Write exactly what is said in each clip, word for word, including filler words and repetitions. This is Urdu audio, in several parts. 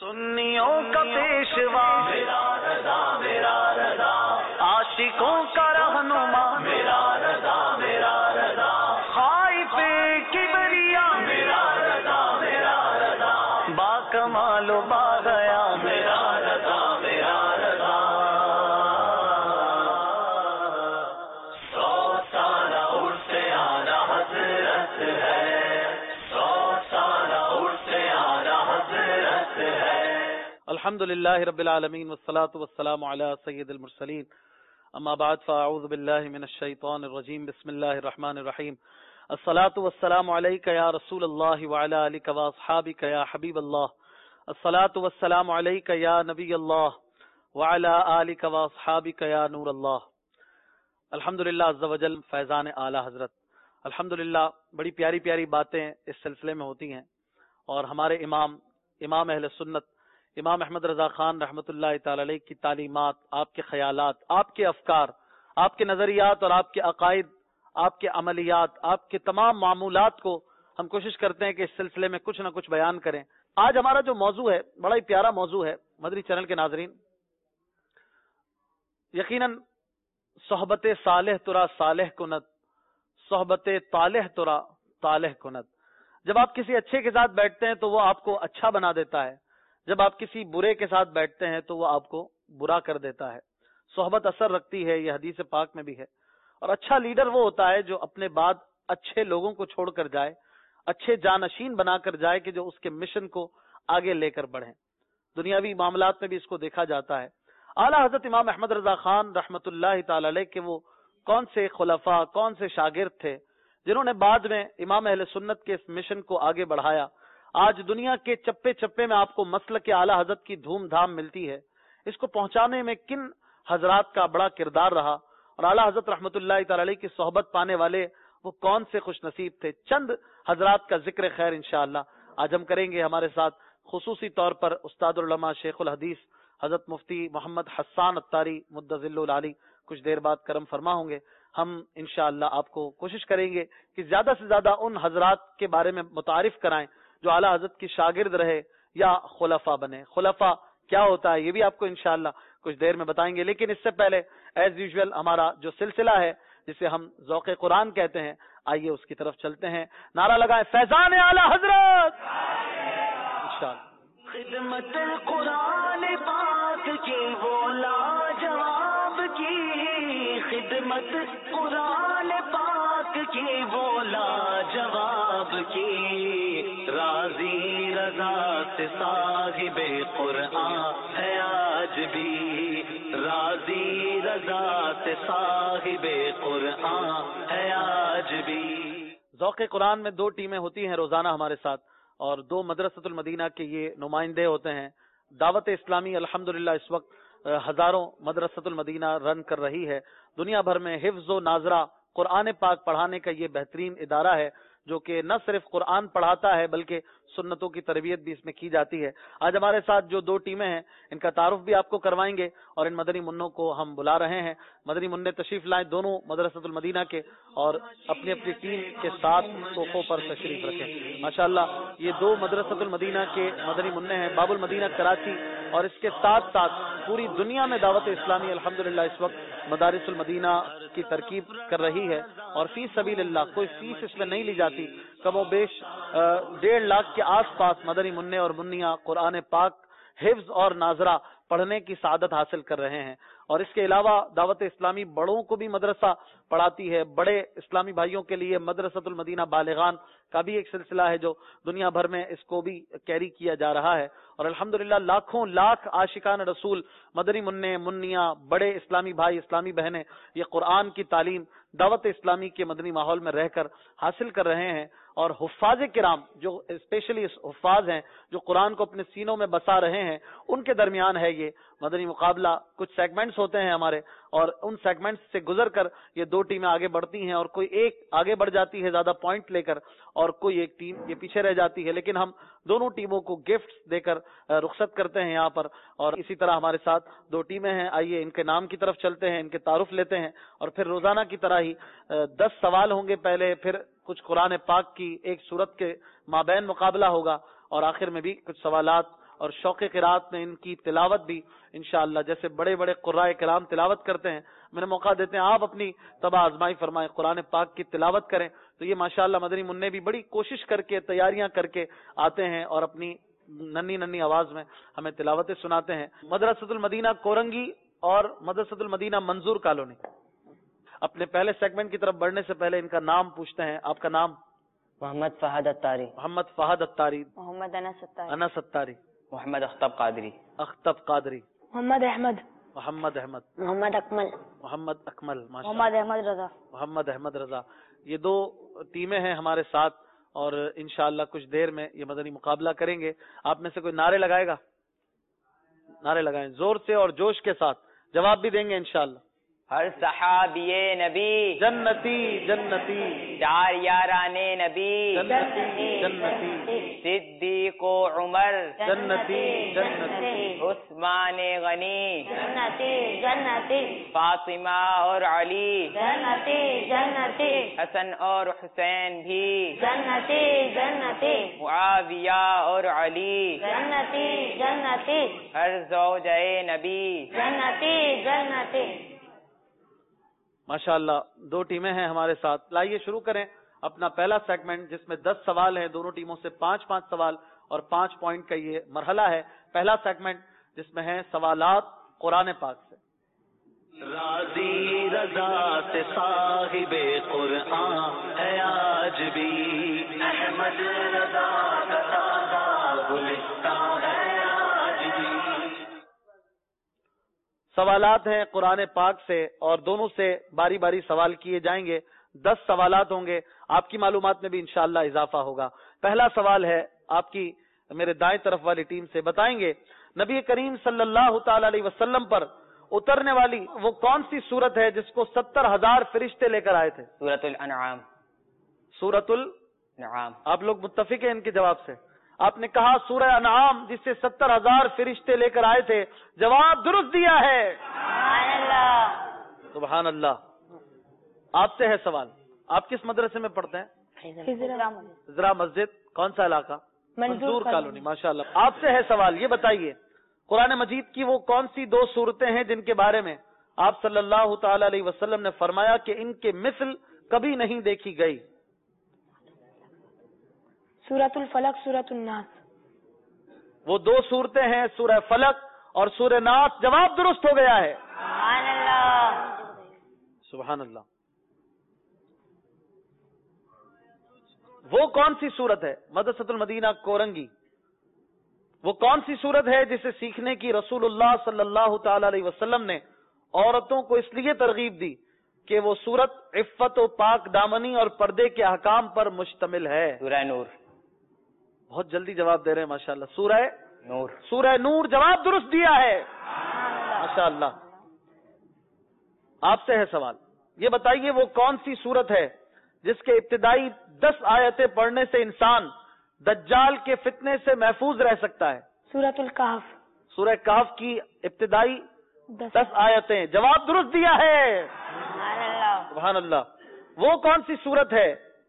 سنیوں کا پیشوا میرا رضا میرا رضا، عاشقوں کا رہنما میرا رضا میرا رضا، خائف کبریا میرا رضا میرا رضا، با کمال و با گیا میرا رضا میرا رضا، سو سالہ عرس آلہ حضرت ہے، سو سالہ عرس آلہ حضرت ہے۔ الحمد للہ رب العالمین والصلاة والسلام علی سید المرسلین، اما بعد فاعوذ باللہ من الشیطان الرجیم، بسم اللہ الرحمن الرحیم۔ الصلاة والسلام علیک یا رسول اللہ وعلی آلک واصحابک یا حبیب اللہ، الصلاة والسلام علیک یا نبی اللہ وعلی آلک واصحابک یا نور اللہ۔ الحمدللہ عز وجل، فیضان اعلی حضرت، الحمدللہ بڑی پیاری پیاری باتیں اس سلسلے میں ہوتی ہیں، اور ہمارے امام امام اہل سنت امام احمد رضا خان رحمۃ اللہ تعالی علیہ کی تعلیمات، آپ کے خیالات، آپ کے افکار، آپ کے نظریات اور آپ کے عقائد، آپ کے عملیات، آپ کے تمام معمولات کو ہم کوشش کرتے ہیں کہ اس سلسلے میں کچھ نہ کچھ بیان کریں۔ آج ہمارا جو موضوع ہے بڑا ہی پیارا موضوع ہے مدنی چینل کے ناظرین، یقیناً صحبت صالح ترا صالح کند، صحبت طالح ترا طالح کند۔ جب آپ کسی اچھے کے ساتھ بیٹھتے ہیں تو وہ آپ کو اچھا بنا دیتا ہے، جب آپ کسی برے کے ساتھ بیٹھتے ہیں تو وہ آپ کو برا کر دیتا ہے۔ صحبت اثر رکھتی ہے، یہ حدیث پاک میں بھی ہے۔ اور اچھا لیڈر وہ ہوتا ہے جو اپنے بعد اچھے لوگوں کو چھوڑ کر جائے، اچھے جانشین بنا کر جائے کہ جو اس کے مشن کو آگے لے کر بڑھیں۔ دنیاوی معاملات میں بھی اس کو دیکھا جاتا ہے۔ اعلیٰ حضرت امام احمد رضا خان رحمۃ اللہ تعالی علیہ کے وہ کون سے خلفاء، کون سے شاگرد تھے جنہوں نے بعد میں امام اہل سنت کے اس مشن کو آگے بڑھایا۔ آج دنیا کے چپے چپے میں آپ کو مسلک اعلیٰ حضرت کی دھوم دھام ملتی ہے۔ اس کو پہنچانے میں کن حضرات کا بڑا کردار رہا، اور اعلیٰ حضرت رحمۃ اللہ تعالی علیہ کی صحبت پانے والے وہ کون سے خوش نصیب تھے، چند حضرات کا ذکر خیر انشاءاللہ آج ہم کریں گے۔ ہمارے ساتھ خصوصی طور پر استاد العلماء شیخ الحدیث حضرت مفتی محمد حسان اتاری مدظل العالی کچھ دیر بعد کرم فرما ہوں گے۔ ہم انشاءاللہ آپ کو کوشش کریں گے کہ زیادہ سے زیادہ ان حضرات کے بارے میں متعارف کرائیں جو اعلیٰ حضرت کی شاگرد رہے یا خلفاء بنے۔ خلفاء کیا ہوتا ہے یہ بھی آپ کو انشاءاللہ کچھ دیر میں بتائیں گے، لیکن اس سے پہلے ایز یوزول ہمارا جو سلسلہ ہے جسے ہم ذوق قرآن کہتے ہیں، آئیے اس کی طرف چلتے ہیں۔ نعرہ لگائیں فیضان اعلیٰ حضرت انشاءاللہ۔ خدمت قرآن پاک کی وہ لاجواب کی، خدمت قرآن پاک کی وہ لاجواب کی، راضی رضا سے صاحب قرآن ہے آج بھی، راضی رضا سے صاحب قرآن ہے آج بھی۔ ذوق قرآن میں دو ٹیمیں ہوتی ہیں روزانہ ہمارے ساتھ، اور دو مدرسۃ المدینہ کے یہ نمائندے ہوتے ہیں۔ دعوت اسلامی الحمدللہ اس وقت ہزاروں مدرسۃ المدینہ رن کر رہی ہے۔ دنیا بھر میں حفظ و ناظرہ قرآن پاک پڑھانے کا یہ بہترین ادارہ ہے جو کہ نہ صرف قرآن پڑھاتا ہے بلکہ سنتوں کی تربیت بھی اس میں کی جاتی ہے۔ آج ہمارے ساتھ جو دو ٹیمیں ہیں ان کا تعارف بھی آپ کو کروائیں گے، اور ان مدنی منوں کو ہم بلا رہے ہیں۔ مدنی منع تشریف لائیں دونوں مدرسۃ المدینہ کے، اور اپنی اپنی ٹیم کے ساتھ صوفوں پر تشریف رکھیں۔ ماشاءاللہ یہ دو مدرسۃ المدینہ کے مدنی منع ہیں، باب المدینہ کراچی، اور اس کے ساتھ ساتھ پوری دنیا میں دعوت اسلامی الحمدللہ اس وقت مدارس المدینہ کی ترکیب کر رہی ہے، اور فی سبیل اللہ کوئی فیس اس میں نہیں لی جاتی۔ کم و بیش ڈیڑھ لاکھ کے آس پاس مدنی منع اور منیاں قرآن پاک حفظ اور ناظرہ پڑھنے کی سعادت حاصل کر رہے ہیں۔ اور اس کے علاوہ دعوت اسلامی بڑوں کو بھی مدرسہ پڑھاتی ہے۔ بڑے اسلامی بھائیوں کے لیے مدرسۃ المدینہ بالغان کا بھی ایک سلسلہ ہے جو دنیا بھر میں اس کو بھی کیری کیا جا رہا ہے، اور الحمدللہ لاکھوں لاکھ عاشقان رسول مدنی منع منیاں بڑے اسلامی بھائی اسلامی بہنیں یہ قرآن کی تعلیم دعوت اسلامی کے مدنی ماحول میں رہ کر حاصل کر رہے ہیں۔ اور حفاظ کرام جو اسپیشلی حفاظ ہیں جو قرآن کو اپنے سینوں میں بسا رہے ہیں، ان کے درمیان ہے یہ مدنی مقابلہ۔ کچھ سیگمنٹس ہوتے ہیں ہمارے، اور ان سیگمنٹس سے گزر کر یہ دو ٹیمیں آگے بڑھتی ہیں، اور کوئی ایک آگے بڑھ جاتی ہے زیادہ پوائنٹ لے کر، اور کوئی ایک ٹیم یہ پیچھے رہ جاتی ہے، لیکن ہم دونوں ٹیموں کو گفٹس دے کر رخصت کرتے ہیں یہاں پر۔ اور اسی طرح ہمارے ساتھ دو ٹیمیں ہیں، آئیے ان کے نام کی طرف چلتے ہیں، ان کے تعارف لیتے ہیں، اور پھر روزانہ کی طرح ہی دس سوال ہوں گے پہلے، پھر کچھ قرآن پاک کی ایک سورت کے مابین مقابلہ ہوگا، اور آخر میں بھی کچھ سوالات اور شوق قرات میں ان کی تلاوت بھی انشاءاللہ جیسے بڑے بڑے قراء کرام تلاوت کرتے ہیں، میں نے موقع دیتے ہیں آپ اپنی تباہ آزمائی فرمائیں، قرآن پاک کی تلاوت کریں، تو یہ ماشاءاللہ مدنی منع بھی بڑی کوشش کر کے تیاریاں کر کے آتے ہیں اور اپنی ننھی ننھی آواز میں ہمیں تلاوتیں سناتے ہیں۔ مدرسۃ المدینہ کورنگی اور مدرسۃ المدینہ منظور کالونی۔ اپنے پہلے سیگمنٹ کی طرف بڑھنے سے پہلے ان کا نام پوچھتے ہیں، آپ کا نام؟ محمد فہد اتاری۔ محمد فہد اتاری۔ محمد انس اتاری۔ انس اتاری۔ محمد اختب قادری۔ اختب قادری۔ محمد احمد۔ محمد احمد۔ محمد اکمل۔ محمد اکمل۔ محمد احمد رضا۔ محمد احمد رضا۔ یہ دو ٹیمیں ہیں ہمارے ساتھ اور انشاءاللہ کچھ دیر میں یہ مدنی مقابلہ کریں گے۔ آپ میں سے کوئی نعرے لگائے گا؟ نعرے لگائیں زور سے اور جوش کے ساتھ، جواب بھی دیں گے انشاءاللہ۔ ہر صحابی نبی جنتی جنتی، چار یاران نبی جنتی جنتی، صدیق و عمر جنتی جنتی، عثمان غنی جنتی جنتی، فاطمہ اور علی جنتی جنتی، حسن اور حسین بھی جنتی جنتی، معاویہ اور علی جنتی جنتی، ہر زوجہ نبی جنتی جنتی۔ ماشاءاللہ دو ٹیمیں ہیں ہمارے ساتھ، لائیے شروع کریں اپنا پہلا سیگمنٹ جس میں دس سوال ہیں، دونوں ٹیموں سے پانچ پانچ سوال اور پانچ پوائنٹ کا یہ مرحلہ ہے۔ پہلا سیگمنٹ جس میں ہیں سوالات قرآن پاک سے۔ راضی رضا سے صاحب قرآن ہے آج بھی، احمد رضا کا تازہ گلستان ہے آج بھی۔ سوالات ہیں قرآن پاک سے اور دونوں سے باری باری سوال کیے جائیں گے، دس سوالات ہوں گے، آپ کی معلومات میں بھی انشاءاللہ اضافہ ہوگا۔ پہلا سوال ہے آپ کی میرے دائیں طرف والی ٹیم سے، بتائیں گے نبی کریم صلی اللہ تعالی علیہ وسلم پر اترنے والی وہ کون سی سورت ہے جس کو ستر ہزار فرشتے لے کر آئے تھے؟ سورۃ الانعام۔ سورۃ نعم۔ آپ لوگ متفق ہیں ان کے جواب سے؟ آپ نے کہا سورہ انعام جس سے ستر ہزار فرشتے لے کر آئے تھے، جواب درست دیا ہے، سبحان اللہ۔ سبحان اللہ۔ آپ سے ہے سوال، آپ کس مدرسے میں پڑھتے ہیں؟ ذرا مسجد، کون سا علاقہ؟ منظور کالونی، ماشاءاللہ۔ آپ سے ہے سوال، یہ بتائیے قرآن مجید کی وہ کون سی دو صورتیں ہیں جن کے بارے میں آپ صلی اللہ تعالی علیہ وسلم نے فرمایا کہ ان کے مثل کبھی نہیں دیکھی گئی؟ سورۃ الفلق، سورۃ الناس۔ وہ دو صورتیں ہیں سورہ فلق اور سورہ ناس، جواب درست ہو گیا ہے، سبحان اللہ۔ سبحان اللہ۔ وہ کون سی صورت ہے مدرسۃ المدینہ کورنگی؟ وہ کون سی صورت ہے جسے سیکھنے کی رسول اللہ صلی اللہ تعالی علیہ وسلم نے عورتوں کو اس لیے ترغیب دی کہ وہ صورت عفت و پاک دامنی اور پردے کے احکام پر مشتمل ہے؟ سورہ نور۔ بہت جلدی جواب دے رہے ہیں ماشاءاللہ، سورہ نور۔ سورہ نور، جواب درست دیا ہے، ماشاءاللہ۔ آپ سے ہے سوال، یہ بتائیے وہ کون سی صورت ہے جس کے ابتدائی دس آیتیں پڑھنے سے انسان دجال کے فتنے سے محفوظ رہ سکتا ہے؟ سورۃ الکہف۔ سورہ کہف کی ابتدائی دس آیتیں، جواب درست دیا ہے، سبحان اللہ۔ سبحان اللہ۔ وہ کون سی صورت ہے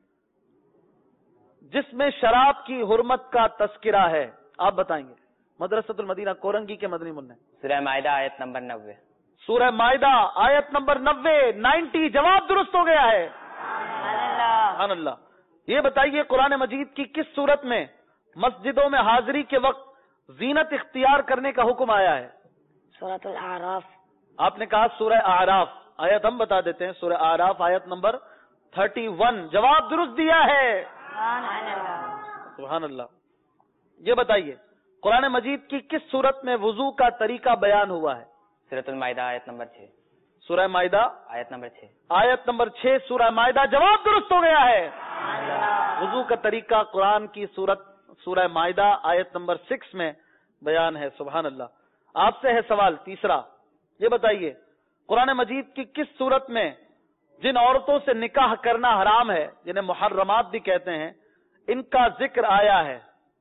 جس میں شراب کی حرمت کا تذکرہ ہے؟ آپ بتائیں گے، مدرسۃ المدینہ کورنگی کے مدنی منع۔ سورہ مائدہ آیت نمبر نوے۔ سورہ مائدہ آیت نمبر نوے، نائنٹی، جواب درست ہو گیا ہے، سبحان اللہ۔ یہ بتائیے قرآن مجید کی کس صورت میں مسجدوں میں حاضری کے وقت زینت اختیار کرنے کا حکم آیا ہے؟ سورۃ الاعراف۔ آپ نے کہا سورہ اعراف، آیت ہم بتا دیتے ہیں، سورہ اعراف آیت نمبر تھرٹی ون، جواب درست دیا ہے، سبحان اللہ۔ یہ بتائیے قرآن مجید کی کس صورت میں وضو کا طریقہ بیان ہوا ہے؟ سورۃ المائدہ آیت نمبر چھ۔ سورہ مائدہ آیت نمبر چھ۔ آیت نمبر چھ، سورہ مائدہ، جواب درست ہو گیا ہے۔ وضو کا طریقہ قرآن کی سورت سورہ مائدہ آیت نمبر سکس میں بیان ہے، سبحان اللہ۔ آپ سے ہے سوال تیسرا، یہ بتائیے قرآن مجید کی کس صورت میں جن عورتوں سے نکاح کرنا حرام ہے، جنہیں محرمات بھی کہتے ہیں، ان کا ذکر آیا ہے؟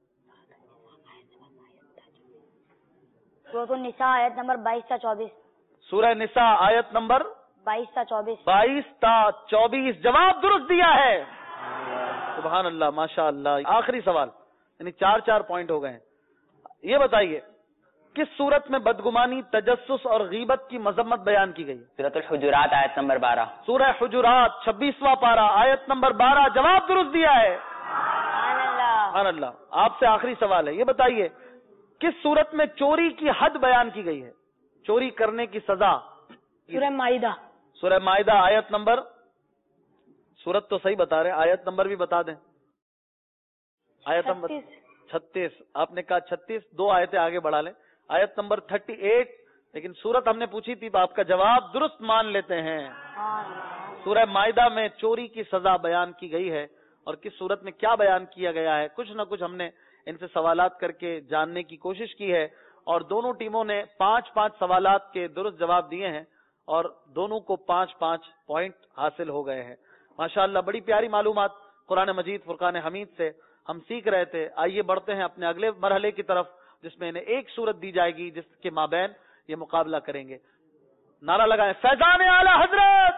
سورۃ النساء آیت نمبر بائیس تا چوبیس۔ سورہ نساء آیت نمبر بائیس تا چوبیس۔ بائیس تا چوبیس، جواب درست دیا ہے، سبحان اللہ، ماشاء اللہ۔ آخری سوال، یعنی چار چار پوائنٹ ہو گئے ہیں، یہ بتائیے کس صورت میں بدگمانی، تجسس اور غیبت کی مذمت بیان کی گئی؟ سورۃ الحجرات آیت نمبر بارہ. سورہ حجرات چھبیسواں پارہ آیت نمبر بارہ. جواب درست دیا ہے. سبحان اللہ. سبحان اللہ. آپ سے آخری سوال ہے، یہ بتائیے کس صورت میں چوری کی حد بیان کی گئی ہے، چوری کرنے کی سزا؟ سورہ مائدہ. سورہ مائدہ آیت نمبر، سورت تو صحیح بتا رہے ہیں، آیت نمبر بھی بتا دیں. آیت نمبر چھتیس. آپ نے کہا چھتیس، دو آیتیں آگے بڑھا لیں. آیت نمبر تھرٹی ایٹ. لیکن سورت ہم نے پوچھی تھی تو آپ کا جواب درست مان لیتے ہیں. سورہ مائدہ میں چوری کی سزا بیان کی گئی ہے، اور کس صورت میں کیا بیان کیا گیا ہے کچھ نہ کچھ ہم نے ان سے سوالات کر کے جاننے کی کوشش کی ہے، اور دونوں ٹیموں نے پانچ پانچ سوالات کے درست جواب دیے ہیں، اور دونوں کو پانچ پانچ پوائنٹ حاصل ہو گئے ہیں. ماشاءاللہ بڑی پیاری معلومات قرآن مجید فرقان حمید سے ہم سیکھ رہے تھے. آئیے بڑھتے ہیں اپنے اگلے مرحلے کی طرف، جس میں انہیں ایک سورت دی جائے گی جس کے مابین یہ مقابلہ کریں گے. نعرہ لگائیں، فیضان اعلی حضرت.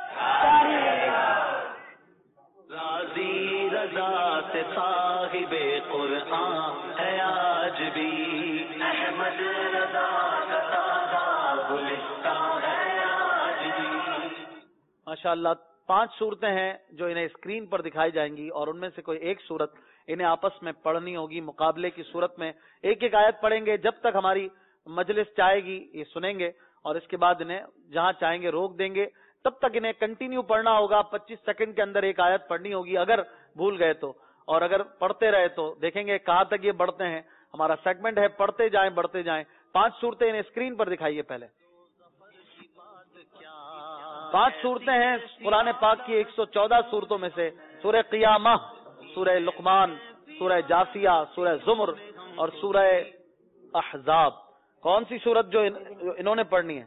راضی رضا سے صاحب قرآن ہے آج بھی، احمد رضا کا تازہ گلستان ہے آج بھی. ماشاءاللہ پانچ صورتیں ہیں جو انہیں اسکرین پر دکھائی جائیں گی، اور ان میں سے کوئی ایک صورت انہیں آپس میں پڑھنی ہوگی. مقابلے کی صورت میں ایک ایک آیت پڑھیں گے، جب تک ہماری مجلس چاہے گی یہ سنیں گے، اور اس کے بعد انہیں جہاں چاہیں گے روک دیں گے. تب تک انہیں کنٹینیو پڑھنا ہوگا. پچیس سیکنڈ کے اندر ایک آیت پڑھنی ہوگی اگر بھول گئے تو، اور اگر پڑھتے رہے تو. دیکھیں گے کہاں تک یہ بڑھتے ہیں. ہمارا سیگمنٹ ہے پڑھتے جائیں بڑھتے جائیں. پانچ صورتیں انہیں اسکرین پر دکھائیے. پہلے پانچ صورتیں ہیں قرآن پاک کی ایک سو چودہ صورتوں میں سے. سورہ قیامہ، سورہ لقمان، سورہ جاثیہ، سورہ زمر اور سورہ احزاب. کون سی صورت جو انہوں نے پڑھنی ہے؟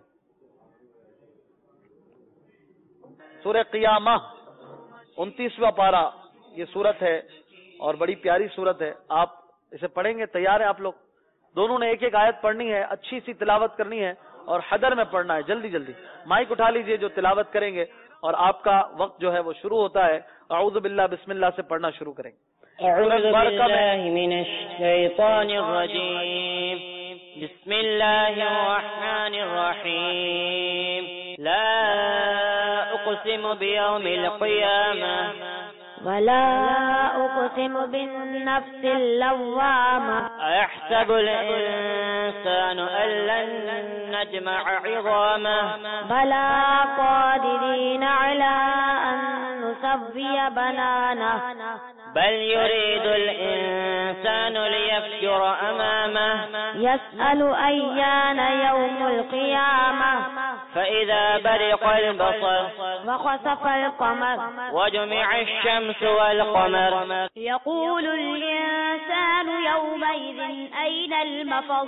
سورہ قیامہ انتیسواں پارہ یہ صورت ہے، اور بڑی پیاری صورت ہے. آپ اسے پڑھیں گے؟ تیار ہیں آپ لوگ؟ دونوں نے ایک ایک آیت پڑھنی ہے، اچھی سی تلاوت کرنی ہے، اور حدر میں پڑھنا ہے. جلدی جلدی مائک اٹھا لیجئے جو تلاوت کریں گے، اور آپ کا وقت جو ہے وہ شروع ہوتا ہے. اعوذ باللہ بسم اللہ سے پڑھنا شروع کریں. اعوذ باللہ من الشیطان الرجیم. بسم اللہ الرحمن الرحیم. لا اقسم بیوم القیامہ ولا اقسم بالنفس اللوامہ أيحسب الإنسان أن لن نجمع عظامه بلى قادرين على أن نسوي بنانه بل يريد الإنسان ليفجر أمامه يسأل أيان يوم القيامة فإذا برق البصر وخسف القمر وجمع الشمس والقمر يقول الإنسان يومئذ أين المفر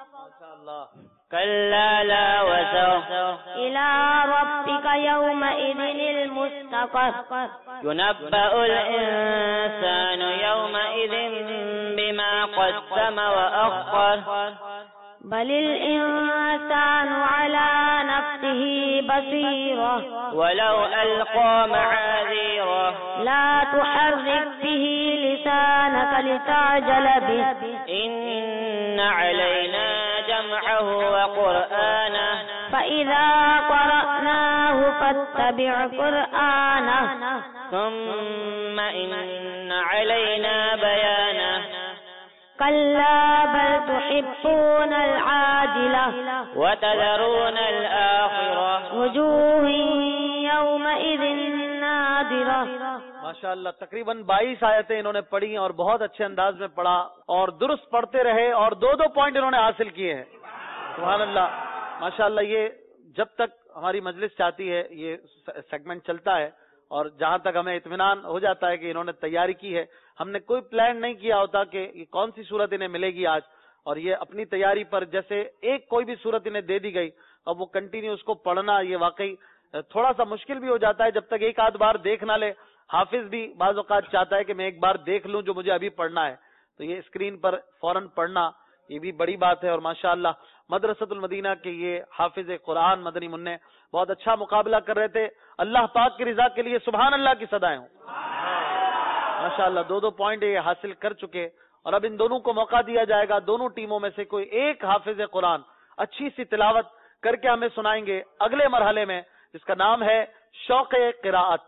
كلا لا وزر إلى ربك يومئذ المستقر ينبأ الإنسان يومئذ بما قدم وأخر بل الإنسان على نفسه بصيرة ولو ألقى معاذيره لا تحرك به لسانك لتعجل به إن علينا جمعه وقرآنه فإذا قرأناه فاتبع قرآنه ثم إن علينا بيانه كلا بل تحبون العاجلة وتذرون الآخرة وجوه يومئذ نادرة. ماشاءاللہ تقریباً بائیس آیتیں انہوں نے پڑھی اور بہت اچھے انداز میں پڑھا اور درست پڑھتے رہے اور دو دو پوائنٹ انہوں نے حاصل کیے ہیں. سبحان اللہ. ماشاءاللہ یہ جب تک ہماری مجلس چاہتی ہے یہ سیگمنٹ چلتا ہے اور جہاں تک ہمیں اطمینان ہو جاتا ہے کہ انہوں نے تیاری کی ہے. ہم نے کوئی پلان نہیں کیا ہوتا کہ یہ کون سی صورت انہیں ملے گی آج, اور یہ اپنی تیاری پر جیسے ایک کوئی بھی صورت انہیں دے دی گئی اب وہ کنٹینیو اس کو پڑھنا یہ واقعی تھوڑا سا مشکل بھی ہو جاتا ہے جب تک ایک آدھ بار دیکھ نہ لے. حافظ بھی بعض اوقات چاہتا ہے کہ میں ایک بار دیکھ لوں جو مجھے ابھی پڑھنا ہے, تو یہ اسکرین پر فوراً پڑھنا یہ بھی بڑی بات ہے. اور ماشاءاللہ مدرسۃ المدینہ کے یہ حافظ قرآن مدنی منع بہت اچھا مقابلہ کر رہے تھے. اللہ پاک کی رضا کے لیے سبحان اللہ کی صدائیں ہوں. ماشاءاللہ دو دو پوائنٹ یہ حاصل کر چکے اور اب ان دونوں کو موقع دیا جائے گا، دونوں ٹیموں میں سے کوئی ایک حافظ قرآن اچھی سی تلاوت کر کے ہمیں سنائیں گے اگلے مرحلے میں، جس کا نام ہے شوق قراءت۔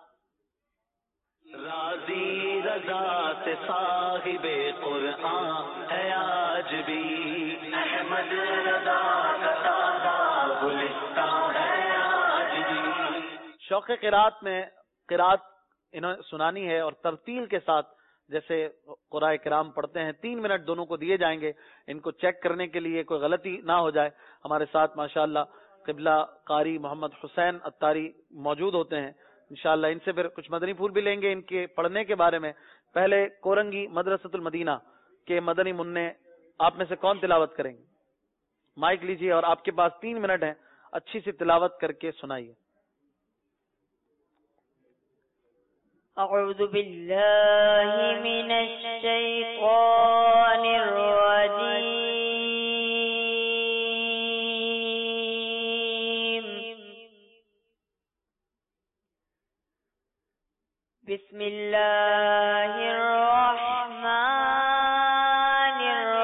راضی رضا سے صاحب قرآن ہے آج بھی، احمد رضا کا تازہ گلستان ہے آج بھی۔ شوق قراءت میں قراءت انہوں نے سنانی ہے اور ترتیل کے ساتھ، جیسے قرآن کرام پڑھتے ہیں۔ تین منٹ دونوں کو دیے جائیں گے ان کو چیک کرنے کے لیے کوئی غلطی نہ ہو جائے۔ ہمارے ساتھ ماشاءاللہ قبلہ قاری محمد حسین اتاری موجود ہوتے ہیں، انشاءاللہ ان سے پھر کچھ مدنی پھول بھی لیں گے ان کے پڑھنے کے بارے میں۔ پہلے کورنگی مدرسۃ المدینہ کے مدنی منع آپ میں سے کون تلاوت کریں گے؟ مائک لیجئے اور آپ کے پاس تین منٹ ہیں، اچھی سی تلاوت کر کے سنائیے۔ اعوذ باللہ من الشیطان الرجیم، بسم اللہ الرحمن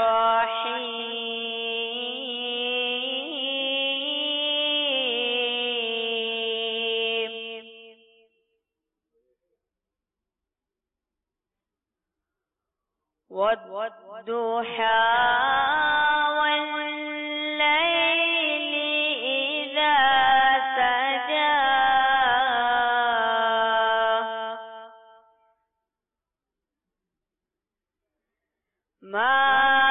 الرحیم، والضحى والليل إذا سجى، ما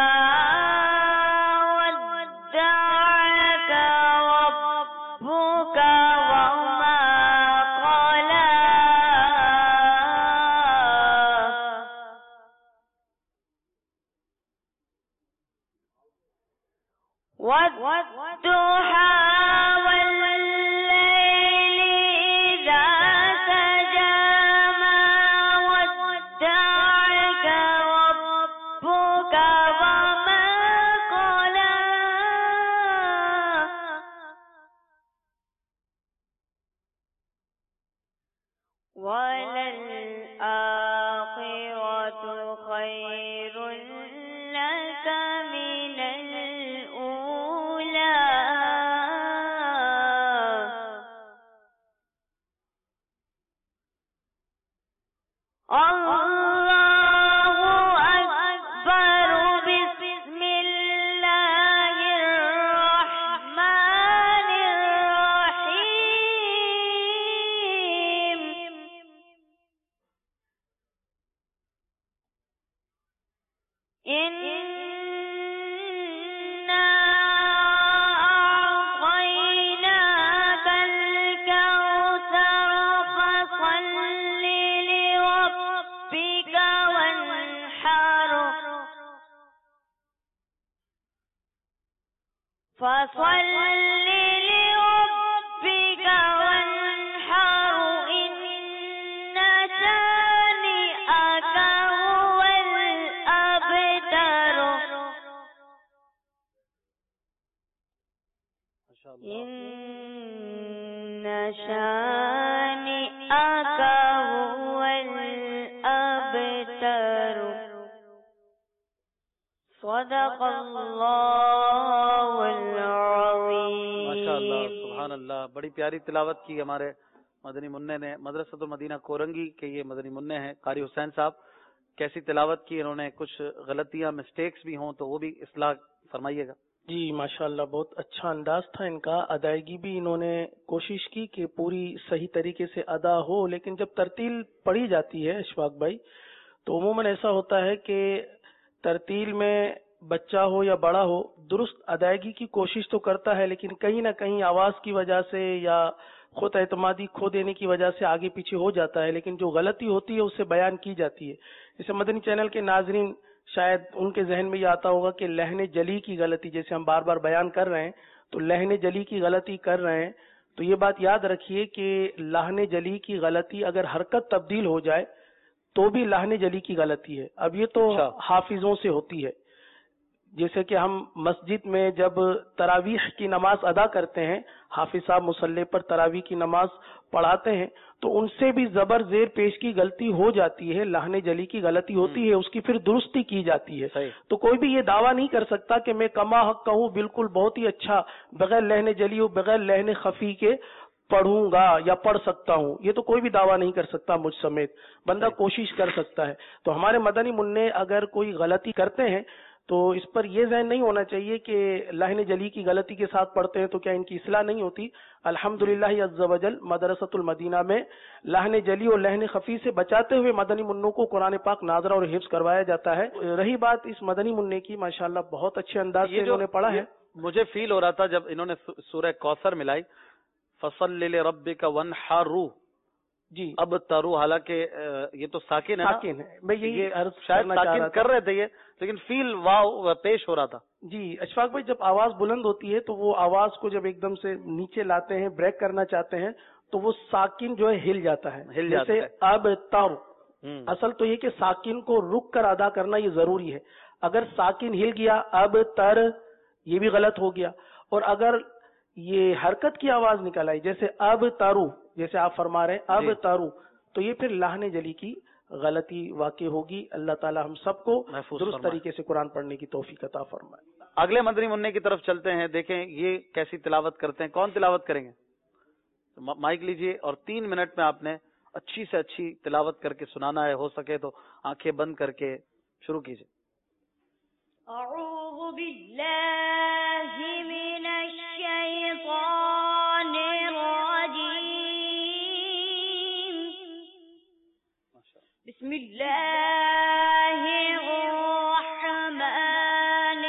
ودعك ربك وما قلى، والضحى والليل إذا سجى، ما ودعك ربك وما قلى، وللآخرة خير لك من الأولى، الله أكبر، بسم الله الرحمن الرحيم، إنا أعطيناك الكوثر، فصل لربك وانحر، فصل لربك وانحر، إن شانئك هو الأبتر، إن شانئك هو الأبتر، صدق اللہ العظیم۔ ماشاءاللہ سبحان اللہ، بڑی پیاری تلاوت کی ہمارے مدنی منع نے۔ مدرسۃ المدینہ کورنگی کے یہ مدنی منع ہیں قاری حسین صاحب، کیسی تلاوت کی انہوں نے، کچھ غلطیاں مسٹیکس بھی ہوں تو وہ بھی اصلاح فرمائیے گا۔ جی ماشاءاللہ بہت اچھا انداز تھا ان کا، ادائیگی بھی انہوں نے کوشش کی کہ پوری صحیح طریقے سے ادا ہو، لیکن جب ترتیل پڑھی جاتی ہے اشفاق بھائی تو عموماً ایسا ہوتا ہے کہ ترتیل میں بچہ ہو یا بڑا ہو درست ادائیگی کی کوشش تو کرتا ہے، لیکن کہیں نہ کہیں آواز کی وجہ سے یا خود اعتمادی کھو دینے کی وجہ سے آگے پیچھے ہو جاتا ہے، لیکن جو غلطی ہوتی ہے اسے بیان کی جاتی ہے۔ جیسے مدنی چینل کے ناظرین شاید ان کے ذہن میں یہ آتا ہوگا کہ لہن جلی کی غلطی، جیسے ہم بار بار بیان کر رہے ہیں تو لہن جلی کی غلطی کر رہے ہیں، تو یہ بات یاد رکھیے کہ لہن جلی کی غلطی اگر حرکت تبدیل ہو جائے تو بھی لہن جلی کی غلطی ہے۔ اب یہ تو حافظوں سے ہوتی ہے، جیسے کہ ہم مسجد میں جب تراویح کی نماز ادا کرتے ہیں، حافظ صاحب مصلی پر تراویح کی نماز پڑھاتے ہیں، تو ان سے بھی زبر زیر پیش کی غلطی ہو جاتی ہے، لہن جلی کی غلطی ہوتی ہے، اس کی پھر درستی کی جاتی ہے. تو کوئی بھی یہ دعویٰ نہیں کر سکتا کہ میں کما حق کہوں بالکل بہت ہی اچھا بغیر لہن جلی و بغیر لہن خفی کے پڑھوں گا یا پڑھ سکتا ہوں. یہ تو کوئی بھی دعویٰ نہیں کر سکتا مجھ سمیت، بندہ کوشش کر سکتا ہے. تو ہمارے مدنی منع اگر کوئی غلطی کرتے ہیں تو اس پر یہ ذہن نہیں ہونا چاہیے کہ لہن جلی کی غلطی کے ساتھ پڑھتے ہیں تو کیا ان کی اصلاح نہیں ہوتی. الحمدللہ عز وجل مدرسۃ المدینہ میں لہن جلی اور لہن خفی سے بچاتے ہوئے مدنی منوں کو قرآن پاک ناظرہ اور حفظ کروایا جاتا ہے. رہی بات اس مدنی منع کی، ماشاءاللہ بہت اچھے انداز سے انہوں نے پڑھا ہے. مجھے فیل ہو رہا تھا جب انہوں نے سورہ کوثر ملائی، فصل لربک وانحر، جی اب تارو، حالانکہ یہ تو ساکن ہے، ساکن ہے، میں یہ شاید ساکن کر رہے تھے یہ، لیکن فیل واو پیش ہو رہا تھا. جی اشفاق بھائی، جب آواز بلند ہوتی ہے تو وہ آواز کو جب ایک دم سے نیچے لاتے ہیں، بریک کرنا چاہتے ہیں، تو وہ ساکن جو ہے ہل جاتا ہے، ہل جاتا ہے. اب تارو اصل تو یہ کہ ساکن کو رک کر ادا کرنا یہ ضروری ہے. اگر ساکن ہل گیا اب تر، یہ بھی غلط ہو گیا. اور اگر یہ حرکت کی آواز نکل آئی جیسے اب تارو، جیسے آپ فرما رہے ہیں اب جی. تارو، تو یہ پھر لہن جلی کی غلطی واقع ہوگی. اللہ تعالی ہم سب کو درست طریقے سے قرآن پڑھنے کی توفیق عطا فرمائے. اگلے مدنی منع کی طرف چلتے ہیں، دیکھیں یہ کیسی تلاوت کرتے ہیں. کون تلاوت کریں گے؟ مائک لیجئے اور تین منٹ میں آپ نے اچھی سے اچھی تلاوت کر کے سنانا ہے. ہو سکے تو آنکھیں بند کر کے شروع کیجئے. اعوذ باللہ من الشیطان الرجیم، بسم اللہ الرحمن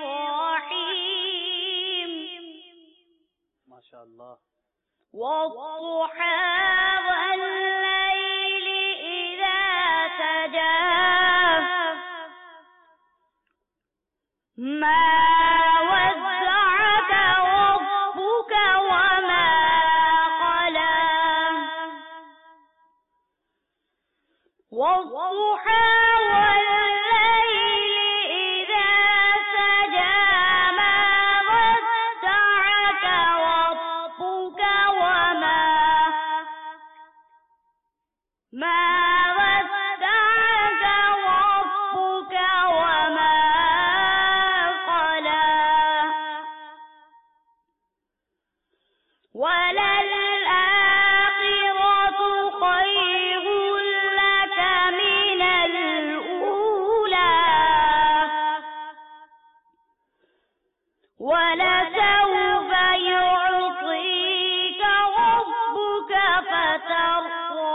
الرحیم. ماشاء اللہ. والضحى والليل إذا سجى ما ودعك ربك وما قلى والضحى والليل إذا سجى ما ودعك ربك وما ما ودعك ربك وما قلى وللآخرة خير لك من الأولى ولسوف يعطيك ربك فترضى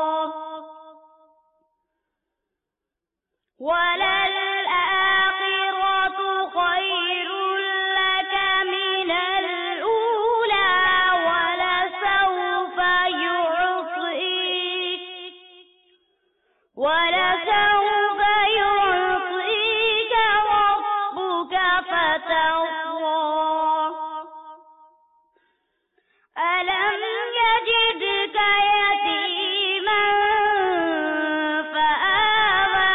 وللآخرة خير لك من الأولى ولسوف يعطيك ولسوف يعطيك ربك فترضى ألم يجدك يتيما فآوى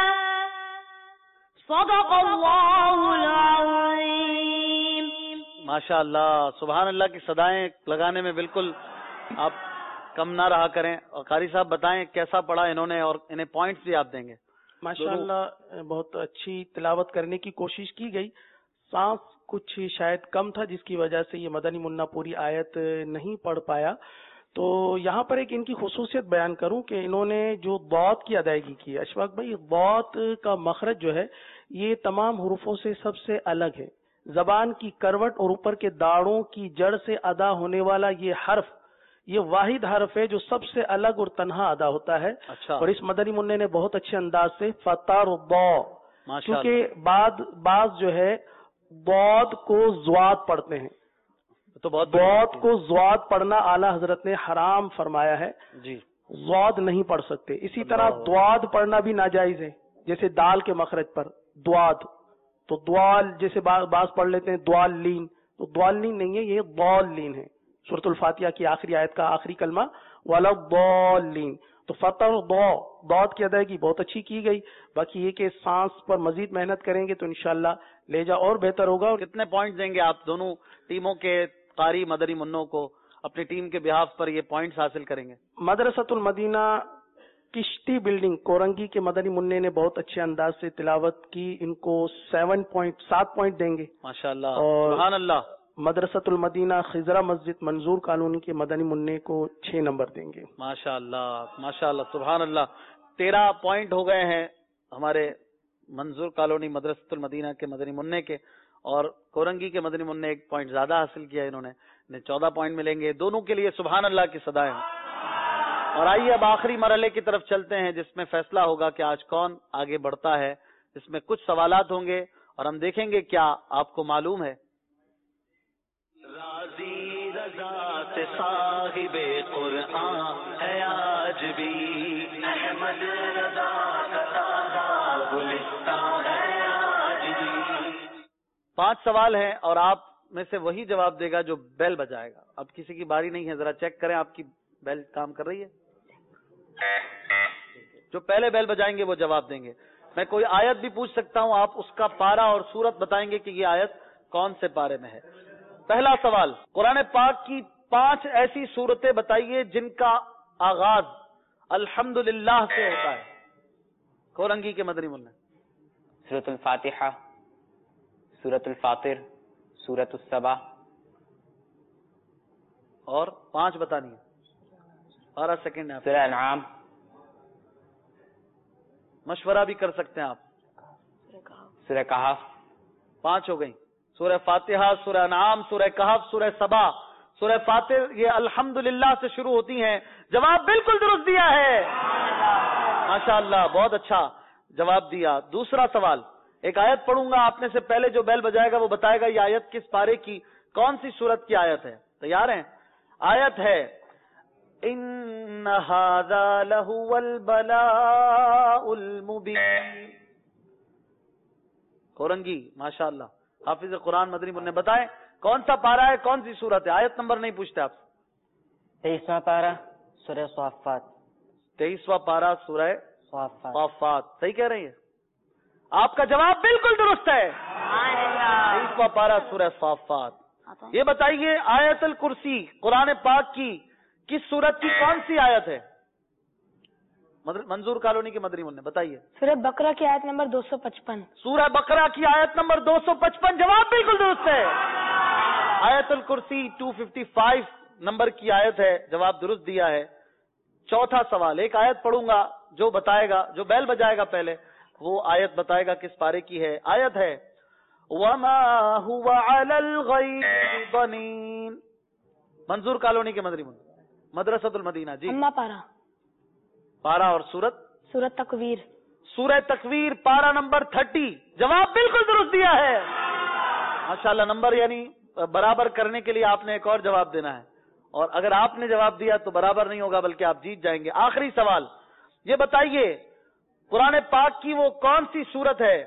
صدق اللہ العظیم. ماشاء اللہ، سبحان اللہ کی صدائیں لگانے میں بالکل آپ کم نہ رہا کریں. اور قاری صاحب بتائیں کیسا پڑھا انہوں نے اور انہیں پوائنٹس بھی آپ دیں گے. ماشاء اللہ بہت اچھی تلاوت کرنے کی کوشش کی گئی. سانس کچھ شاید کم تھا جس کی وجہ سے یہ مدنی منع پوری آیت نہیں پڑھ پایا. تو یہاں پر ایک ان کی خصوصیت بیان کروں کہ انہوں نے جو ضاد کی ادائیگی کی ہے اشفاق بھائی، ضاد کا مخرج جو ہے یہ تمام حروفوں سے سب سے الگ ہے. زبان کی کروٹ اور اوپر کے داڑوں کی جڑ سے ادا ہونے والا یہ حرف، یہ واحد حرف ہے جو سب سے الگ اور تنہا ادا ہوتا ہے. اچھا. اور اس مدنی منع نے بہت اچھے انداز سے فترضا، ماشاء کیونکہ بعد بعض جو ہے ضاد کو زواد پڑھتے ہیں، تو بہت ضاد کو زواد پڑھنا اعلیٰ حضرت نے حرام فرمایا ہے. جی ضاد نہیں پڑھ سکتے. اسی طرح دواد پڑھنا بھی ناجائز ہے، جیسے دال کے مخرج پر دواد. تو دوال جیسے بعض پڑھ لیتے ہیں دوالین، تو دوالین نہیں ہے، یہ ضالین ہے. سورۃ الفاتحہ کی آخری آیت کا آخری کلمہ ولا ضالین. تو فتح ضا دعوت کی ادائیگی بہت اچھی کی گئی. باقی یہ کہ سانس پر مزید محنت کریں گے تو انشاءاللہ لہجہ اور بہتر ہوگا. اور کتنے پوائنٹ دیں گے آپ دونوں ٹیموں کے قاری مدنی منوں کو اپنی ٹیم کے بہاف پر یہ پوائنٹس حاصل کریں گے؟ مدرسۃ المدینہ کشتی بلڈنگ کورنگی کے مدنی منع نے بہت اچھے انداز سے تلاوت کی، ان کو سیون پوائنٹ سات پوائنٹ دیں گے ماشاءاللہ. اور سبحان اللہ. مدرسۃ المدینہ خضرہ مسجد منظور کالونی کے مدنی منع کو چھ نمبر دیں گے. ماشاءاللہ ماشاءاللہ سبحان اللہ. تیرہ پوائنٹ ہو گئے ہیں ہمارے منظور کالونی مدرسۃ المدینہ کے مدنی منع کے، اور کورنگی کے مدنی منع ایک پوائنٹ زیادہ حاصل کیا انہوں نے، انہیں چودہ پوائنٹ ملیں گے. دونوں کے لیے سبحان اللہ کی صدائیں. اور آئیے اب آخری مرحلے کی طرف چلتے ہیں جس میں فیصلہ ہوگا کہ آج کون آگے بڑھتا ہے. اس میں کچھ سوالات ہوں گے اور ہم دیکھیں گے کیا آپ کو معلوم ہے. راضی رضا سے صاحب قرآن ہے آج بھی، احمد رضا کا تازہ گلستان ہے آج بھی. پانچ سوال ہیں اور آپ میں سے وہی جواب دے گا جو بیل بجائے گا. اب کسی کی باری نہیں ہے، ذرا چیک کریں آپ کی بیل کام کر رہی ہے. جو پہلے بیل بجائیں گے وہ جواب دیں گے. میں کوئی آیت بھی پوچھ سکتا ہوں، آپ اس کا پارا اور سورت بتائیں گے کہ یہ آیت کون سے پارے میں ہے. پہلا سوال، قرآن پاک کی پانچ ایسی سورتیں بتائیے جن کا آغاز الحمدللہ سے ہوتا ہے. کورنگی کے مدنی منع. سورۃ الفاتحہ، سورۃ الفاطر، سورۃ السبا. اور پانچ بتانی ہے. بارہ سیکنڈ ہے. سورہ انعام. مشورہ بھی کر سکتے ہیں آپ. سورہ کہف. پانچ ہو گئی. سورہ فاتحہ، سورہ انعام، سورہ کہف، سورہ سبا. سورہ فاتر یہ الحمدللہ سے شروع ہوتی ہیں. جواب بالکل درست دیا ہے، ماشاءاللہ بہت اچھا جواب دیا. دوسرا سوال، ایک آیت پڑھوں گا، آپ میں سے پہلے جو بیل بجائے گا وہ بتائے گا یہ آیت کس پارے کی، کون سی سورت کی آیت ہے. تیار ہیں؟ آیت ہے ان ھذا لہو البلاء المبین. کورنگی ماشاءاللہ حافظ قرآن مدنی منع، بتائیں کون سا پارا ہے، کون سی سورت ہے. آیت نمبر نہیں پوچھتے آپ. تیئیسواں پارہ سورہ صافات. تیئیسواں پارا سورہ صافات. صافات. صحیح کہہ رہی ہے، آپ کا جواب بالکل درست ہے. تیئیسواں پارا سورہ صافات. یہ بتائیے آیت الکرسی قرآن پاک کی کس سورت کی کون سی آیت ہے؟ منظور کالونی کے مدنی منع بتائیے. سورہ بقرہ کی آیت نمبر دو سو پچپن. سورہ بقرہ کی آیت نمبر دو سو پچپن. جواب بالکل درست ہے. آیت الکرسی دو سو پچپن نمبر کی آیت ہے، جواب درست دیا ہے. چوتھا سوال، ایک آیت پڑھوں گا، جو بتائے گا، جو بیل بجائے گا پہلے وہ آیت بتائے گا کس پارے کی ہے. آیت ہے وَمَا هُوَ عَلَى الْغَيْبِ ضَنِينٌ. منظور کالونی کے مدنی منع مدرسۃ المدینہ. جی اما پارا. پارا اور سورت سورہ تکویر. سورہ تکویر پارا نمبر تھرٹی. جواب بالکل درست دیا ہے، ماشاءاللہ. نمبر یعنی برابر کرنے کے لیے آپ نے ایک اور جواب دینا ہے، اور اگر آپ نے جواب دیا تو برابر نہیں ہوگا بلکہ آپ جیت جائیں گے. آخری سوال، یہ بتائیے قرآن پاک کی وہ کون سی سورت ہے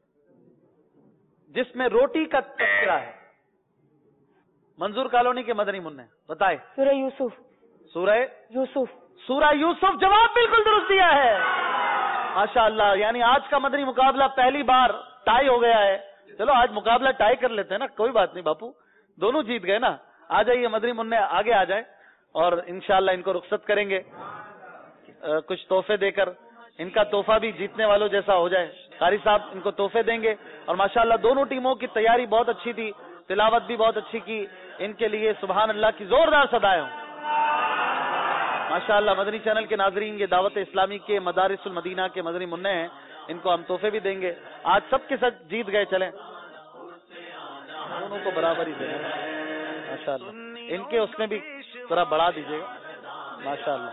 جس میں روٹی کا تذکرہ ہے؟ منظور کالونی کے مدنی منع بتائے. سورہ یوسف. سورہ یوسف. سورہ یوسف. جواب بالکل درست دیا ہے، ماشاءاللہ. یعنی آج کا مدنی مقابلہ پہلی بار ٹائی ہو گیا ہے. چلو آج مقابلہ ٹائی کر لیتے ہیں نا، کوئی بات نہیں باپو، دونوں جیت گئے نا. آ جائیے مدنی منع آگے آ جائیں اور انشاءاللہ ان کو رخصت کریں گے کچھ تحفے دے کر. ان کا تحفہ بھی جیتنے والوں جیسا ہو جائے. قاری صاحب ان کو تحفے دیں گے. اور ماشاءاللہ دونوں ٹیموں کی تیاری بہت اچھی تھی، تلاوت بھی بہت اچھی کی. ان کے لیے سبحان اللہ کی زوردار صدائیں ہوں. ماشاءاللہ مدنی چینل کے ناظرین، یہ دعوت اسلامی کے مدارس المدینہ کے مدنی منع ہیں، ان کو ہم تحفے بھی دیں گے. آج سب کے ساتھ جیت گئے. چلیں دونوں کو برابر ہی دیں گے ماشاءاللہ. ان کے اس میں بھی ذرا بڑھا دیجیے گا ماشاءاللہ.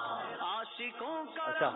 اچھا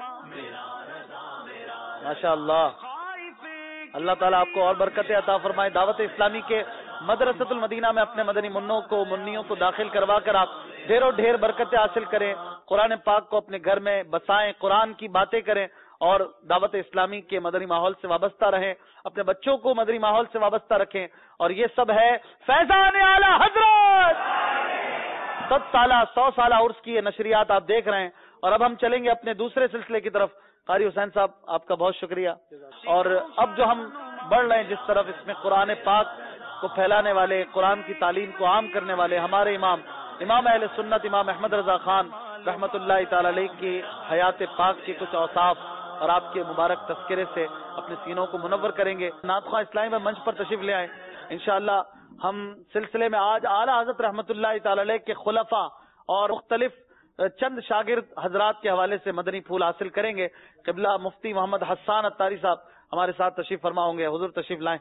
ماشاءاللہ، اللہ تعالیٰ آپ کو اور برکتیں عطا فرمائے. دعوت اسلامی کے مدرسۃ المدینہ میں اپنے مدنی منوں کو منیوں کو داخل کروا کر آپ ڈھیروں ڈھیر برکتیں حاصل کریں. قرآن پاک کو اپنے گھر میں بسائیں، قرآن کی باتیں کریں اور دعوت اسلامی کے مدنی ماحول سے وابستہ رہیں. اپنے بچوں کو مدنی ماحول سے وابستہ رکھیں. اور یہ سب ہے فیضان اعلی حضرت ست سالہ سو سالہ عرس کی یہ نشریات آپ دیکھ رہے ہیں. اور اب ہم چلیں گے اپنے دوسرے سلسلے کی طرف. قاری حسین صاحب آپ کا بہت شکریہ. اور اب جو ہم بڑھ رہے ہیں جس طرف، اس میں قرآن پاک کو پھیلانے والے، قرآن کی تعلیم کو عام کرنے والے ہمارے امام امام اہل سنت امام احمد رضا خان رحمت اللہ تعالی علیہ کی حیات پاک کے کچھ اوصاف اور آپ کے مبارک تذکرے سے اپنے سینوں کو منور کریں گے. نعت خواہ اسلامی میں منچ پر تشریف لے آئے. انشاءاللہ ہم سلسلے میں آج اعلیٰ حضرت رحمت اللہ تعالی علیہ کے خلفاء اور مختلف چند شاگرد حضرات کے حوالے سے مدنی پھول حاصل کریں گے. قبلہ مفتی محمد حسان اتاری صاحب ہمارے ساتھ تشریف فرما ہوں گے. حضور تشریف لائیں.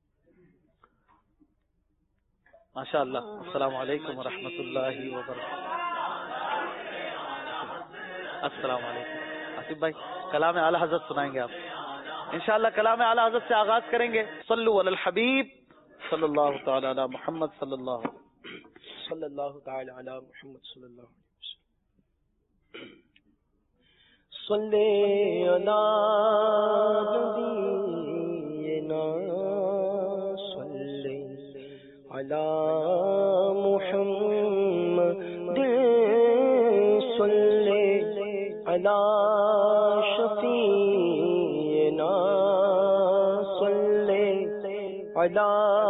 ماشاء اللہ. السلام علیکم ورحمۃ اللہ وبرکاتہ. السلام علیکم. آصف بھائی کلام اعلیٰ حضرت سنائیں گے آپ انشاءاللہ. کلام اعلیٰ حضرت سے آغاز کریں گے. صلو علی الحبیب صلی اللہ تعالی علی محمد صلی اللہ صلی اللہ تعالی علی محمد صلی اللہ علیہ وسلم. صلی علی نبینا صلی علی محمد صلی علی شفیعنا صلی علی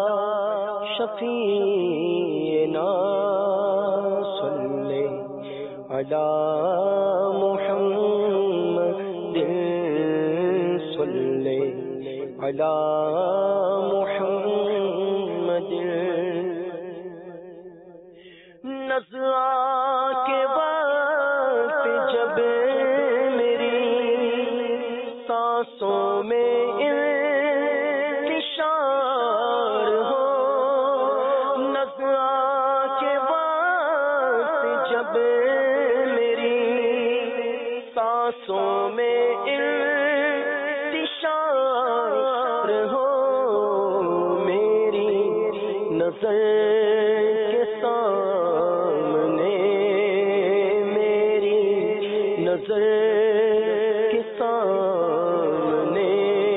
شفیعنا صلی علی محمد صلی علی محمد. نزعہ کے وقت جب میری سانسوں میں انتشار ہو، نزعہ کے وقت جب میری سانسوں میں انتشار ہو، میری نظر کے سامنے میری نظر کے سامنے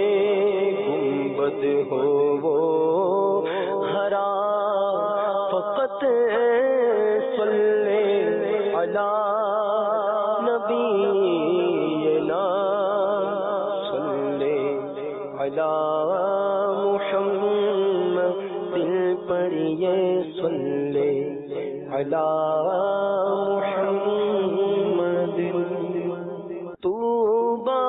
گنبد ہو وہ ہرا فقط صلی علی نبینا صلی علی محمد. دل پر یہ صلی علی محمد. طوبی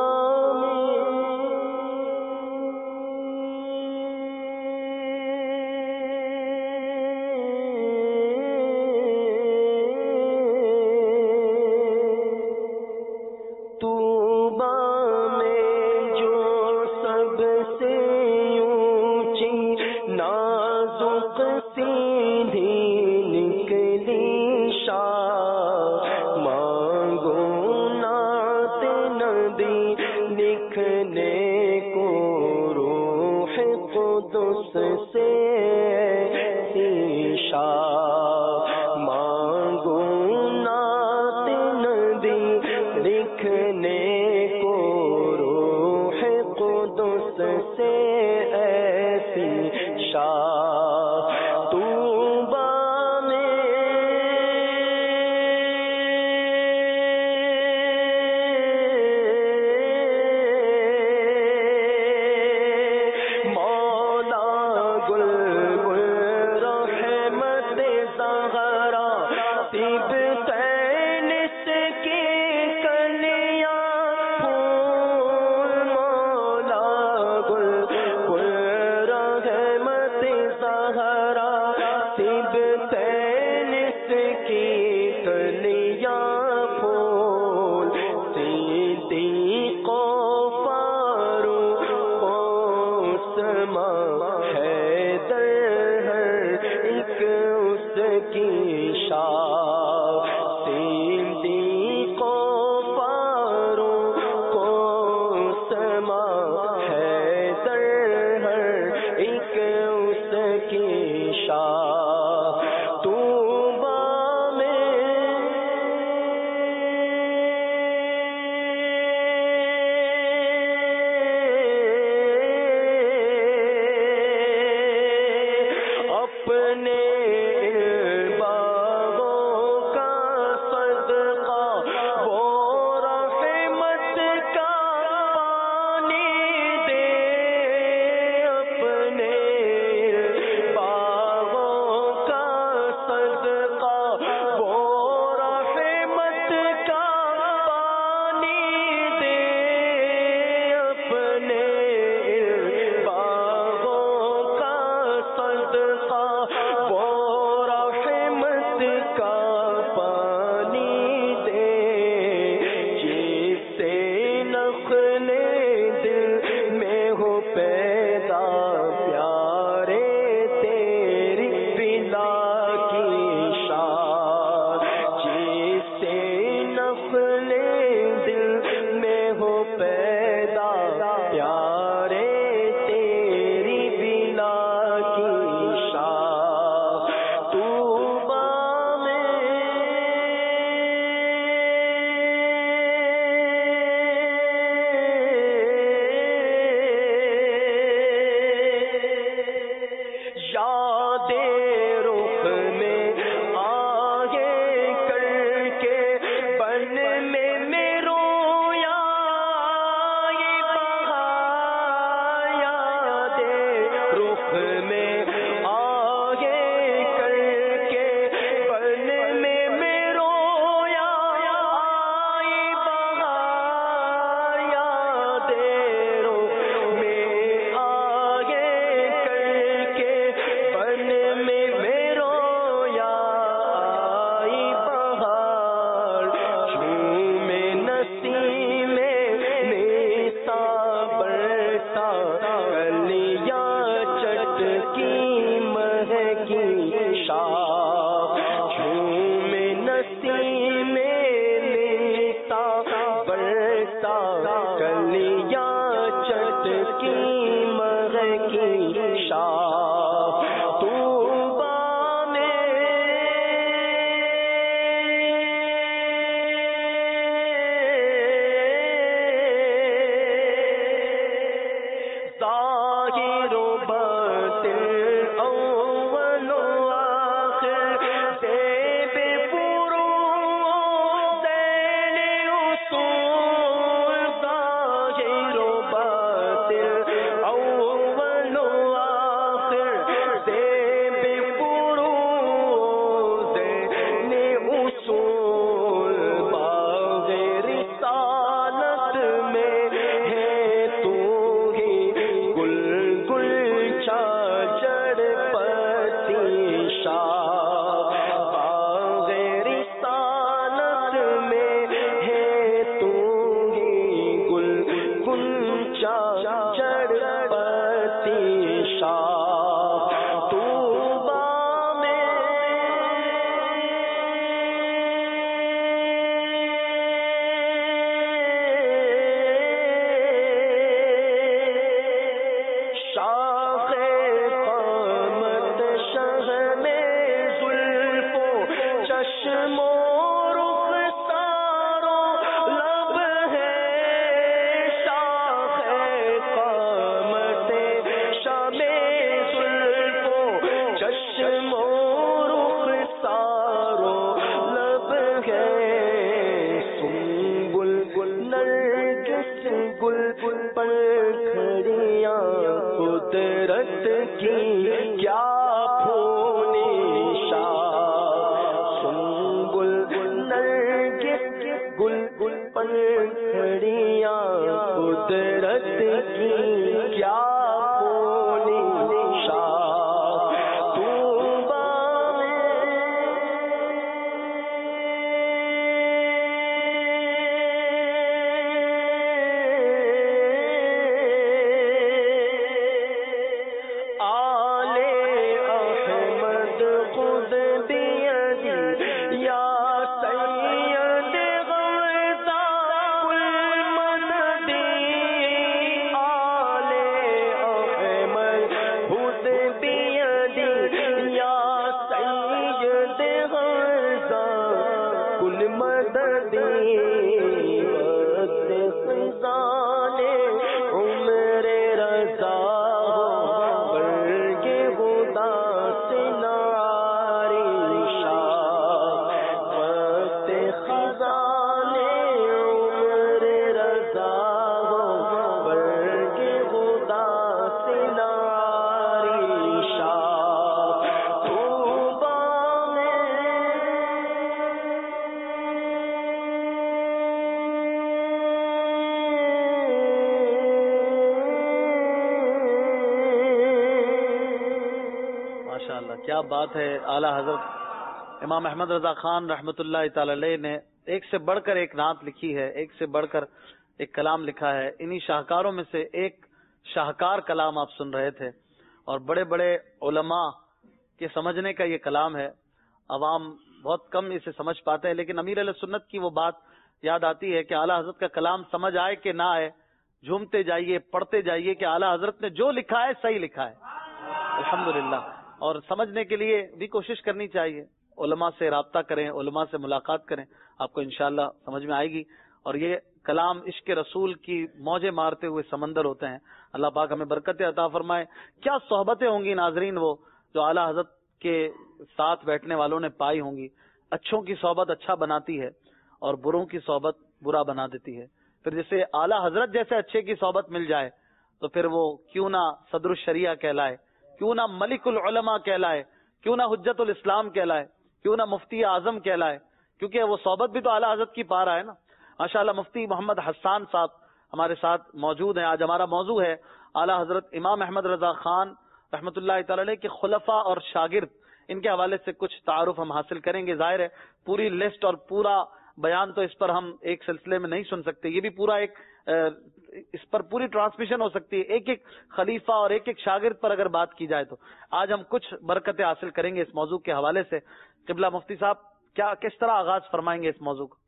کیا بات ہے. اعلیٰ حضرت امام احمد رضا خان رحمۃ اللہ تعالی علیہ نے ایک سے بڑھ کر ایک نعت لکھی ہے, ایک سے بڑھ کر ایک کلام لکھا ہے. انہی شاہکاروں میں سے ایک شاہکار کلام آپ سن رہے تھے, اور بڑے بڑے علماء کے سمجھنے کا یہ کلام ہے. عوام بہت کم اسے سمجھ پاتے ہیں, لیکن امیر علیہ سنت کی وہ بات یاد آتی ہے کہ اعلیٰ حضرت کا کلام سمجھ آئے کہ نہ آئے, جھومتے جائیے, پڑھتے جائیے کہ اعلیٰ حضرت نے جو لکھا ہے صحیح لکھا ہے الحمدللہ. اور سمجھنے کے لیے بھی کوشش کرنی چاہیے, علماء سے رابطہ کریں, علماء سے ملاقات کریں, آپ کو انشاءاللہ سمجھ میں آئے گی. اور یہ کلام عشق رسول کی موجیں مارتے ہوئے سمندر ہوتے ہیں. اللہ پاک ہمیں برکتیں عطا فرمائے. کیا صحبتیں ہوں گی ناظرین وہ جو اعلیٰ حضرت کے ساتھ بیٹھنے والوں نے پائی ہوں گی. اچھوں کی صحبت اچھا بناتی ہے اور بروں کی صحبت برا بنا دیتی ہے. پھر جسے اعلیٰ حضرت جیسے اچھے کی صحبت مل جائے تو پھر وہ کیوں نہ صدر الشریعہ کہلائے, کیوں نہ ملک العلماء کہلائے, کیوں نہ حجت الاسلام کہلائے, کیوں نہ مفتی اعظم کہلائے, کیونکہ وہ صحبت بھی تو اعلیٰ حضرت کی پا رہا ہے نا. ماشاءاللہ مفتی محمد حسان صاحب ہمارے ساتھ موجود ہیں. آج ہمارا موضوع ہے اعلیٰ حضرت امام احمد رضا خان رحمۃ اللہ تعالی علیہ کے خلفاء اور شاگرد. ان کے حوالے سے کچھ تعارف ہم حاصل کریں گے. ظاہر ہے پوری لسٹ اور پورا بیان تو اس پر ہم ایک سلسلے میں نہیں سن سکتے, یہ بھی پورا ایک اس پر پوری ٹرانسمیشن ہو سکتی ہے ایک ایک خلیفہ اور ایک ایک شاگرد پر اگر بات کی جائے تو. آج ہم کچھ برکتیں حاصل کریں گے اس موضوع کے حوالے سے. قبلہ مفتی صاحب کیا کس طرح آغاز فرمائیں گے اس موضوع کو؟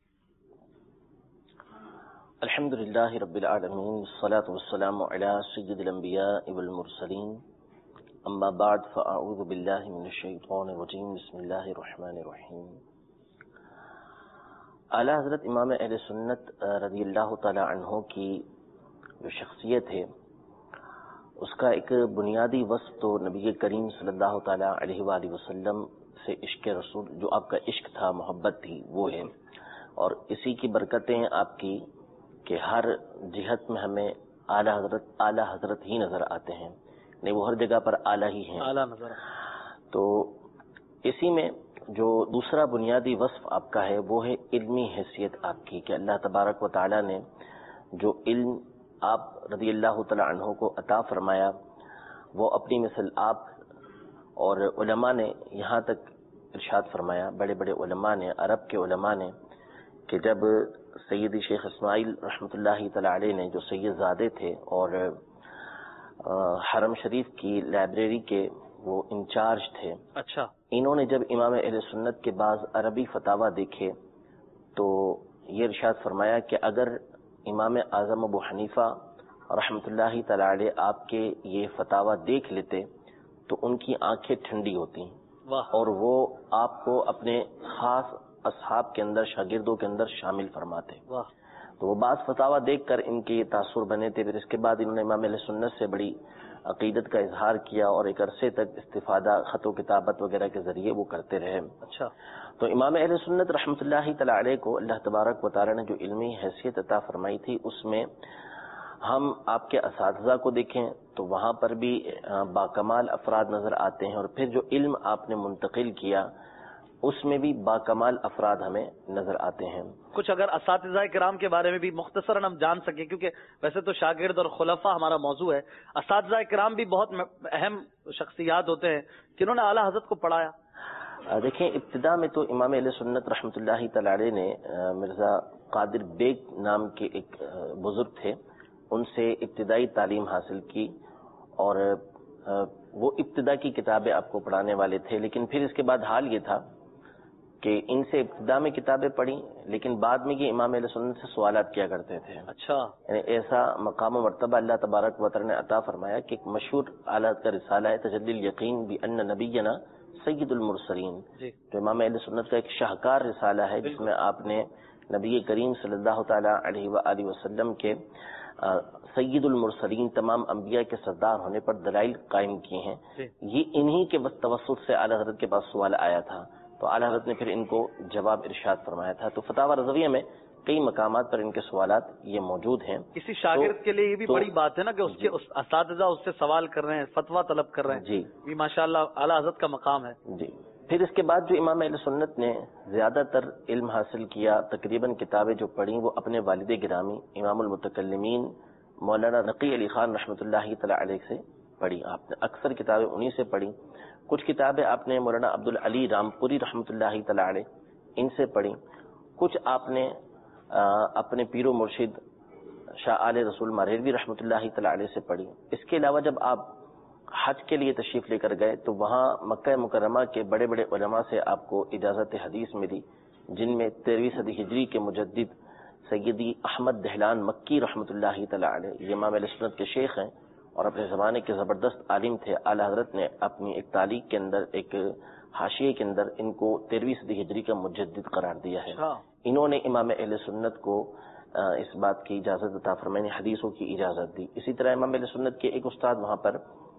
الحمد للہ رب العالمین والصلاة والسلام علی سید الانبیاء والمرسلین اما بعد فاعوذ باللہ من الشیطان الرجیم بسم اللہ الرحمن الرحیم. اعلیٰ حضرت امام اہل سنت رضی اللہ تعالی عنہ کی جو شخصیت ہے اس کا ایک بنیادی وصف تو نبی کریم صلی اللہ تعالی علیہ وآلہ وسلم سے عشق رسول, جو آپ کا عشق تھا, محبت تھی, وہ ہے. اور اسی کی برکتیں آپ کی کہ ہر جہت میں ہمیں اعلیٰ حضرت اعلیٰ حضرت ہی نظر آتے ہیں, نہیں وہ ہر جگہ پر اعلیٰ ہی ہیں. اعلیٰ نظر. تو اسی میں جو دوسرا بنیادی وصف آپ کا ہے وہ ہے علمی حیثیت آپ کی, کہ اللہ تبارک و تعالی نے جو علم آپ رضی اللہ تعالی عنہ کو عطا فرمایا وہ اپنی مثل آپ اور علماء نے یہاں تک ارشاد فرمایا, بڑے بڑے علماء نے, عرب کے علماء نے, کہ جب سیدی شیخ اسماعیل رحمۃ اللہ تعالی علیہ نے جو سید زادے تھے اور حرم شریف کی لائبریری کے وہ انچارج تھے, اچھا, انہوں نے جب امام اہل سنت کے بعض عربی فتاوی دیکھے تو یہ ارشاد فرمایا کہ اگر امام اعظم ابو حنیفہ رحمۃ اللہ تعالی علیہ آپ کے یہ فتاوی دیکھ لیتے تو ان کی آنکھیں ٹھنڈی ہوتی اور وہ آپ کو اپنے خاص اصحاب کے اندر, شاگردوں کے اندر شامل فرماتے. تو وہ بعض فتاوی دیکھ کر ان کے یہ تاثر بنے تھے. پھر اس کے بعد انہوں نے امام اہل سنت سے بڑی عقیدت کا اظہار کیا اور ایک عرصے تک استفادہ خط و کتابت وغیرہ کے ذریعے وہ کرتے رہے. اچھا, تو امام اہل سنت رحمۃ اللہ تعالی علیہ کو اللہ تبارک و تعالی نے جو علمی حیثیت عطا فرمائی تھی اس میں ہم آپ کے اساتذہ کو دیکھیں تو وہاں پر بھی باکمال افراد نظر آتے ہیں, اور پھر جو علم آپ نے منتقل کیا اس میں بھی باکمال افراد ہمیں نظر آتے ہیں. کچھ اگر اساتذہ کرام کے بارے میں بھی مختصراً ہم جان سکیں, کیونکہ ویسے تو شاگرد اور خلفاء ہمارا موضوع ہے, اساتذہ کرام بھی بہت اہم شخصیات ہوتے ہیں جنہوں نے اعلیٰ حضرت کو پڑھایا. دیکھیں ابتدا میں تو امام اہل سنت رحمۃ اللہ تعالی علیہ نے مرزا قادر بیگ نام کے ایک بزرگ تھے, ان سے ابتدائی تعلیم حاصل کی اور وہ ابتدا کی کتابیں آپ کو پڑھانے والے تھے. لیکن پھر اس کے بعد حال یہ تھا کہ ان سے ابتدا میں کتابیں پڑھی لیکن بعد میں یہ امام اہل سنت سے سوالات کیا کرتے تھے. اچھا, یعنی ایسا مقام و مرتبہ اللہ تبارک و تعالی نے عطا فرمایا کہ ایک مشہور اعلیٰ کا رسالہ ہے تجلی الیقین بان نبینا سید المرسلین, جو امام اہل سنت کا ایک شاہکار رسالہ ہے جس میں آپ نے نبی کریم صلی اللہ تعالی علیہ وآلہ وسلم کے سید المرسلین, تمام انبیاء کے سردار ہونے پر دلائل قائم کیے ہیں. یہ انہی کے توسط سے اعلیٰ حضرت کے پاس سوال آیا تھا تو اعلیٰ حضرت نے پھر ان کو جواب ارشاد فرمایا تھا. تو فتاوی رضویہ میں کئی مقامات پر ان کے سوالات یہ موجود ہیں. کسی شاگرد کے لیے یہ بھی بڑی بات ہے نا کہ اس کے اساتذہ اس سے سوال کر رہے ہیں, فتویٰ طلب کر رہے ہیں. جی, یہ ماشاءاللہ اعلیٰ حضرت کا مقام ہے. جی. پھر اس کے بعد جو امام اہل سنت نے زیادہ تر علم حاصل کیا, تقریباً کتابیں جو پڑھیں وہ اپنے والد گرامی امام المتکلمین مولانا نقی علی خان رحمۃ اللہ تعالی علیہ سے پڑھی. آپ نے اکثر کتابیں انہی سے پڑھی. کچھ کتابیں آپ نے مولانا عبد العلی رامپوری رحمۃ اللہ تعالی علیہ ان سے پڑھی، کچھ آپ نے اپنے پیر و مرشد شاہ آل رسول ماریلوی رحمۃ اللہ تعالی علیہ سے پڑھی۔ اس کے علاوہ جب آپ حج کے لیے تشریف لے کر گئے تو وہاں مکہ مکرمہ کے بڑے بڑے علماء سے آپ کو اجازت حدیث ملی، جن میں تیرہویں صدی ہجری کے مجدد سیدی احمد دہلان مکی رحمۃ اللہ تعالی علیہ، یہ امام اہل سنت کے شیخ ہیں اور اپنے زمانے کے زبردست عالم تھے۔ اعلیٰ حضرت نے اپنی ایک تعلیق کے اندر، ایک حاشیے کے اندر ان کو تیرہویں صدی ہجری کا مجدد قرار دیا ہے۔ انہوں نے امام اہل سنت کو اس بات کی اجازت عطا فرمائی، حدیثوں کی اجازت دی۔ اسی طرح امام اہل سنت کے ایک استاد وہاں پر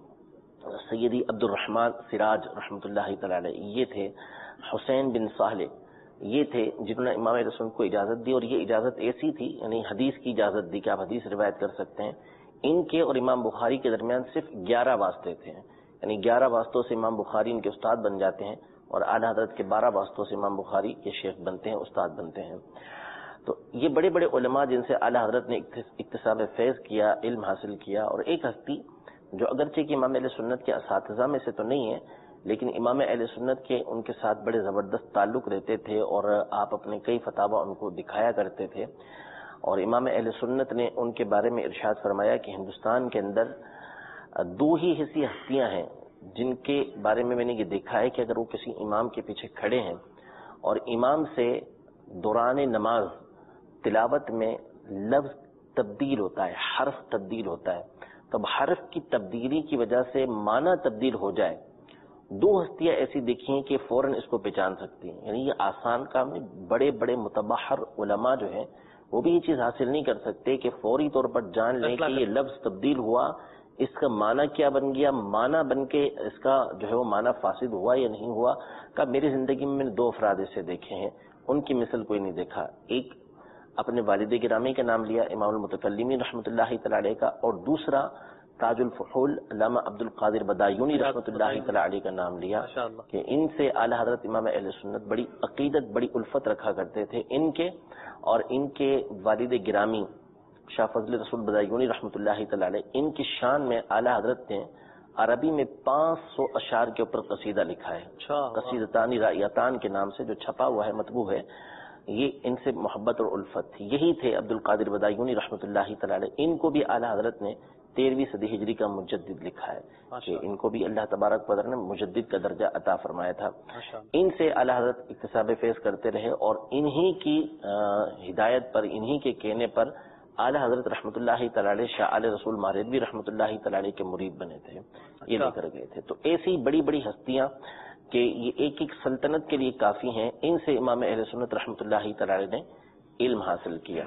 سیدی عبد الرحمن سراج رحمۃ اللہ تعالی علیہ، یہ تھے حسین بن صالح، یہ تھے جنہوں نے امام اہل سنت کو اجازت دی، اور یہ اجازت ایسی تھی، یعنی حدیث کی اجازت دی کہ آپ حدیث روایت کر سکتے ہیں۔ ان کے اور امام بخاری کے درمیان صرف گیارہ واسطے تھے، یعنی گیارہ واسطوں سے امام بخاری ان کے استاد بن جاتے ہیں، اور اعلیٰ حضرت کے بارہ واسطوں سے امام بخاری کے شیخ بنتے ہیں، استاد بنتے ہیں۔ تو یہ بڑے بڑے علماء جن سے اعلیٰ حضرت نے اکتساب فیض کیا، علم حاصل کیا، اور ایک ہستی جو اگرچہ کہ امام اہل سنت کے اساتذہ میں سے تو نہیں ہے، لیکن امام اہل سنت کے ان کے ساتھ بڑے زبردست تعلق رہتے تھے، اور آپ اپنے کئی فتاوی ان کو دکھایا کرتے تھے۔ اور امام اہل سنت نے ان کے بارے میں ارشاد فرمایا کہ ہندوستان کے اندر دو ہی ایسی ہستیاں ہیں جن کے بارے میں میں نے یہ دیکھا ہے کہ اگر وہ کسی امام کے پیچھے کھڑے ہیں اور امام سے دوران نماز تلاوت میں لفظ تبدیل ہوتا ہے، حرف تبدیل ہوتا ہے، تب حرف کی تبدیلی کی وجہ سے معنی تبدیل ہو جائے، دو ہستیاں ایسی دیکھی ہیں کہ فوراً اس کو پہچان سکتی ہیں۔ یعنی یہ آسان کام نہیں، بڑے بڑے متبحر علماء جو ہیں وہ بھی یہ چیز حاصل نہیں کر سکتے کہ فوری طور پر جان لیں کہ یہ لفظ تبدیل ہوا، اس کا معنی کیا بن گیا، معنی بن کے اس کا جو ہے وہ معنی فاسد ہوا یا نہیں ہوا۔ کہ میری زندگی میں میں نے دو افراد ایسے دیکھے ہیں، ان کی مثل کوئی نہیں دیکھا۔ ایک اپنے والد گرامی کا نام لیا امام المتکلمین رحمۃ اللہ تعالی علیہ کا، اور دوسرا تاج الفحول علامہ عبد القادر بدایونی رحمۃ اللہ تعالی علیہ کا نام لیا، کہ ان سے اعلیٰ حضرت امام اہل سنت بڑی عقیدت، بڑی الفت رکھا کرتے تھے ان کے، اور ان کے والد گرامی شاہ فضل رسول بدایونی رحمۃ اللہ تعالی علیہ، ان کی شان میں اعلیٰ حضرت نے عربی میں پانچ سو اشعار کے اوپر قصیدہ لکھا ہے، قصیدتان رائیتان کے نام سے جو چھپا ہوا ہے، مطبوع ہے۔ یہ ان سے محبت اور الفت تھی۔ یہی تھے عبد القادر بدایونی رحمۃ اللہ تعالی علیہ، ان کو بھی اعلیٰ حضرت نے تیرہویں صدی ہجری کا مجدد لکھا ہے، کہ ان کو بھی اللہ تبارک و تعالی نے مجدد کا درجہ عطا فرمایا تھا۔ ان سے اعلیٰ حضرت اکتساب فیض کرتے رہے، اور انہی کی ہدایت پر، انہی کے کہنے پر اعلیٰ حضرت رحمۃ اللہ تعالی علیہ شاہ آل رسول ماریلوی رحمۃ اللہ تعالی علیہ کے مرید بنے تھے، یہ لے کر گئے تھے۔ تو ایسی بڑی بڑی ہستیاں کہ یہ ایک ایک سلطنت کے لیے کافی ہیں، ان سے امام اہل سنت رحمۃ اللہ تعالی علیہ نے علم حاصل کیا۔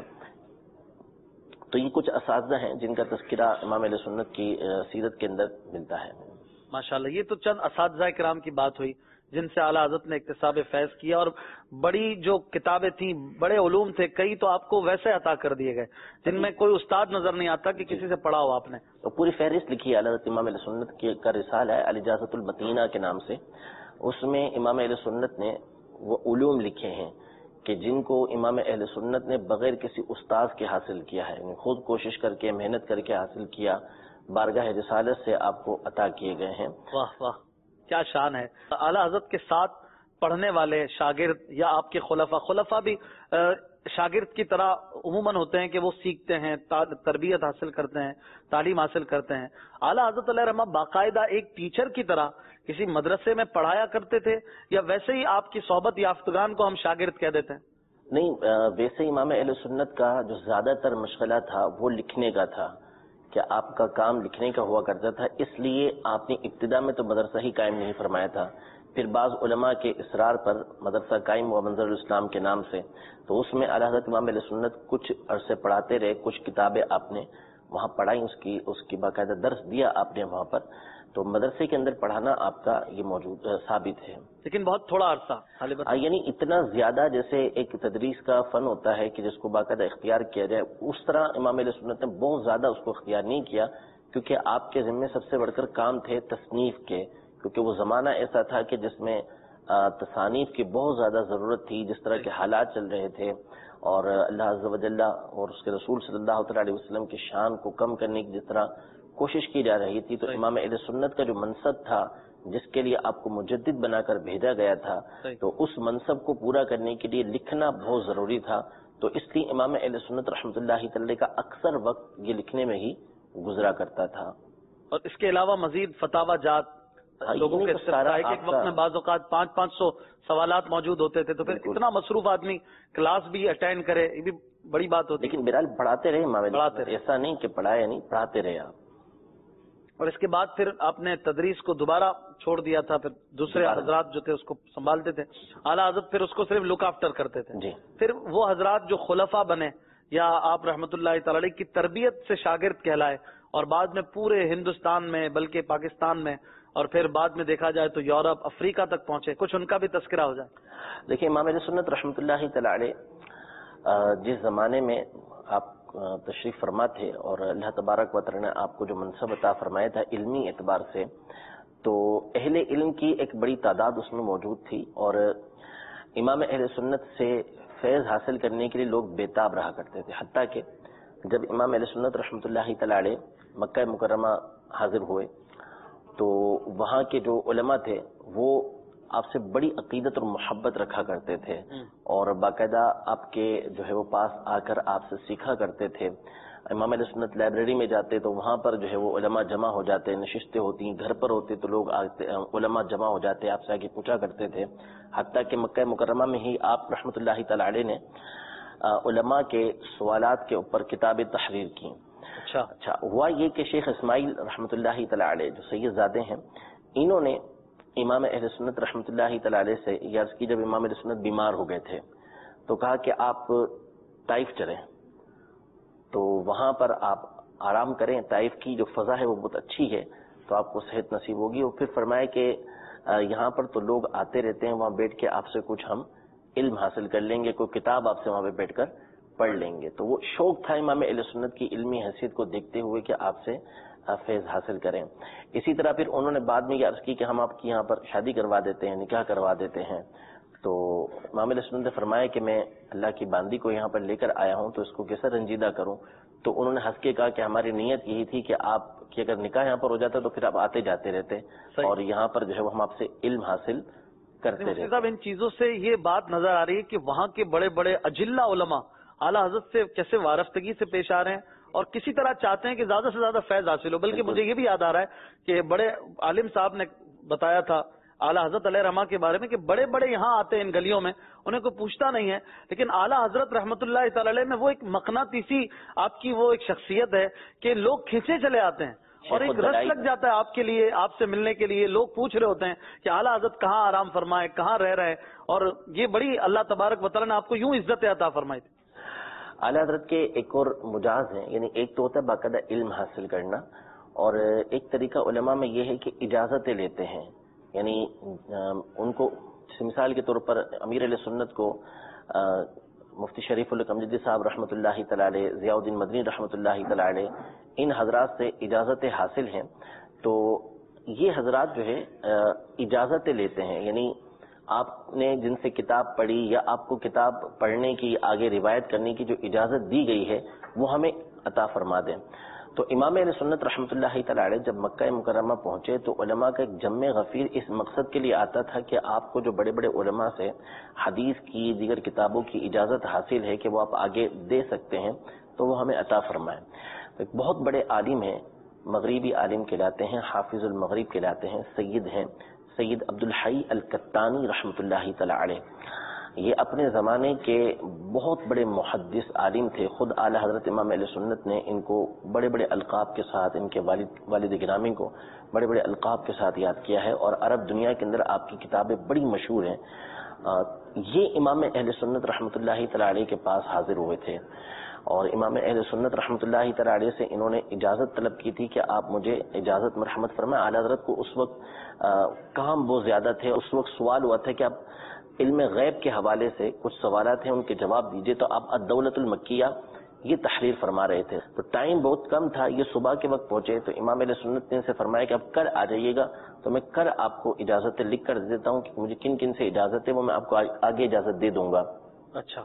تو یہ کچھ اساتذہ ہیں جن کا تذکرہ امام اہل سنت کی سیرت کے اندر ملتا ہے۔ ماشاءاللہ، یہ تو چند اساتذہ کرام کی بات ہوئی جن سے اعلیٰ حضرت نے اکتساب فیض کیا، اور بڑی جو کتابیں تھیں، بڑے علوم تھے، کئی تو آپ کو ویسے عطا کر دیے گئے جن میں کوئی استاد نظر نہیں آتا کہ کسی سے پڑھا ہو آپ نے۔ تو پوری فہرست لکھی ہے حضرت امام اہل سنت کی، کا رسالہ ہے الاجازۃ المتینہ کے نام سے، اس میں امام اہل سنت نے وہ علوم لکھے ہیں کہ جن کو امام اہل سنت نے بغیر کسی استاذ کے حاصل کیا ہے، یعنی خود کوشش کر کے، محنت کر کے حاصل کیا، بارگاہ رسالت سے آپ کو عطا کیے گئے ہیں۔ واہ واہ، کیا شان ہے۔ اعلیٰ حضرت کے ساتھ پڑھنے والے شاگرد یا آپ کے خلفاء خلفاء بھی شاگرد کی طرح عموماً ہوتے ہیں کہ وہ سیکھتے ہیں، تربیت حاصل کرتے ہیں، تعلیم حاصل کرتے ہیں۔ اعلیٰ حضرت علیہ رحمہ باقاعدہ ایک ٹیچر کی طرح کسی مدرسے میں پڑھایا کرتے تھے، یا ویسے ہی آپ کی صحبت یافتگان کو ہم شاگرد کہہ دیتے ہیں؟ نہیں، ویسے امام اہل سنت کا جو زیادہ تر مشغلہ تھا وہ لکھنے کا تھا، کہ آپ کا کام لکھنے کا ہوا کرتا تھا، اس لیے آپ نے ابتدا میں تو مدرسہ ہی قائم نہیں فرمایا تھا، پھر بعض علماء کے اصرار پر مدرسہ قائم ہوا منظر الاسلام کے نام سے، تو اس میں اعلیٰ حضرت امام اہل سنت کچھ عرصے پڑھاتے رہے، کچھ کتابیں آپ نے وہاں پڑھائی، اس کی اس کی باقاعدہ درس دیا آپ نے وہاں پر، تو مدرسے کے اندر پڑھانا آپ کا یہ موجود ثابت ہے، لیکن بہت تھوڑا عرصہ، یعنی اتنا زیادہ جیسے ایک تدریس کا فن ہوتا ہے کہ جس کو باقاعدہ اختیار کیا جائے، اس طرح امام اہل سنت نے بہت زیادہ اس کو اختیار نہیں کیا، کیونکہ آپ کے ذمے سب سے بڑھ کر کام تھے تصنیف کے، کیونکہ وہ زمانہ ایسا تھا کہ جس میں تصانیف کی بہت زیادہ ضرورت تھی، جس طرح کے حالات چل رہے تھے، اور اللہ عز و جل اور اس کے رسول صلی اللہ تعالی علیہ وسلم کی شان کو کم کرنے کی جس طرح کوشش کی جا رہی تھی، تو امام اہل سنت کا جو منصب تھا جس کے لیے آپ کو مجدد بنا کر بھیجا گیا تھا تو اس منصب کو پورا کرنے کے لیے لکھنا بہت ضروری تھا. تو اس لیے امام اہل سنت رحمۃ اللہ تعالی کا اکثر وقت یہ لکھنے میں ہی گزرا کرتا تھا. اور اس کے علاوہ مزید فتاوا جات لوگوں کے ایک ایک وقت میں بعض اوقات پانچ پانچ سو سوالات موجود ہوتے تھے, تو پھر اتنا مصروف آدمی کلاس بھی اٹینڈ کرے, یہ بھی بڑی بات ہوتی. لیکن بہرحال پڑھاتے رہے امام اہل سنت, ایسا نہیں کہ پڑھایا نہیں, پڑھاتے رہے آپ. اور اس کے بعد پھر آپ نے تدریس کو دوبارہ چھوڑ دیا تھا, پھر دوسرے حضرات جو تھے اس کو سنبھالتے تھے. اعلیٰ حضرت پھر اس کو صرف لک آفٹر کرتے تھے. جی. پھر وہ حضرات جو خلفاء بنے یا آپ رحمۃ اللہ تعالی علیہ کی تربیت سے شاگرد کہلائے, اور بعد میں پورے ہندوستان میں بلکہ پاکستان میں اور پھر بعد میں دیکھا جائے تو یورپ افریقہ تک پہنچے, کچھ ان کا بھی تذکرہ ہو جائے. دیکھیں امام اہل سنت رحمۃ اللہ تعالی علیہ جس زمانے میں آپ تشریف فرما تھے اور اللہ تبارک و تعالی نے آپ کو جو منصب عطا فرمایا تھا علمی اعتبار سے, تو اہل علم کی ایک بڑی تعداد اس میں موجود تھی, اور امام اہل سنت سے فیض حاصل کرنے کے لیے لوگ بےتاب رہا کرتے تھے. حتیٰ کہ جب امام اہل سنت رحمۃ اللہ تعالی علیہ مکہ مکرمہ حاضر ہوئے تو وہاں کے جو علماء تھے وہ آپ سے بڑی عقیدت اور محبت رکھا کرتے تھے, اور باقاعدہ آپ کے جو ہے وہ پاس آ کر آپ سے سیکھا کرتے تھے. امام علیہ سنت لائبریری میں جاتے تو وہاں پر جو ہے وہ علماء جمع ہو جاتے, نشستیں ہوتی, گھر پر ہوتے تو لوگ آتے, علماء جمع ہو جاتے, آپ سے آگے پوچھا کرتے تھے. حتیٰ کہ مکہ مکرمہ میں ہی آپ رحمۃ اللہ تعالی علیہ نے علماء کے سوالات کے اوپر کتابیں تحریر کی. اچھا اچھا ہوا یہ کہ شیخ اسماعیل رحمۃ اللہ تعالی علیہ جو سید زادے ہیں, انہوں نے امام اہل سنت رحمۃ اللہ تعالی علیہ سے یہ عرض کی, جب امام اہل سنت بیمار ہو گئے تھے تو کہا کہ آپ طائف چلیں, تو وہاں پر آپ آرام کریں, طائف کی جو فضا ہے وہ بہت اچھی ہے, تو آپ کو صحت نصیب ہوگی. اور پھر فرمایا کہ یہاں پر تو لوگ آتے رہتے ہیں, وہاں بیٹھ کے آپ سے کچھ ہم علم حاصل کر لیں گے, کوئی کتاب آپ سے وہاں پہ بیٹھ کر پڑھ لیں گے. تو وہ شوق تھا امام اہل سنت کی علمی حیثیت کو دیکھتے ہوئے کہ آپ سے فیض حاصل کریں. اسی طرح پھر انہوں نے بعد میں یہ عرض کی کہ ہم آپ کی یہاں پر شادی کروا دیتے ہیں, نکاح کروا دیتے ہیں. تو امام اہل سنت نے فرمایا کہ میں اللہ کی باندی کو یہاں پر لے کر آیا ہوں تو اس کو کیسے رنجیدہ کروں. تو انہوں نے ہنس کے کہا کہ ہماری نیت یہی تھی کہ آپ کی اگر نکاح یہاں پر ہو جاتا تو پھر آپ آتے جاتے رہتے, اور یہاں پر جو ہے وہ ہم آپ سے علم حاصل کرتے رہتے. صاحب ان چیزوں سے یہ بات نظر آ رہی ہے کہ وہاں کے بڑے بڑے اجلہ علماء اعلیٰ حضرت سے کیسے وارفتگی سے پیش آ رہے ہیں, اور کسی طرح چاہتے ہیں کہ زیادہ سے زیادہ فیض حاصل ہو. بلکہ مجھے یہ بھی یاد آ رہا ہے کہ بڑے عالم صاحب نے بتایا تھا اعلیٰ حضرت علیہ رحمہ کے بارے میں کہ بڑے بڑے یہاں آتے ہیں ان گلیوں میں, انہیں کوئی پوچھتا نہیں ہے, لیکن اعلیٰ حضرت رحمۃ اللہ تعالی علیہ میں وہ ایک مقناطیسی آپ کی وہ ایک شخصیت ہے کہ لوگ کھینچے چلے آتے ہیں, اور ایک رس لگ جاتا ہے آپ کے لیے, آپ سے ملنے کے لیے. لوگ پوچھ رہے ہوتے ہیں کہ اعلیٰ حضرت کہاں آرام فرمائے, کہاں رہ رہے, اور یہ بڑی اللہ تبارک و تعالی نے آپ کو یوں عزت عطا فرمائی تھی. اعلیٰ حضرت کے ایک اور مجاز ہیں, یعنی ایک تو ہوتا ہے باقاعدہ علم حاصل کرنا, اور ایک طریقہ علماء میں یہ ہے کہ اجازتیں لیتے ہیں. یعنی ان کو مثال کے طور پر امیر علیہ سنت کو مفتی شریف القمجدی صاحب رحمۃ اللہ تعالی علیہ, ضیاء الدین مدنی رحمۃ اللہ تعالی علیہ, ان حضرات سے اجازتیں حاصل ہیں. تو یہ حضرات جو ہے اجازتیں لیتے ہیں, یعنی آپ نے جن سے کتاب پڑھی یا آپ کو کتاب پڑھنے کی آگے روایت کرنے کی جو اجازت دی گئی ہے وہ ہمیں عطا فرما دیں. تو امام اہل سنت رحمۃ اللہ تعالی علیہ جب مکہ مکرمہ پہنچے تو علماء کا ایک جمع غفیر اس مقصد کے لیے آتا تھا کہ آپ کو جو بڑے بڑے علماء سے حدیث کی دیگر کتابوں کی اجازت حاصل ہے کہ وہ آپ آگے دے سکتے ہیں تو وہ ہمیں عطا فرمائیں. ایک بہت بڑے عالم ہیں, مغربی عالم کہلاتے ہیں, حافظ المغرب کہلاتے ہیں, سید ہیں سید عبد الحی الکتانی رحمۃ اللہ تعالی علیہ. یہ اپنے زمانے کے بہت بڑے محدث عالم تھے. خود اعلیٰ حضرت امام اہل سنت نے ان کو بڑے بڑے القاب کے ساتھ, ان کے والد والد گرامی کو بڑے بڑے القاب کے ساتھ یاد کیا ہے, اور عرب دنیا کے اندر آپ کی کتابیں بڑی مشہور ہیں. یہ امام اہل سنت رحمۃ اللہ تعالی علیہ کے پاس حاضر ہوئے تھے, اور امام اہل سنت رحمۃ اللہ تعالی علیہ سے انہوں نے اجازت طلب کی تھی کہ آپ مجھے اجازت مرحمت فرمائیں. اعلیٰ حضرت کو اس وقت کام بہت زیادہ تھے. اس وقت سوال ہوا تھا کہ آپ علم غیب کے حوالے سے کچھ سوالات ہیں ان کے جواب دیجئے, تو آپ الدولۃ المکیہ یہ تحریر فرما رہے تھے. تو ٹائم بہت کم تھا, یہ صبح کے وقت پہنچے, تو امام علیہ سنت نے ان سے فرمایا کہ آپ کل آ جائیے گا, تو میں کل آپ کو اجازتیں لکھ کر دے دیتا ہوں کہ مجھے کن کن سے اجازت ہے, وہ میں آپ کو آگے اجازت دے دوں گا. اچھا.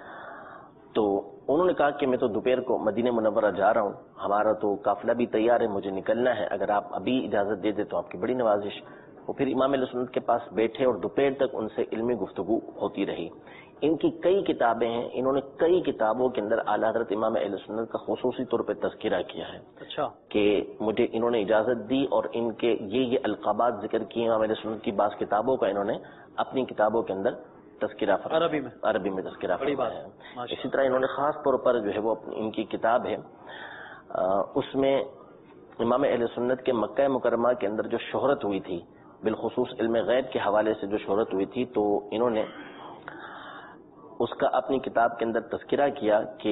تو انہوں نے کہا کہ میں تو دوپہر کو مدینہ منورہ جا رہا ہوں, ہمارا تو قافلہ بھی تیار ہے, مجھے نکلنا ہے, اگر آپ ابھی اجازت دے دیں تو آپ کی بڑی نوازش. وہ پھر امام اہل سنت کے پاس بیٹھے اور دوپہر تک ان سے علمی گفتگو ہوتی رہی. ان کی کئی کتابیں ہیں, انہوں نے کئی کتابوں کے اندر اعلیٰ حضرت امام اہل سنت کا خصوصی طور پہ تذکرہ کیا ہے. اچھا. کہ مجھے انہوں نے اجازت دی اور ان کے یہ یہ القابات ذکر کیے امام اہل سنت کی بعض کتابوں کا انہوں نے اپنی کتابوں کے اندر تذکرہ فرمایا, عربی میں عربی میں تذکرہ فرمایا ہے. اسی طرح انہوں نے خاص طور پر جو ہے وہ ان کی کتاب ہے اس میں امام اہل سنت کے مکہ مکرمہ کے اندر جو شہرت ہوئی تھی, بالخصوص علم غیب کے حوالے سے جو شہرت ہوئی تھی, تو انہوں نے اس کا اپنی کتاب کے اندر تذکرہ کیا کہ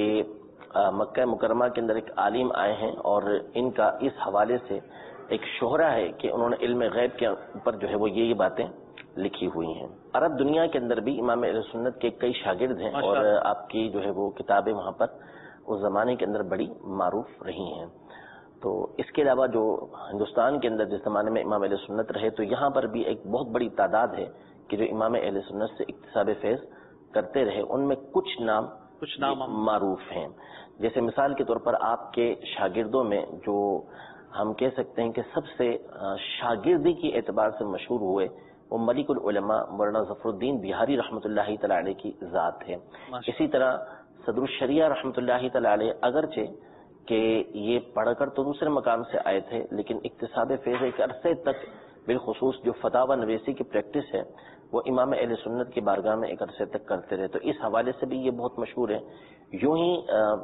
مکہ مکرمہ کے اندر ایک عالم آئے ہیں اور ان کا اس حوالے سے ایک شہرہ ہے کہ انہوں نے علم غیب کے اوپر جو ہے وہ یہ باتیں لکھی ہوئی ہیں. عرب دنیا کے اندر بھی امام اہل سنت کے کئی شاگرد ہیں اور آپ کی جو ہے وہ کتابیں وہاں پر اس زمانے کے اندر بڑی معروف رہی ہیں. تو اس کے علاوہ جو ہندوستان کے اندر جس زمانے میں امام اہل سنت رہے, تو یہاں پر بھی ایک بہت بڑی تعداد ہے کہ جو امام اہل سنت سے اکتساب فیض کرتے رہے. ان میں کچھ نام کچھ نام معروف ہیں. جیسے مثال کے طور پر آپ کے شاگردوں میں جو ہم کہہ سکتے ہیں کہ سب سے شاگردی کی اعتبار سے مشہور ہوئے, وہ ملک العلماء مولانا ظفر الدین بہاری رحمۃ اللہ تعالی علیہ کی ذات ہے. اسی طرح صدر الشریعہ رحمۃ اللہ تعالی علیہ, اگرچہ کہ یہ پڑھ کر تو دوسرے مقام سے آئے تھے, لیکن اکتساب فیض ایک عرصے تک بالخصوص جو فتاوی نویسی کی پریکٹس ہے وہ امام اہل سنت کی بارگاہ میں ایک عرصے تک کرتے رہے. تو اس حوالے سے بھی یہ بہت مشہور ہے. یوں ہی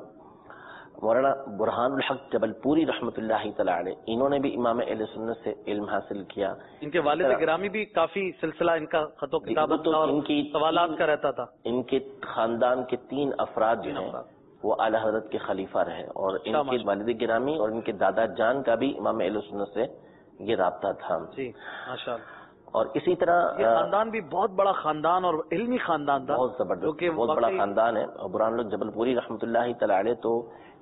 مولانا برہان الحق جبل پوری رحمۃ اللہ تعالی علیہ, انہوں نے بھی امام اہل سنت سے علم حاصل کیا. ان کے والد گرامی بھی کافی سلسلہ ان کا خط و کتابت اور ان کی سوالات کا رہتا تھا. ان کے خاندان کے تین افراد جو ہیں وہ اعلیٰ حضرت کے خلیفہ رہے, اور ان کے والد گرامی اور ان کے دادا جان کا بھی امام اہل سنت سے یہ رابطہ تھا. جی ماشاء اللہ. اور اسی طرح یہ خاندان بھی بہت بڑا خاندان اور علمی خاندان تھا, بہت زبردست, بہت بڑا خاندان ہے. برہان الحق جبل پوری رحمۃ اللہ تعالی علیہ تو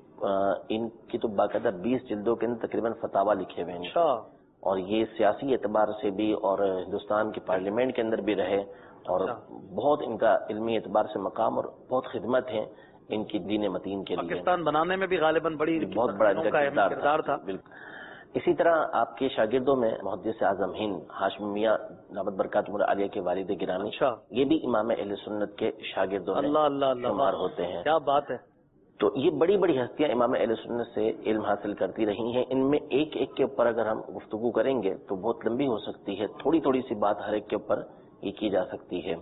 ان کی تو باقاعدہ بیس جلدوں کے اندر تقریباً فتاوا لکھے ہوئے ہیں, اور یہ سیاسی اعتبار سے بھی اور ہندوستان کی پارلیمنٹ کے اندر بھی رہے, اور بہت ان کا علمی اعتبار سے مقام اور بہت خدمت ہے ان کی دین متین کے لیے. پاکستان بنانے میں بھی غالباً بڑی بہت بڑا ان کا کردار تھا. اسی طرح آپ کے شاگردوں میں محدث اعظم ہند ہاشم میاں دامت برکاتہم العالیہ کے والد گرامی, یہ بھی امام اہل سنت کے شاگردوں میں شمار ہوتے ہیں. کیا بات ہے. تو یہ بڑی بڑی ہستیاں امام اہل سنت سے علم حاصل کرتی رہی ہیں. ان میں ایک ایک کے اوپر اگر ہم گفتگو کریں گے تو بہت لمبی ہو سکتی ہے, تھوڑی تھوڑی سی بات ہر ایک کے اوپر یہ کی جا سکتی ہے.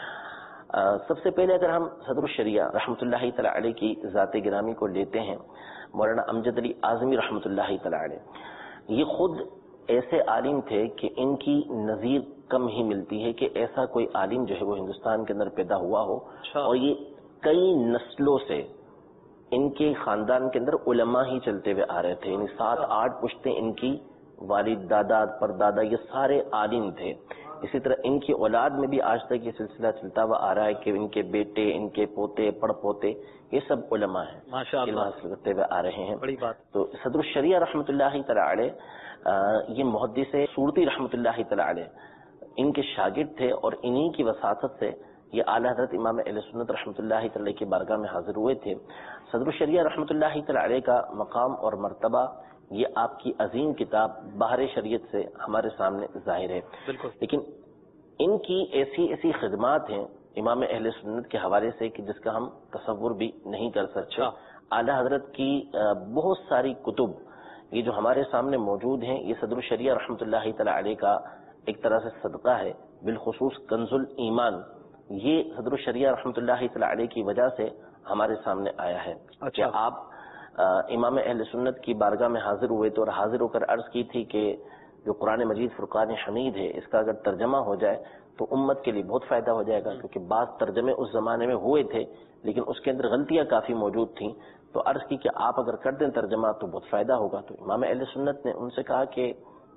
سب سے پہلے اگر ہم صدر الشریعہ رحمۃ اللہ تعالی علیہ کی ذات گرامی کو لیتے ہیں, مولانا امجد علی اعظمی رحمۃ اللہ تعالی علیہ, یہ خود ایسے عالم تھے کہ ان کی نظیر کم ہی ملتی ہے کہ ایسا کوئی عالم جو ہے وہ ہندوستان کے اندر پیدا ہوا ہو. اور یہ کئی نسلوں سے ان کے خاندان کے اندر علماء ہی چلتے ہوئے آ رہے تھے, یعنی سات آٹھ پشتیں ان کی والد دادا پردادا یہ سارے عالم تھے. اسی طرح ان کی اولاد میں بھی آج تک یہ سلسلہ چلتا ہوا آ رہا ہے کہ ان کے بیٹے, ان کے پوتے, پڑ پوتے یہ سب علماء ہیں, علم حاصل کرتے ہوئے آ رہے ہیں. بڑی بات. تو صدر الشریعہ رحمۃ اللہ تعالی علیہ یہ محدث سورتی رحمۃ اللہ تعالی علیہ ان کے شاگرد تھے, اور انہی کی وساطت سے یہ اعلیٰ حضرت امام اہل سنت رحمۃ اللہ تعالی کی بارگاہ میں حاضر ہوئے تھے. صدر الشریعہ رحمۃ اللہ تعالی علیہ کا مقام اور مرتبہ یہ آپ کی عظیم کتاب بہار شریعت سے ہمارے سامنے ظاہر ہے. بالکل. لیکن ان کی ایسی ایسی خدمات ہیں امام اہل سنت کے حوالے سے کہ جس کا ہم تصور بھی نہیں کر سکتے. اعلیٰ حضرت کی بہت ساری کتب یہ جو ہمارے سامنے موجود ہیں, یہ صدر الشریعہ رحمۃ اللہ تعالی علیہ کا ایک طرح سے صدقہ ہے. بالخصوص کنز الایمان یہ صدر الشریعہ رحمۃ اللہ تعالی علیہ کی وجہ سے ہمارے سامنے آیا ہے. کہ آپ امام اہل سنت کی بارگاہ میں حاضر ہوئے تو اور حاضر ہو کر عرض کی تھی کہ جو قرآن مجید فرقان حمید ہے اس کا اگر ترجمہ ہو جائے تو امت کے لیے بہت فائدہ ہو جائے گا, کیونکہ بعض ترجمے اس زمانے میں ہوئے تھے لیکن اس کے اندر غلطیاں کافی موجود تھیں. تو عرض کی کہ آپ اگر کر دیں ترجمہ تو بہت فائدہ ہوگا. تو امام اہل سنت نے ان سے کہا کہ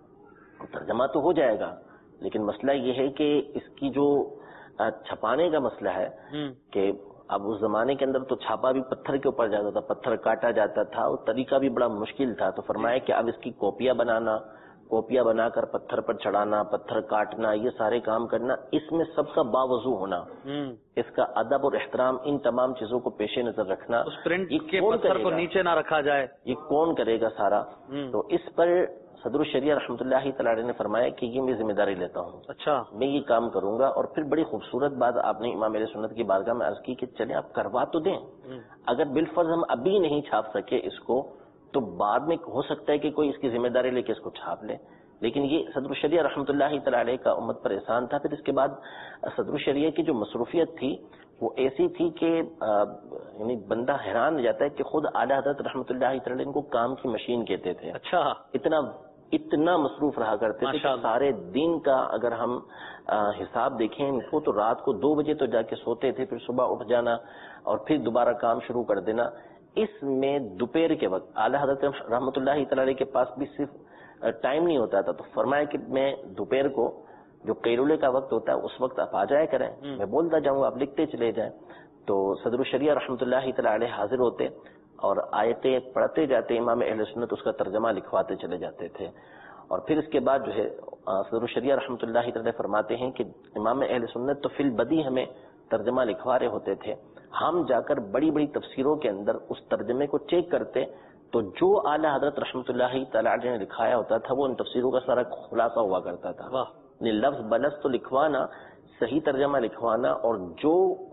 ترجمہ تو ہو جائے گا, لیکن مسئلہ یہ ہے کہ اس کی جو چھپانے کا مسئلہ ہے کہ اب اس زمانے کے اندر تو چھاپا بھی پتھر کے اوپر جاتا تھا, پتھر کاٹا جاتا تھا, اور طریقہ بھی بڑا مشکل تھا. تو فرمایا کہ اب اس کی کاپیاں بنانا, کاپیاں بنا کر پتھر پر چڑھانا, پتھر کاٹنا, یہ سارے کام کرنا, اس میں سب کا باوضو ہونا, اس کا ادب اور احترام, ان تمام چیزوں کو پیش نظر رکھنا, اس پرنٹ کے پتھر کو نیچے نہ رکھا جائے, یہ کون کرے گا سارا. تو اس پر صدر الشریعہ رحمۃ اللہ تعالی علیہ نے فرمایا کہ یہ میں ذمہ داری لیتا ہوں، اچھا میں یہ کام کروں گا. اور پھر بڑی خوبصورت بات آپ نے امام اہل سنت کی بارگاہ میں عرض کی کہ چلیں آپ کروا تو دیں، اگر بالفرض ہم ابھی نہیں چھاپ سکے اس کو تو بعد میں ہو سکتا ہے کہ کوئی اس کی ذمہ داری لے کے اس کو چھاپ لے. لیکن یہ صدر الشریعہ رحمۃ اللہ تعالی علیہ کا امت پر احسان تھا. پھر اس کے بعد صدر الشریعہ کی جو مصروفیت تھی وہ ایسی تھی کہ یعنی بندہ حیران ہو جاتا ہے کہ خود اعلیٰ حضرت رحمۃ اللہ تعالی علیہ ان کو کام کی مشین کہتے تھے. اچھا اتنا اتنا مصروف رہا کرتے تھے کہ سارے دن کا اگر ہم حساب دیکھیں ان کو تو رات کو دو بجے تو جا کے سوتے تھے، پھر صبح اٹھ جانا اور پھر دوبارہ کام شروع کر دینا. اس میں دوپہر کے وقت اعلیٰ حضرت رحمۃ اللہ تعالی علیہ کے پاس بھی صرف ٹائم نہیں ہوتا تھا، تو فرمایا کہ میں دوپہر کو جو قیلولے کا وقت ہوتا ہے اس وقت آپ آ جایا کریں، میں بولتا جاؤں آپ لکھتے چلے جائیں. تو صدر الشریعہ رحمۃ اللہ تعالی علیہ حاضر ہوتے اور آیتیں پڑھتے جاتے، امام اہل سنت اس کا ترجمہ لکھواتے چلے جاتے تھے. اور پھر اس کے بعد جو ہے صدر الشریعہ رحمۃ اللہ تعالی فرماتے ہیں کہ امام اہل سنت تو فی البدی ہمیں ترجمہ لکھوا رہے ہوتے تھے، ہم جا کر بڑی بڑی تفسیروں کے اندر اس ترجمے کو چیک کرتے تو جو اعلیٰ حضرت رحمۃ اللہ تعالی علیہ نے لکھایا ہوتا تھا وہ ان تفسیروں کا سارا خلاصہ ہوا کرتا تھا. یعنی لفظ بلفظ تو لکھوانا، صحیح ترجمہ لکھوانا اور جو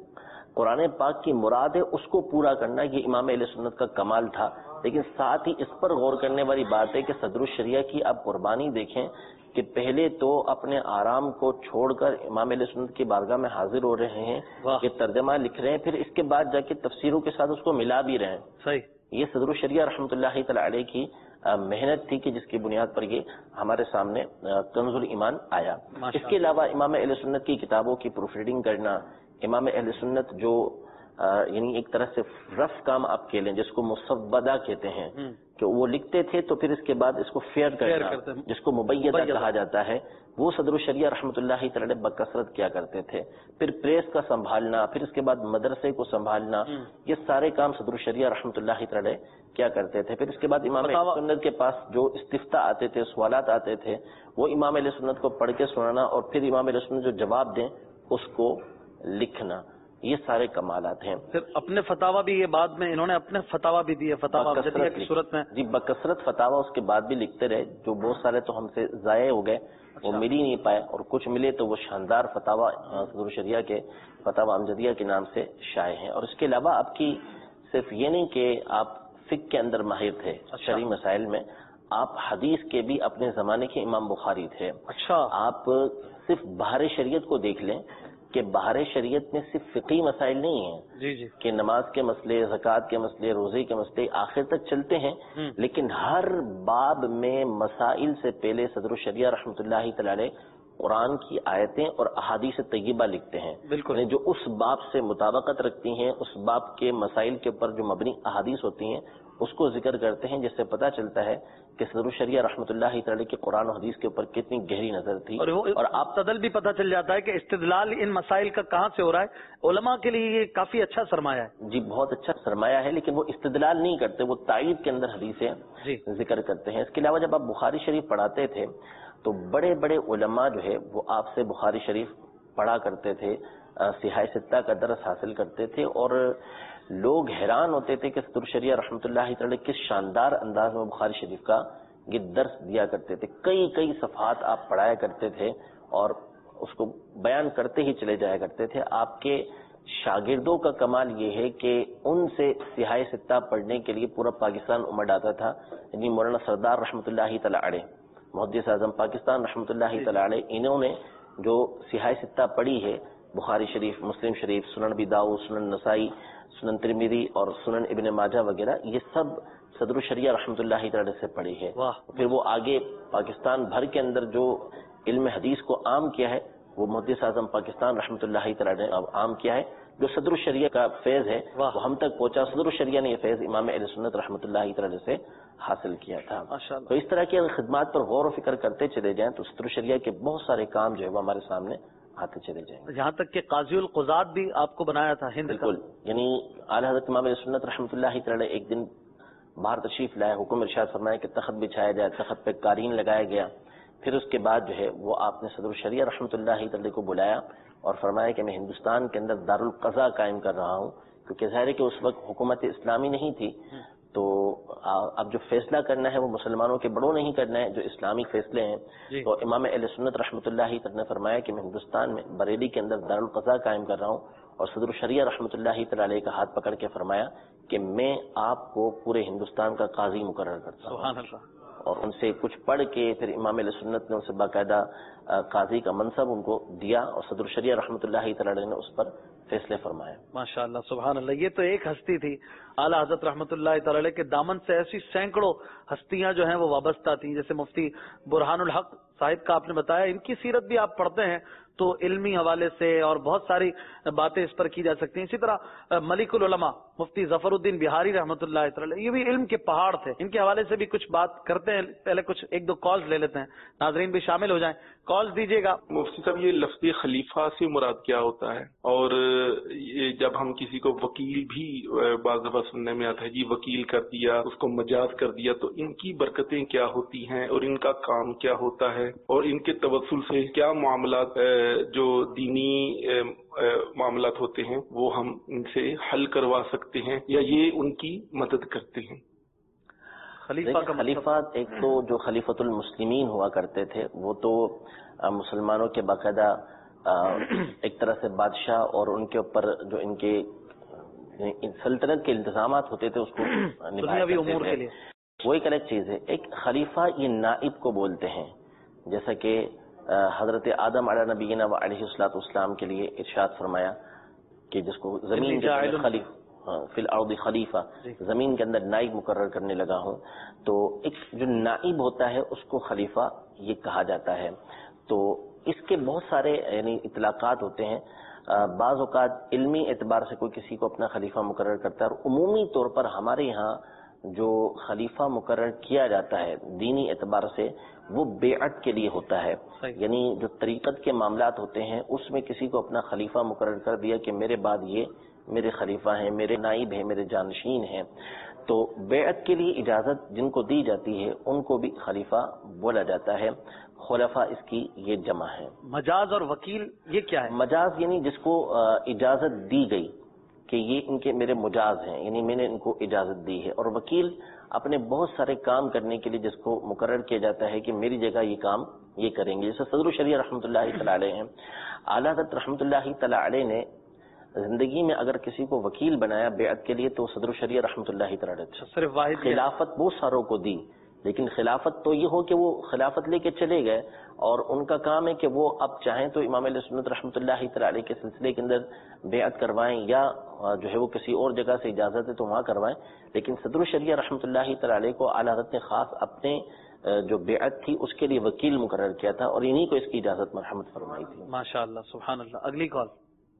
قرآن پاک کی مراد ہے اس کو پورا کرنا، یہ امام اہل سنت کا کمال تھا. لیکن ساتھ ہی اس پر غور کرنے والی بات ہے کہ صدر الشریعہ کی آپ قربانی دیکھیں کہ پہلے تو اپنے آرام کو چھوڑ کر امام اہل سنت کی بارگاہ میں حاضر ہو رہے ہیں کہ ترجمہ لکھ رہے ہیں، پھر اس کے بعد جا کے تفسیروں کے ساتھ اس کو ملا بھی رہے ہیں. صحیح، یہ صدر الشریعہ رحمۃ اللہ تعالی علیہ کی محنت تھی کہ جس کی بنیاد پر یہ ہمارے سامنے کنز الایمان آیا. اس کے علاوہ امام اہل سنت کی کتابوں کی پروف ریڈنگ کرنا، امام اہل سنت جو یعنی ایک طرح سے رف کام آپ کہہ لیں جس کو مسودہ کہتے ہیں کہ وہ لکھتے تھے تو پھر اس کے بعد اس کو فیئر کرنا جس کو مبیدہ کہا جاتا ہے، وہ صدر الشریعہ رحمۃ اللہ تعالی بکثرت کیا کرتے تھے. پھر پریس کا سنبھالنا، پھر اس کے بعد مدرسے کو سنبھالنا، یہ سارے کام صدر الشریعہ رحمۃ اللہ تعالی کیا کرتے تھے. پھر اس کے بعد امام اہل سنت کے پاس جو استفتاء آتے تھے، سوالات آتے تھے، وہ امام اہل سنت کو پڑھ کے سنانا اور پھر امام اہل سنت جو جواب دیں اس کو لکھنا، یہ سارے کمالات ہیں. پھر اپنے فتاوا بھی یہ بعد میں انہوں نے اپنے فتاوا بھی دیے، فتاوا امجدیہ کی صورت میں جی بکثرت فتاوا اس کے بعد بھی لکھتے رہے، جو بہت سارے تو ہم سے ضائع ہو گئے، وہ مل ہی نہیں پائے، اور کچھ ملے تو وہ شاندار فتاوا صدر الشریعہ کے فتاوا امجدیہ کے نام سے شائع ہیں. اور اس کے علاوہ آپ کی صرف یہ نہیں کہ آپ فقہ کے اندر ماہر تھے شرعی مسائل میں، آپ حدیث کے بھی اپنے زمانے کے امام بخاری تھے. اچھا، آپ صرف بہار شریعت کو دیکھ لیں کہ بہار شریعت میں صرف فقہی مسائل نہیں ہیں جی جی کہ نماز کے مسئلے، زکوٰۃ کے مسئلے، روزے کے مسئلے آخر تک چلتے ہیں، لیکن ہر باب میں مسائل سے پہلے صدر الشریعہ رحمۃ اللہ تعالی علیہ قرآن کی آیتیں اور احادیث طیبہ لکھتے ہیں. بالکل، جو اس باب سے مطابقت رکھتی ہیں، اس باب کے مسائل کے اوپر جو مبنی احادیث ہوتی ہیں اس کو ذکر کرتے ہیں، جس سے پتہ چلتا ہے کہ صدر الشریعہ رحمۃ اللہ تعالی کی قرآن و حدیث کے اوپر کتنی گہری نظر تھی. اور, اور آپ تدل بھی پتہ چل جاتا ہے کہ استدلال ان مسائل کا کہاں سے ہو رہا ہے. علماء کے لیے یہ کافی اچھا سرمایہ ہے. جی بہت اچھا سرمایہ ہے، لیکن وہ استدلال نہیں کرتے، وہ تائید کے اندر حدیثیں جی ذکر کرتے ہیں. اس کے علاوہ جب آپ بخاری شریف پڑھاتے تھے تو بڑے بڑے علماء جو ہے وہ آپ سے بخاری شریف پڑھا کرتے تھے، صحاح ستہ کا درس حاصل کرتے تھے، اور لوگ حیران ہوتے تھے کہ صدر الشریعہ رحمۃ اللہ تعالی کس شاندار انداز میں بخاری شریف کا یہ درس دیا کرتے تھے. کئی کئی صفحات آپ پڑھایا کرتے تھے اور اس کو بیان کرتے ہی چلے جایا کرتے تھے. آپ کے شاگردوں کا کمال یہ ہے کہ ان سے صحاح ستہ پڑھنے کے لیے پورا پاکستان امڑ آتا تھا. یعنی مولانا سردار رحمۃ اللہ تعالی علیہ، محدث اعظم پاکستان رحمۃ اللہ تعالی علیہ، انہوں نے جو صحاح ستہ پڑھی ہے، بخاری شریف، مسلم شریف، سنن ابی داؤد، سنن نسائی، سنن ترمذی اور سنن ابن ماجہ وغیرہ، یہ سب صدر الشریعہ رحمۃ اللہ تعالی سے پڑھی ہے. پھر وہ آگے پاکستان بھر کے اندر جو علم حدیث کو عام کیا ہے وہ محدث اعظم پاکستان رحمۃ اللہ تعالی نے عام کیا ہے. جو صدر الشریعہ کا فیض ہے وہ ہم تک پہنچا، صدر الشریعہ نے یہ فیض امام اہل سنت رحمۃ اللہ تعالی سے حاصل کیا تھا. تو اس طرح کی خدمات پر غور و فکر کرتے چلے جائیں تو صدر الشریعہ کے بہت سارے کام جو ہے وہ ہمارے سامنے آتے چلے جائیں. یہاں تک کہ قاضی القضات بھی آپ کو بنایا تھا ہند. بالکل، یعنی اعلیٰ حضرت امام علیہ سنت رحمۃ اللہ تعالی ایک دن باہر تشریف لائے، حکم ارشاد فرمایا کہ تخت بچھایا جائے، تخت پہ قالین لگایا گیا. پھر اس کے بعد جو ہے وہ آپ نے صدر الشریعہ رحمۃ اللہ تعالی کو بلایا اور فرمایا کہ میں ہندوستان کے اندر دارالقضاء قائم کر رہا ہوں، کیونکہ ظاہر ہے کہ اس وقت حکومت اسلامی نہیں تھی، تو اب جو فیصلہ کرنا ہے وہ مسلمانوں کے بڑوں نہیں کرنا ہے، جو اسلامی فیصلے ہیں جی. تو امام اہل سنت رحمۃ اللہ تعالی نے فرمایا کہ میں ہندوستان میں بریلی کے اندر دارالقضاء قائم کر رہا ہوں، اور صدر الشریعہ رحمۃ اللہ تعالی کا ہاتھ پکڑ کے فرمایا کہ میں آپ کو پورے ہندوستان کا قاضی مقرر کرتا ہوں. سبحان اللہ. اور ان سے کچھ پڑھ کے پھر امام علیہ سنت نے اسے باقاعدہ قاضی کا منصب ان کو دیا، اور صدر الشریعہ رحمۃ اللہ تعالی نے اس پر فیصلے فرمائے. ماشاء اللہ سبحان اللہ. یہ تو ایک ہستی تھی اعلیٰ حضرت رحمۃ اللہ تعالی کے دامن سے ایسی سینکڑوں ہستیاں جو ہیں وہ وابستہ تھیں، جیسے مفتی برہان الحق صاحب کا آپ نے بتایا، ان کی سیرت بھی آپ پڑھتے ہیں تو علمی حوالے سے اور بہت ساری باتیں اس پر کی جا سکتی ہیں. اسی طرح ملک العلماء مفتی ظفر الدین بہاری رحمۃ اللہ تعالی، یہ بھی علم کے پہاڑ تھے، ان کے حوالے سے بھی کچھ بات کرتے ہیں. پہلے کچھ ایک دو کالز لے لیتے ہیں، ناظرین بھی شامل ہو جائیں، کالز دیجیے گا. مفتی صاحب یہ لفظ خلیفہ سے مراد کیا ہوتا ہے؟ اور یہ جب ہم کسی کو وکیل بھی بعض دفعہ سننے میں آتا ہے جی وکیل کر دیا، اس کو مجاز کر دیا، تو ان کی برکتیں کیا ہوتی ہیں اور ان کا کام کیا ہوتا ہے، اور ان کے توسل سے کیا معاملات جو دینی معاملات ہوتے ہیں وہ ہم ان سے حل کروا سکتے ہیں یا یہ ان کی مدد کرتے ہیں؟ خلیفہ کا خلیفہ ایک تو جو خلیفۃ المسلمین ہوا کرتے تھے وہ تو مسلمانوں کے باقاعدہ ایک طرح سے بادشاہ اور ان کے اوپر جو ان کے سلطنت کے التزامات ہوتے تھے اس کو نبھایا کرتے تھے. وہ ایک الگ چیز ہے. ایک خلیفہ یہ نائب کو بولتے ہیں، جیسا کہ حضرت آدم علیہ نبینا و علیہ الصلوۃ والسلام کے لیے ارشاد فرمایا کہ جس کو زمین کے اندر خلیفہ فی الارض خلیفہ، زمین کے اندر نائب مقرر کرنے لگا ہوں. تو ایک جو نائب ہوتا ہے اس کو خلیفہ یہ کہا جاتا ہے. تو اس کے بہت سارے یعنی اطلاقات ہوتے ہیں. بعض اوقات علمی اعتبار سے کوئی کسی کو اپنا خلیفہ مقرر کرتا ہے، اور عمومی طور پر ہمارے یہاں جو خلیفہ مقرر کیا جاتا ہے دینی اعتبار سے وہ بیعت کے لیے ہوتا ہے. یعنی جو طریقت کے معاملات ہوتے ہیں اس میں کسی کو اپنا خلیفہ مقرر کر دیا کہ میرے بعد یہ میرے خلیفہ ہیں، میرے نائب ہیں، میرے جانشین ہیں. تو بیعت کے لیے اجازت جن کو دی جاتی ہے ان کو بھی خلیفہ بولا جاتا ہے. خلفاء اس کی یہ جمع ہے. مجاز اور وکیل یہ کیا ہے؟ مجاز یعنی جس کو اجازت دی گئی کہ یہ ان کے میرے مجاز ہیں، یعنی میں نے ان کو اجازت دی ہے. اور وکیل اپنے بہت سارے کام کرنے کے لیے جس کو مقرر کیا جاتا ہے کہ میری جگہ یہ کام یہ کریں گے. جیسے صدر الشریعہ رحمۃ اللہ تعالی علیہ ہیں، اعلیٰ حضرت رحمۃ اللہ تعالی علیہ نے زندگی میں اگر کسی کو وکیل بنایا بیعت کے لیے تو صدر الشریعہ رحمۃ اللہ تعالی علیہ صرف واحد خلافت بہت ساروں کو دی، لیکن خلافت تو یہ ہو کہ وہ خلافت لے کے چلے گئے، اور ان کا کام ہے کہ وہ اب چاہیں تو امام علیہ سنت رحمۃ اللہ تعالی علیہ کے سلسلے کے اندر بیعت کروائیں، یا جو ہے وہ کسی اور جگہ سے اجازت ہے تو وہاں کروائیں. لیکن صدر الشریعہ رحمۃ اللہ تعالی علیہ کو اعلیٰ حضرت نے خاص اپنے جو بیعت تھی اس کے لیے وکیل مقرر کیا تھا، اور انہی کو اس کی اجازت مرحمت فرمائی تھی. ماشاء اللہ سبحان اللہ. اگلی کال.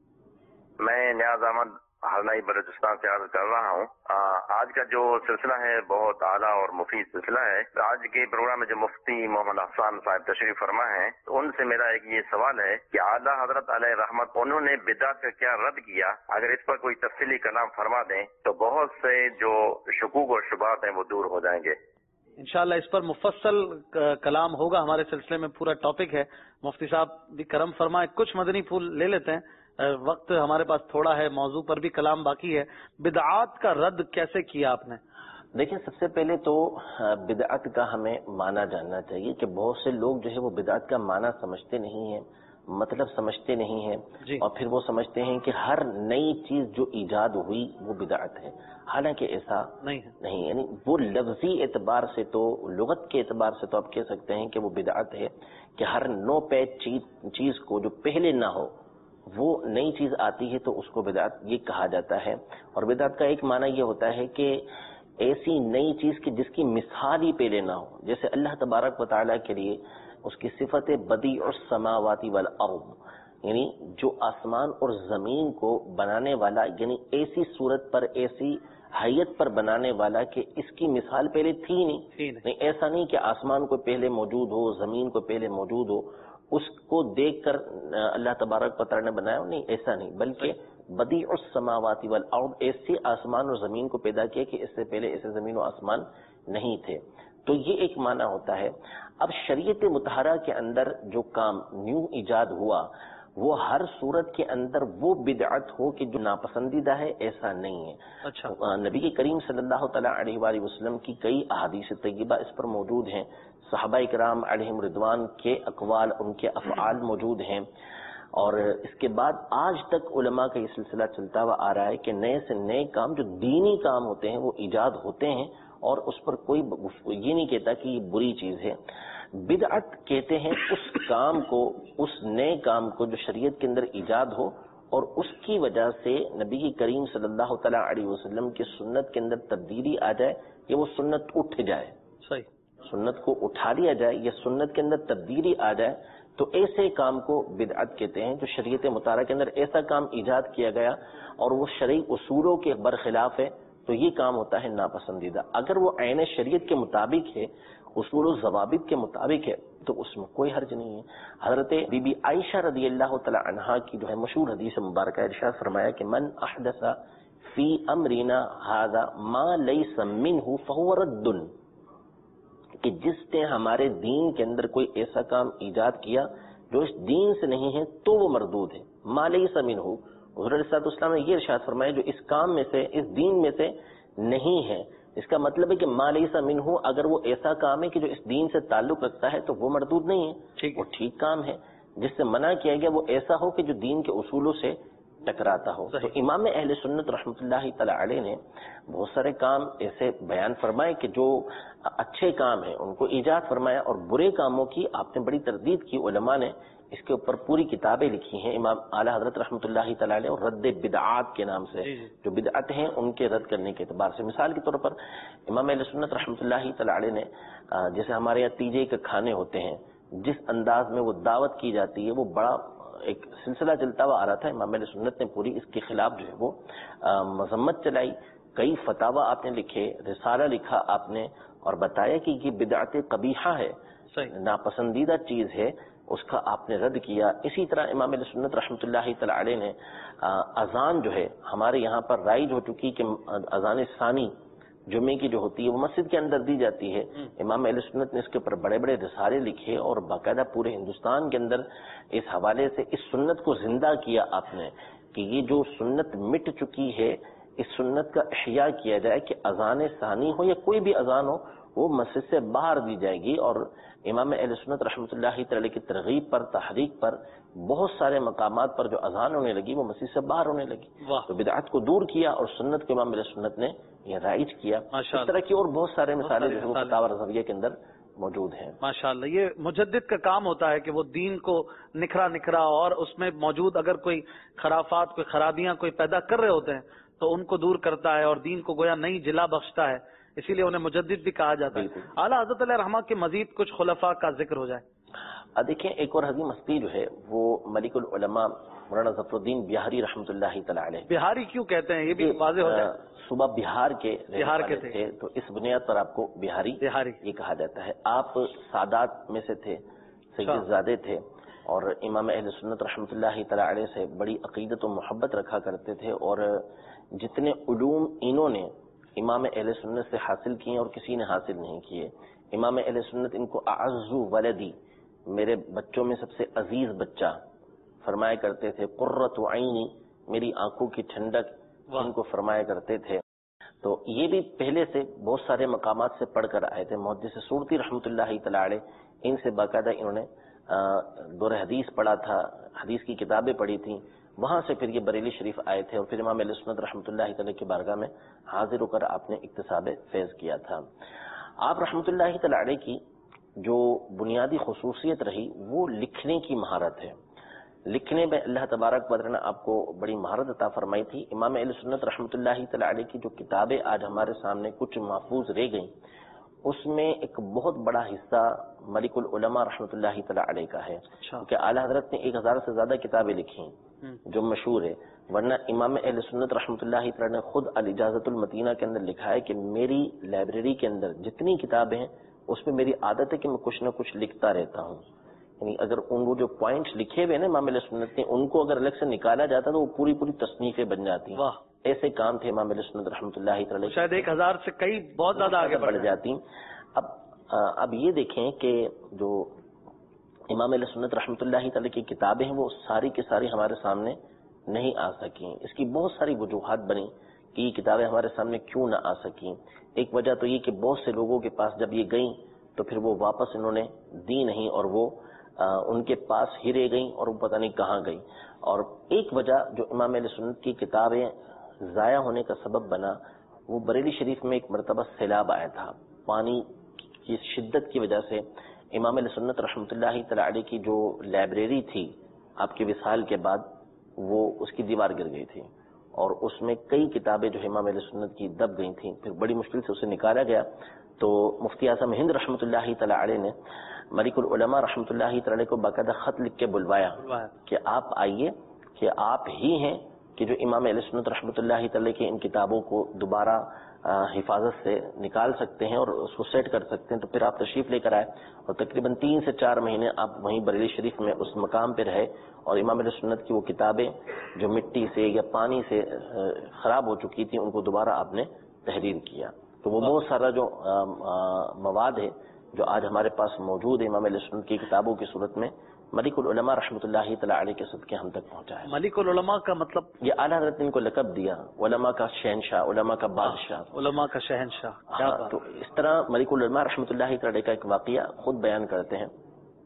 میں نیاز احمد ہرنائی بلوچستان سے عرض کر رہا ہوں. آج کا جو سلسلہ ہے بہت اعلیٰ اور مفید سلسلہ ہے. آج کے پروگرام میں جو مفتی محمد حسان صاحب تشریف فرما ہیں تو ان سے میرا ایک یہ سوال ہے کہ اعلیٰ حضرت علیہ رحمت انہوں نے بدعت کا کیا رد کیا؟ اگر اس پر کوئی تفصیلی کلام فرما دیں تو بہت سے جو شکوک اور شبہات ہیں وہ دور ہو جائیں گے. انشاءاللہ اس پر مفصل کلام ہوگا. ہمارے سلسلے میں پورا ٹاپک ہے. مفتی صاحب بھی کرم فرمائے. کچھ مدنی پھول لے لیتے ہیں، وقت ہمارے پاس تھوڑا ہے، موضوع پر بھی کلام باقی ہے. بدعات کا رد کیسے کیا آپ نے؟ دیکھیں، سب سے پہلے تو بدعت کا ہمیں معنی جاننا چاہیے کہ بہت سے لوگ جو ہے وہ بدعت کا معنی سمجھتے نہیں ہیں، مطلب سمجھتے نہیں ہیں جی. اور پھر وہ سمجھتے ہیں کہ ہر نئی چیز جو ایجاد ہوئی وہ بدعت ہے، حالانکہ ایسا نہیں ہے. نہیں. یعنی وہ لفظی اعتبار سے تو لغت کے اعتبار سے تو آپ کہہ سکتے ہیں کہ وہ بدعت ہے کہ ہر نو پے چیز کو جو پہلے نہ ہو وہ نئی چیز آتی ہے تو اس کو بدعت یہ کہا جاتا ہے. اور بدعت کا ایک معنی یہ ہوتا ہے کہ ایسی نئی چیز کی جس کی مثال ہی پہلے نہ ہو. جیسے اللہ تبارک و تعالیٰ کے لیے اس کی صفت بدیع السماوات والارض، یعنی جو آسمان اور زمین کو بنانے والا، یعنی ایسی صورت پر ایسی حیت پر بنانے والا کہ اس کی مثال پہلے تھی نہیں. نہیں ایسا نہیں کہ آسمان کو پہلے موجود ہو، زمین کو پہلے موجود ہو، اس کو دیکھ کر اللہ تبارک و تعالیٰ نے بنایا. نہیں، ایسا نہیں، بلکہ بدیع السماوات والارض، ایسے آسمان اور زمین کو پیدا کیا کہ اس سے پہلے ایسے زمین و آسمان نہیں تھے. تو یہ ایک معنی ہوتا ہے. اب شریعت مطہرہ کے اندر جو کام نیو ایجاد ہوا وہ ہر صورت کے اندر وہ بدعت ہو کہ جو ناپسندیدہ ہے، ایسا نہیں ہے. اچھا. نبی کے کریم صلی اللہ تعالیٰ علیہ وآلہ وسلم کی کئی احادیث طیبہ اس پر موجود ہیں، صحابہ کرام علیہم رضوان کے اقوال، ان کے افعال موجود ہیں، اور اس کے بعد آج تک علماء کا یہ سلسلہ چلتا ہوا آ رہا ہے کہ نئے سے نئے کام جو دینی کام ہوتے ہیں وہ ایجاد ہوتے ہیں، اور اس پر کوئی یہ نہیں کہتا کہ یہ بری چیز ہے. بدعت کہتے ہیں اس کام کو، اس نئے کام کو جو شریعت کے اندر ایجاد ہو اور اس کی وجہ سے نبی کریم صلی اللہ تعالیٰ علیہ وسلم کی سنت کے اندر تبدیلی آ جائے، یا وہ سنت اٹھ جائے. صحیح. سنت کو اٹھا لیا جائے یا سنت کے اندر تبدیلی آ جائے، تو ایسے کام کو بدعت کہتے ہیں. جو شریعت مطالعہ کے اندر ایسا کام ایجاد کیا گیا اور وہ شرعی اصولوں کے برخلاف ہے، تو یہ کام ہوتا ہے ناپسندیدہ. اگر وہ عین شریعت کے مطابق ہے، اصول و ضوابط کے مطابق ہے، تو اس میں کوئی حرج نہیں ہے. حضرت بی بی عائشہ رضی اللہ تعالی عنہا کی جو ہے مشہور حدیث مبارکہ، ارشاد فرمایا کہ من احدث فی امرنا ھذا ما لیس منہ فہو رد، کہ جس نے ہمارے دین کے اندر کوئی ایسا کام ایجاد کیا جو اس دین سے نہیں ہے تو وہ مردود ہے. ما لیس منہ، حضور علیہ الصلوۃ والسلام نے یہ ارشاد فرمایا جو اس کام میں سے، اس دین میں سے نہیں ہے. اس کا مطلب ہے کہ ما لیس منہ، اگر وہ ایسا کام ہے کہ جو اس دین سے تعلق رکھتا ہے تو وہ مردود نہیں ہے، وہ ٹھیک کام ہے. جس سے منع کیا گیا وہ ایسا ہو کہ جو دین کے اصولوں سے ٹکراتا ہو. تو امام اہل سنت رحمۃ اللہ تعالی علیہ نے بہت سارے کام ایسے بیان فرمائے کہ جو اچھے کام ہیں ان کو ایجاد فرمایا، اور برے کاموں کی آپ نے بڑی تردید کی. علماء نے اس کے اوپر پوری کتابیں لکھی ہیں، امام اعلیٰ حضرت رحمۃ اللہ تعالی علیہ، اور رد بدعات کے نام سے جو بدعت ہیں ان کے رد کرنے کے اعتبار سے. مثال کے طور پر امام اہل سنت رحمۃ اللہ تعالی علیہ نے جیسے ہمارے یہاں تیجے کے کھانے ہوتے ہیں، جس انداز میں وہ دعوت کی جاتی ہے وہ بڑا ایک سلسلہ چلتا ہوا آ رہا تھا. امام اہل سنت نے پوری اس کے خلاف جو ہے وہ مذمت چلائی. کئی فتاوی آپ نے لکھے، رسالہ لکھا آپ نے، اور بتایا کہ یہ بدعت قبیحہ ہے، ناپسندیدہ چیز ہے، اس کا آپ نے رد کیا. اسی طرح امام اہل سنت رحمۃ اللہ تعالی علیہ نے اذان جو ہے ہمارے یہاں پر رائج ہو چکی کہ اذان ثانی جمعے کی جو ہوتی ہے وہ مسجد کے اندر دی جاتی ہے. امام اہل سنت نے اس کے اوپر بڑے بڑے رسالے لکھے اور باقاعدہ پورے ہندوستان کے اندر اس حوالے سے اس سنت کو زندہ کیا آپ نے کہ یہ جو سنت مٹ چکی ہے اس سنت کا احیاء کیا جائے کہ اذان ثانی ہو یا کوئی بھی اذان ہو وہ مسجد سے باہر دی جائے گی. اور امام اہل سنت رحمۃ اللہ تعالی کی ترغیب پر، تحریک پر بہت سارے مقامات پر جو اذان ہونے لگی وہ مسجد سے باہر ہونے لگی. تو بدعت کو دور کیا اور سنت کو امام اہل سنت نے یہ رائج کیا. اس طرح کی اور بہت سارے مثالیں جو ہے فتاوی رضویہ کے اندر موجود ہیں. ماشاءاللہ. یہ مجدد کا کام ہوتا ہے کہ وہ دین کو نکھرا نکھرا اور اس میں موجود اگر کوئی خرافات، کوئی خرابیاں کوئی پیدا کر رہے ہوتے ہیں تو ان کو دور کرتا ہے اور دین کو گویا نئی جلا بخشتا ہے، اسی لیے انہیں مجدد بھی کہا جاتا ہے. اعلیٰ حضرت علیہ رحمہ کے مزید کچھ خلفاء کا ذکر ہو جائے. دیکھیں ایک اور عظیم ہستی جو ہے وہ ملک العلماء مولانا ظفر الدین بہاری رحمۃ اللہ تعالی علیہ. بہاری کیوں کہتے ہیں یہ بھی واضح ہو جائے. صبح بہار کے بہار کے تھے تو اس بنیاد پر آپ کو بہاری بہاری یہ کہا جاتا ہے. آپ سادات میں سے تھے، سید زادے تھے، اور امام اہل سنت رحمۃ اللہ تعالی علیہ سے بڑی عقیدت و محبت رکھا کرتے تھے، اور جتنے علوم انہوں نے امام اہل سنت سے حاصل کیے اور کسی نے حاصل نہیں کیے. امام اہل سنت ان کو اعز ولدی، میرے بچوں میں سب سے عزیز بچہ فرمایا کرتے تھے. قرۃ عینی، میری آنکھوں کی ٹھنڈک ان کو فرمایا کرتے تھے. تو یہ بھی پہلے سے بہت سارے مقامات سے پڑھ کر آئے تھے. محدث سورتی رحمۃ اللہ تعالی علیہ ان سے باقاعدہ انہوں نے دور حدیث پڑھا تھا، حدیث کی کتابیں پڑھی تھیں، وہاں سے پھر یہ بریلی شریف آئے تھے اور پھر امام اہل سنت رحمۃ اللہ تعالی کی بارگاہ میں حاضر ہو کر آپ نے اکتساب فیض کیا تھا. آپ رحمۃ اللہ تعالی علیہ کی جو بنیادی خصوصیت رہی وہ لکھنے کی مہارت ہے. لکھنے میں اللہ تبارک و تعالی نے آپ کو بڑی مہارت عطا فرمائی تھی. امام اہل سنت رحمۃ اللہ تعالی علیہ کی جو کتابیں آج ہمارے سامنے کچھ محفوظ رہ گئیں اس میں ایک بہت بڑا حصہ ملک العلماء رحمۃ اللہ تعالی علیہ کا ہے، کیونکہ اعلیٰ حضرت نے ایک ہزار سے زیادہ کتابیں لکھی جو مشہور ہے. ورنہ امام اہل سنت رحمۃ اللہ تعالی نے خود الاجازۃ المتینہ کے اندر لکھا ہے کہ میری لائبریری کے اندر جتنی کتابیں ہیں اس میں میری عادت ہے کہ میں کچھ نہ کچھ لکھتا رہتا ہوں. یعنی اگر ان وہ جو پوائنٹس لکھے ہوئے نا امام اہل سنت نے ان کو اگر الگ سے نکالا جاتا تو وہ پوری پوری تصنیفیں بن جاتی. ایسے کام تھے امام اہل سنت رحمۃ اللہ تعالی، شاید ایک ہزار سے کئی بہت زیادہ آگے بڑھ جاتی. اب اب یہ دیکھیں کہ جو امام علیہ سنت رحمۃ اللہ تعالی کی کتابیں ہیں وہ ساری کی ساری ہمارے سامنے نہیں آ سکیں. اس کی بہت ساری وجوہات بنی کہ یہ کتابیں ہمارے سامنے کیوں نہ آ سکیں. ایک وجہ تو یہ کہ بہت سے لوگوں کے پاس جب یہ گئیں تو پھر وہ واپس انہوں نے دی نہیں اور وہ آ, ان کے پاس ہی رہ گئیں اور وہ پتہ نہیں کہاں گئی. اور ایک وجہ جو امام علیہ سنت کی کتابیں ضائع ہونے کا سبب بنا وہ بریلی شریف میں ایک مرتبہ سیلاب آیا تھا. پانی کی شدت کی وجہ سے امام علیہ سنت رحمۃ اللہ تعالی علیہ کی جو لائبریری تھی آپ کے وصال کے بعد وہ اس کی دیوار گر گئی تھی اور اس میں کئی کتابیں جو امام علیہ سنت کی دب گئی تھیں. پھر بڑی مشکل سے اسے نکالا گیا تو مفتی اعظم ہند رحمۃ اللہ تعالی علیہ نے ملک العلماء رحمۃ اللہ تعالی کو باقاعدہ خط لکھ کے بلوایا کہ آپ آئیے کہ آپ ہی ہیں کہ جو امام علیہ سنت رحمۃ اللہ تعالی کی ان کتابوں کو دوبارہ حفاظت سے نکال سکتے ہیں اور اس کو سیٹ کر سکتے ہیں. تو پھر آپ تشریف لے کر آئے اور تقریباً تین سے چار مہینے آپ وہیں بریلی شریف میں اس مقام پہ رہے اور امام علیہ سنت کی وہ کتابیں جو مٹی سے یا پانی سے خراب ہو چکی تھیں ان کو دوبارہ آپ نے تحریر کیا. تو وہ بہت سارا جو مواد ہے جو آج ہمارے پاس موجود ہے امام علیہ سنت کی کتابوں کی صورت میں ملک العلماء رحمۃ اللہ تعالی علیہ کے صدقے ہم تک پہنچا ہے. ملک العلماء کا مطلب یہ اعلیٰ حضرت نے ان کو لقب دیا علماء کا شہنشاہ، علماء کا بادشاہ، علماء کا شہنشاہ. ہاں تو اس طرح ملک العلماء رحمۃ اللہ تعالی علیہ کا ایک واقعہ خود بیان کرتے ہیں.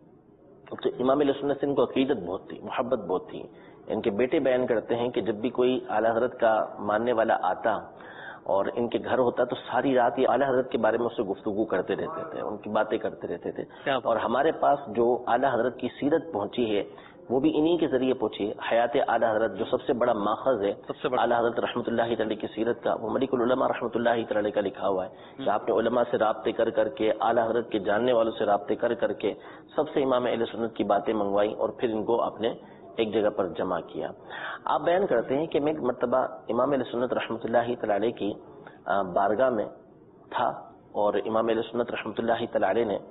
تو امام علیہ سنت سے ان کو عقیدت بہت تھی، محبت بہت تھی. ان کے بیٹے بیان کرتے ہیں کہ جب بھی کوئی اعلیٰ حضرت کا ماننے والا آتا اور ان کے گھر ہوتا تو ساری رات یہ اعلیٰ حضرت کے بارے میں اس سے گفتگو کرتے رہتے تھے، ان کی باتیں کرتے رہتے تھے. اور ہمارے پاس جو اعلیٰ حضرت کی سیرت پہنچی ہے وہ بھی انہی کے ذریعے پہنچی ہے. حیات اعلیٰ حضرت جو سب سے بڑا ماخذ ہے اعلیٰ حضرت رحمۃ اللہ تعالی کی سیرت کا، وہ ملک العلماء رحمۃ اللہ تعالی کا لکھا ہوا ہے کہ آپ نے علماء سے رابطے کر کر کے اعلیٰ حضرت کے جاننے والوں سے رابطے کر کر کے سب سے امام اہل سنت کی باتیں منگوائی اور پھر ان کو آپ نے ایک جگہ پر جمع کیا. آپ بیان کرتے ہیں کہ میں ایک مرتبہ امام اہل سنت رحمۃ اللہ تعالی کی بارگاہ میں تھا اور امام علیہ سنت رحمۃ اللہ تعالی نے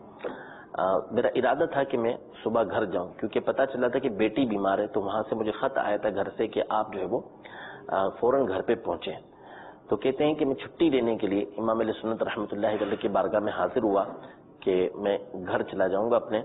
میرا ارادہ تھا کہ میں صبح گھر جاؤں کیونکہ پتا چلا تھا کہ بیٹی بیمار ہے. تو وہاں سے مجھے خط آیا تھا گھر سے کہ آپ جو ہے وہ فوراً گھر پہ پہنچے. تو کہتے ہیں کہ میں چھٹی لینے کے لیے امام علیہ سنت رحمۃ اللہ تعالی کی بارگاہ میں حاضر ہوا کہ میں گھر چلا جاؤں گا اپنے.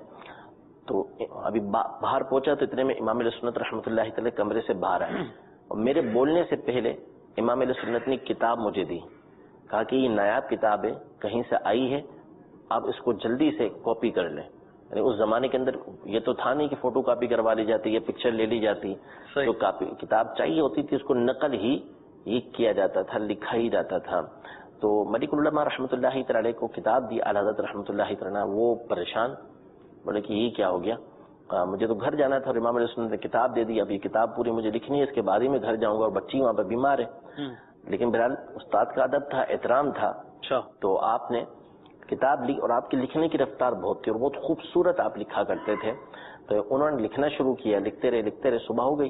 تو ابھی باہر پہنچا تو اتنے میں امام علیہ سنت رحمۃ اللہ تعالی کمرے سے باہر آئے اور میرے بولنے سے پہلے امام علیہ سنت نے کتاب مجھے دی، کہا کہ یہ نایاب کتاب ہے، کہیں سے آئی ہے، آپ اس کو جلدی سے کاپی کر لیں. یعنی اس زمانے کے اندر یہ تو تھا نہیں کہ فوٹو کاپی کروا لی جاتی یا پکچر لے لی جاتی، جو کاپی کتاب چاہیے ہوتی تھی اس کو نقل ہی یہ کیا جاتا تھا، لکھا ہی جاتا تھا. تو ملک العلماء رحمۃ اللہ تعالی کو کتاب دی اعلیٰ حضرت رحمۃ اللہ تعالی، وہ پریشان بولے کہ یہ کیا ہو گیا، مجھے تو گھر جانا تھا اور امام علیہ سنت نے کتاب دے دی، اب یہ کتاب پوری مجھے لکھنی ہے، اس کے بعد ہی میں گھر جاؤں گا اور بچی وہاں پہ بیمار ہے. لیکن بہرحال استاد کا ادب تھا، احترام تھا. تو آپ نے کتاب لی اور آپ کی لکھنے کی رفتار بہت تھی اور بہت خوبصورت آپ لکھا کرتے تھے. تو انہوں نے لکھنا شروع کیا، لکھتے رہے لکھتے رہے صبح ہو گئی.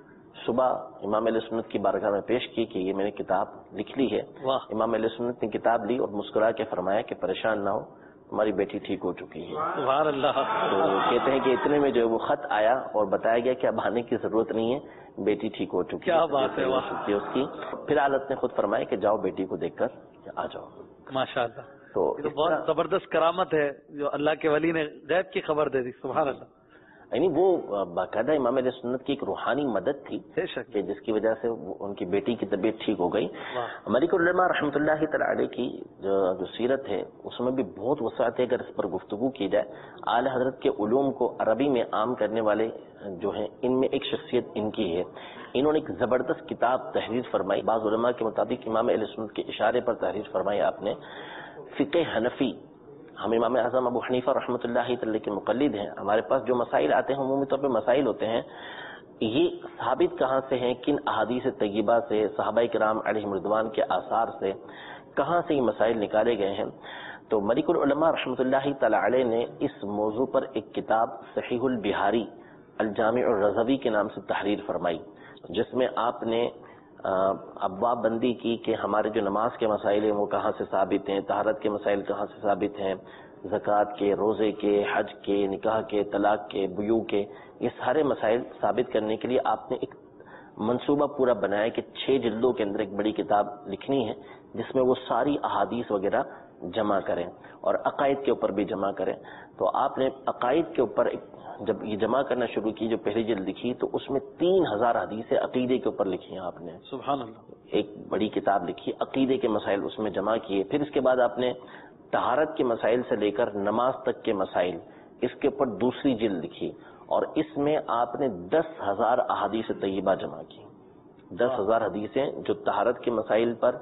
صبح امام علیہ سنت کی بارگاہ میں پیش کی کہ یہ میں نے کتاب لکھ لی ہے. امام علیہ سنت نے کتاب لی اور مسکرا کے فرمایا کہ پریشان نہ ہو، ہماری بیٹی ٹھیک ہو چکی ہے. سبحان اللہ. تو کہتے ہیں کہ اتنے میں جو وہ خط آیا اور بتایا گیا کہ اب آنے کی ضرورت نہیں ہے، بیٹی ٹھیک ہو چکی ہے. کیا بات ہے اس کی. پھر حالت نے خود فرمایا کہ جاؤ بیٹی کو دیکھ کر آ جاؤ. ماشاء اللہ. تو یہ بہت زبردست کرامت ہے جو اللہ کے ولی نے غیب کی خبر دے دی. سبحان اللہ. یعنی وہ باقاعدہ امام علیہ سنت کی ایک روحانی مدد تھی کہ جس کی وجہ سے ان کی بیٹی کی طبیعت ٹھیک ہو گئی. ملک العلماء رحمۃ اللہ تعالی کی جو سیرت ہے اس میں بھی بہت وسعت ہے. اگر اس پر گفتگو کی جائے، اعلی حضرت کے علوم کو عربی میں عام کرنے والے جو ہیں ان میں ایک شخصیت ان کی ہے. انہوں نے ایک زبردست کتاب تحریر فرمائی. بعض علماء کے مطابق امام علیہ سنت کے اشارے پر تحریر فرمائی آپ نے. فقہ حنفی، ہم امام اعظم ابو حنیفہ رحمۃ اللہ تعالی کے مقلد ہیں. ہمارے پاس جو مسائل آتے ہیں عمومی طور پہ مسائل ہوتے ہیں، یہ ثابت کہاں سے ہیں، کن احادیث طیبہ سے، صحابہ کرام علیہم رضوان کے آثار سے، کہاں سے یہ مسائل نکالے گئے ہیں. تو ملک العلماء رحمۃ اللہ تعالی علیہ نے اس موضوع پر ایک کتاب صحیح البہاری الجامع الرضوی کے نام سے تحریر فرمائی، جس میں آپ نے ابواب بندی کی کہ ہمارے جو نماز کے مسائل ہیں وہ کہاں سے ثابت ہیں، طہارت کے مسائل کہاں سے ثابت ہیں، زکوٰۃ کے، روزے کے، حج کے، نکاح کے، طلاق کے، بیوع کے، یہ سارے مسائل ثابت کرنے کے لیے آپ نے ایک منصوبہ پورا بنایا کہ چھ جلدوں کے اندر ایک بڑی کتاب لکھنی ہے جس میں وہ ساری احادیث وغیرہ جمع کریں اور عقائد کے اوپر بھی جمع کریں. تو آپ نے عقائد کے اوپر جب یہ جمع کرنا شروع کی، جو پہلی جلد لکھی تو اس میں تین ہزار حدیثیں عقیدے کے اوپر لکھی ہیں آپ نے. سبحان اللہ. ایک بڑی کتاب لکھی، عقیدے کے مسائل اس میں جمع کیے. پھر اس کے بعد آپ نے طہارت کے مسائل سے لے کر نماز تک کے مسائل، اس کے اوپر دوسری جلد لکھی اور اس میں آپ نے دس ہزار احادیث طیبہ جمع کی. دس ہزار حدیثیں جو طہارت کے مسائل پر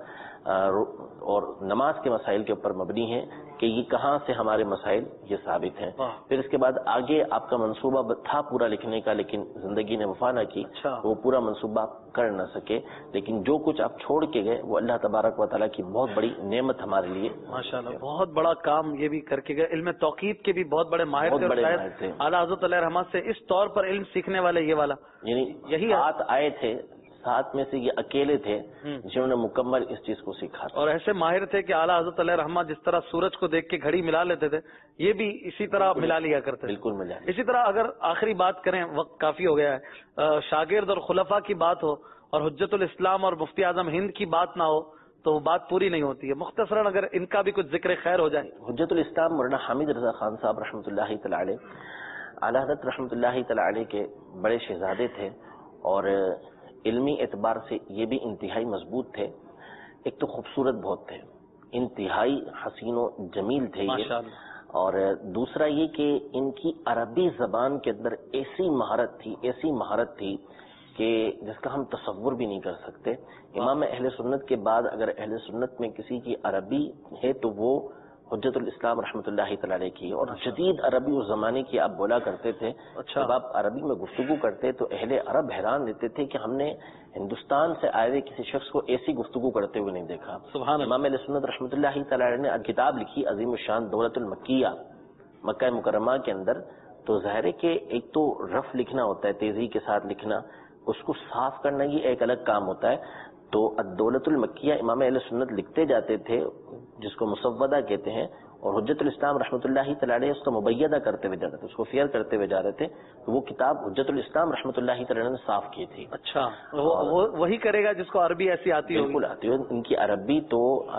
اور نماز کے مسائل کے اوپر مبنی ہیں کہ یہ کہاں سے ہمارے مسائل یہ ثابت ہیں. پھر اس کے بعد آگے آپ کا منصوبہ تھا پورا لکھنے کا، لیکن زندگی نے وفا نہ کی، وہ پورا منصوبہ کر نہ سکے. لیکن جو کچھ آپ چھوڑ کے گئے وہ اللہ تبارک و تعالیٰ کی بہت بڑی نعمت ہمارے لیے. ماشاءاللہ بہت بڑا کام یہ بھی کر کے گئے. علم توقید کے بھی بہت بڑے ماہر تھے. اعلیٰ حضرت علیہ رحمت سے اس طور پر علم سیکھنے والے یہ والا، یعنی یہی سات آئے تھے، سات میں سے یہ اکیلے تھے جنہوں نے مکمل اس چیز کو سیکھا. اور ایسے ماہر تھے کہ اعلیٰ حضرت علیہ رحمہ جس طرح سورج کو دیکھ کے گھڑی ملا لیتے تھے، یہ بھی اسی طرح ملا لیا کرتے. بالکل ملا. اسی طرح اگر آخری بات کریں، وقت کافی ہو گیا ہے، شاگرد اور خلفاء کی بات ہو اور حجت الاسلام اور مفتی اعظم ہند کی بات نہ ہو تو وہ بات پوری نہیں ہوتی ہے. مختصراً اگر ان کا بھی کچھ ذکر خیر ہو جائے. حجت الاسلام مولانا حامد رضا خان صاحب رحمۃ اللہ تعالی علیہ، اعلیٰ حضرت رحمۃ اللہ تعالی علیہ کے بڑے شہزادے تھے اور علمی اعتبار سے یہ بھی انتہائی مضبوط تھے. ایک تو خوبصورت بہت تھے، انتہائی حسین و جمیل تھے یہ. اور دوسرا یہ کہ ان کی عربی زبان کے اندر ایسی مہارت تھی ایسی مہارت تھی کہ جس کا ہم تصور بھی نہیں کر سکتے. امام اہل سنت کے بعد اگر اہل سنت میں کسی کی عربی ہے تو وہ حجت الاسلام رحمۃ اللہ تعالی علیہ کی. اور جدید عربی اس زمانے کی آپ بولا کرتے تھے. جب آپ عربی میں گفتگو کرتے تو اہل عرب حیران رہتے تھے کہ ہم نے ہندوستان سے آئے ہوئے کسی شخص کو ایسی گفتگو کرتے ہوئے نہیں دیکھا. سبحان اللہ. امام علیہ سنت رحمۃ اللہ تعالی علیہ نے کتاب لکھی عظیم الشان دولت المکیہ مکہ مکرمہ کے اندر. تو ظاہر ہے کہ ایک تو رف لکھنا ہوتا ہے، تیزی کے ساتھ لکھنا، اس کو صاف کرنا یہ ایک الگ کام ہوتا ہے. تو الدولت المکیہ امام اہل سنت لکھتے جاتے تھے جس کو مسودہ کہتے ہیں، اور حجت الاسلام رحمۃ اللہ تعالی علیہ اس کو مبیدہ کرتے ہوئے جاتے تھے، اس کو فیئر کرتے ہوئے جا رہے تھے. تو وہ کتاب حجت الاسلام رحمۃ اللہ تعالی نے صاف کی تھی. اچھا وہ وہی کرے گا جس کو عربی ایسی آتی ہوگی. بالکل آتی ہو. ان کی عربی تو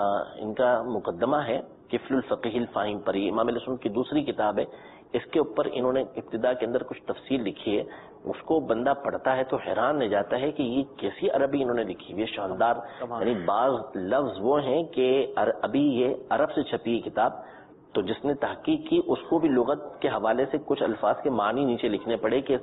ان کا مقدمہ ہے کفل الفقیہ الفاہم پر، یہ امام علیہ سنت کی دوسری کتاب ہے. اس کے اوپر انہوں نے ابتدا کے اندر کچھ تفصیل لکھی ہے. اس کو بندہ پڑھتا ہے تو حیران رہ جاتا ہے کہ یہ کیسی عربی انہوں نے لکھی ہوئی ہے، شاندار. یعنی بعض لفظ وہ ہیں کہ ابھی یہ عرب سے چھپی کتاب، تو جس نے تحقیق کی اس کو بھی لغت کے حوالے سے کچھ الفاظ کے معنی نیچے لکھنے پڑے کہ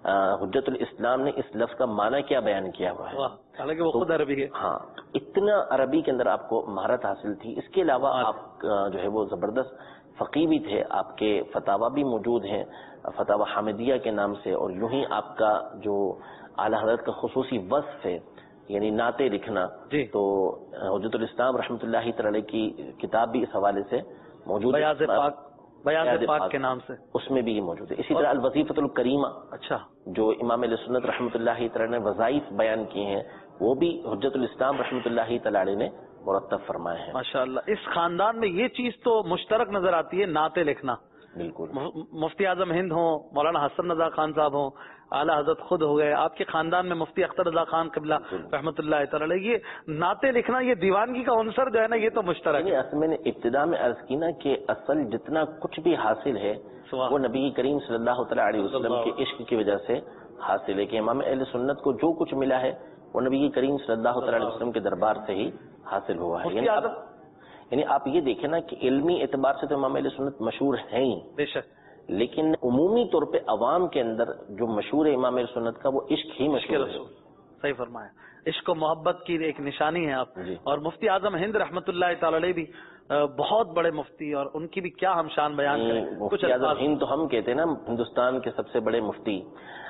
حجت الاسلام نے اس لفظ کا معنی کیا بیان کیا ہوا ہے. حالانکہ وہ خود عربی ہے. ہاں، اتنا عربی کے اندر آپ کو مہارت حاصل تھی. اس کے علاوہ آپ جو ہے وہ زبردست فقی بھی تھے. آپ کے فتاوی بھی موجود ہیں فتاوی حامدیہ کے نام سے. اور یوں ہی آپ کا جو اعلیٰ حضرت کا خصوصی وصف ہے یعنی نعتیں لکھنا، تو حجت الاسلام رحمۃ اللہ تعالی کی کتاب بھی اس حوالے سے موجود ہے، بیاض پاک بیاض پاک کے نام سے، اس میں بھی یہ موجود ہے. اسی طرح الوظیفۃ الکریمہ، اچھا جو امام علیہ سنت رحمۃ اللہ تعالی نے وظائف بیان کیے ہیں، وہ بھی حجت الاسلام رحمۃ اللہ تعالی نے مرتب فرمائے ہیں. ماشاءاللہ. اس خاندان میں یہ چیز تو مشترک نظر آتی ہے، نعتیں لکھنا. بالکل. مفتی اعظم ہند ہوں، مولانا حسن رضا خان صاحب ہوں، اعلیٰ حضرت خود ہو گئے، آپ کے خاندان میں مفتی اختر رضا خان قبلہ رحمۃ اللہ تعالی، یہ نعتیں لکھنا، یہ دیوانگی کا عنصر جو ہے نا یہ تو مشترک ہے. میں نے ابتدا میں عرض کی نا کہ اصل جتنا کچھ بھی حاصل ہے وہ نبی کریم صلی اللہ تعالی علیہ وسلم کے عشق کی وجہ سے حاصل ہے. کہ امام اہل سنت کو جو کچھ ملا ہے وہ نبی کریم صلی اللہ تعالی علیہ وسلم کے دربار سے ہی حاصل ہوا ہے. یعنی یعنی آپ یہ دیکھیں نا کہ علمی اعتبار سے تو امام اہل سنت مشہور ہیں ہی، بے شک، لیکن عمومی طور پہ عوام کے اندر جو مشہور ہے امام اہل سنت کا وہ عشق ہی مشہور ہے. صحیح فرمایا. عشق و محبت کی ایک نشانی ہے آپ. اور مفتی اعظم ہند رحمۃ اللہ تعالی علیہ بھی بہت بڑے مفتی، اور ان کی بھی کیا ہم شان بیان کریں. مفتی اعظم ہند تو ہم کہتے ہیں نا ہندوستان کے سب سے بڑے مفتی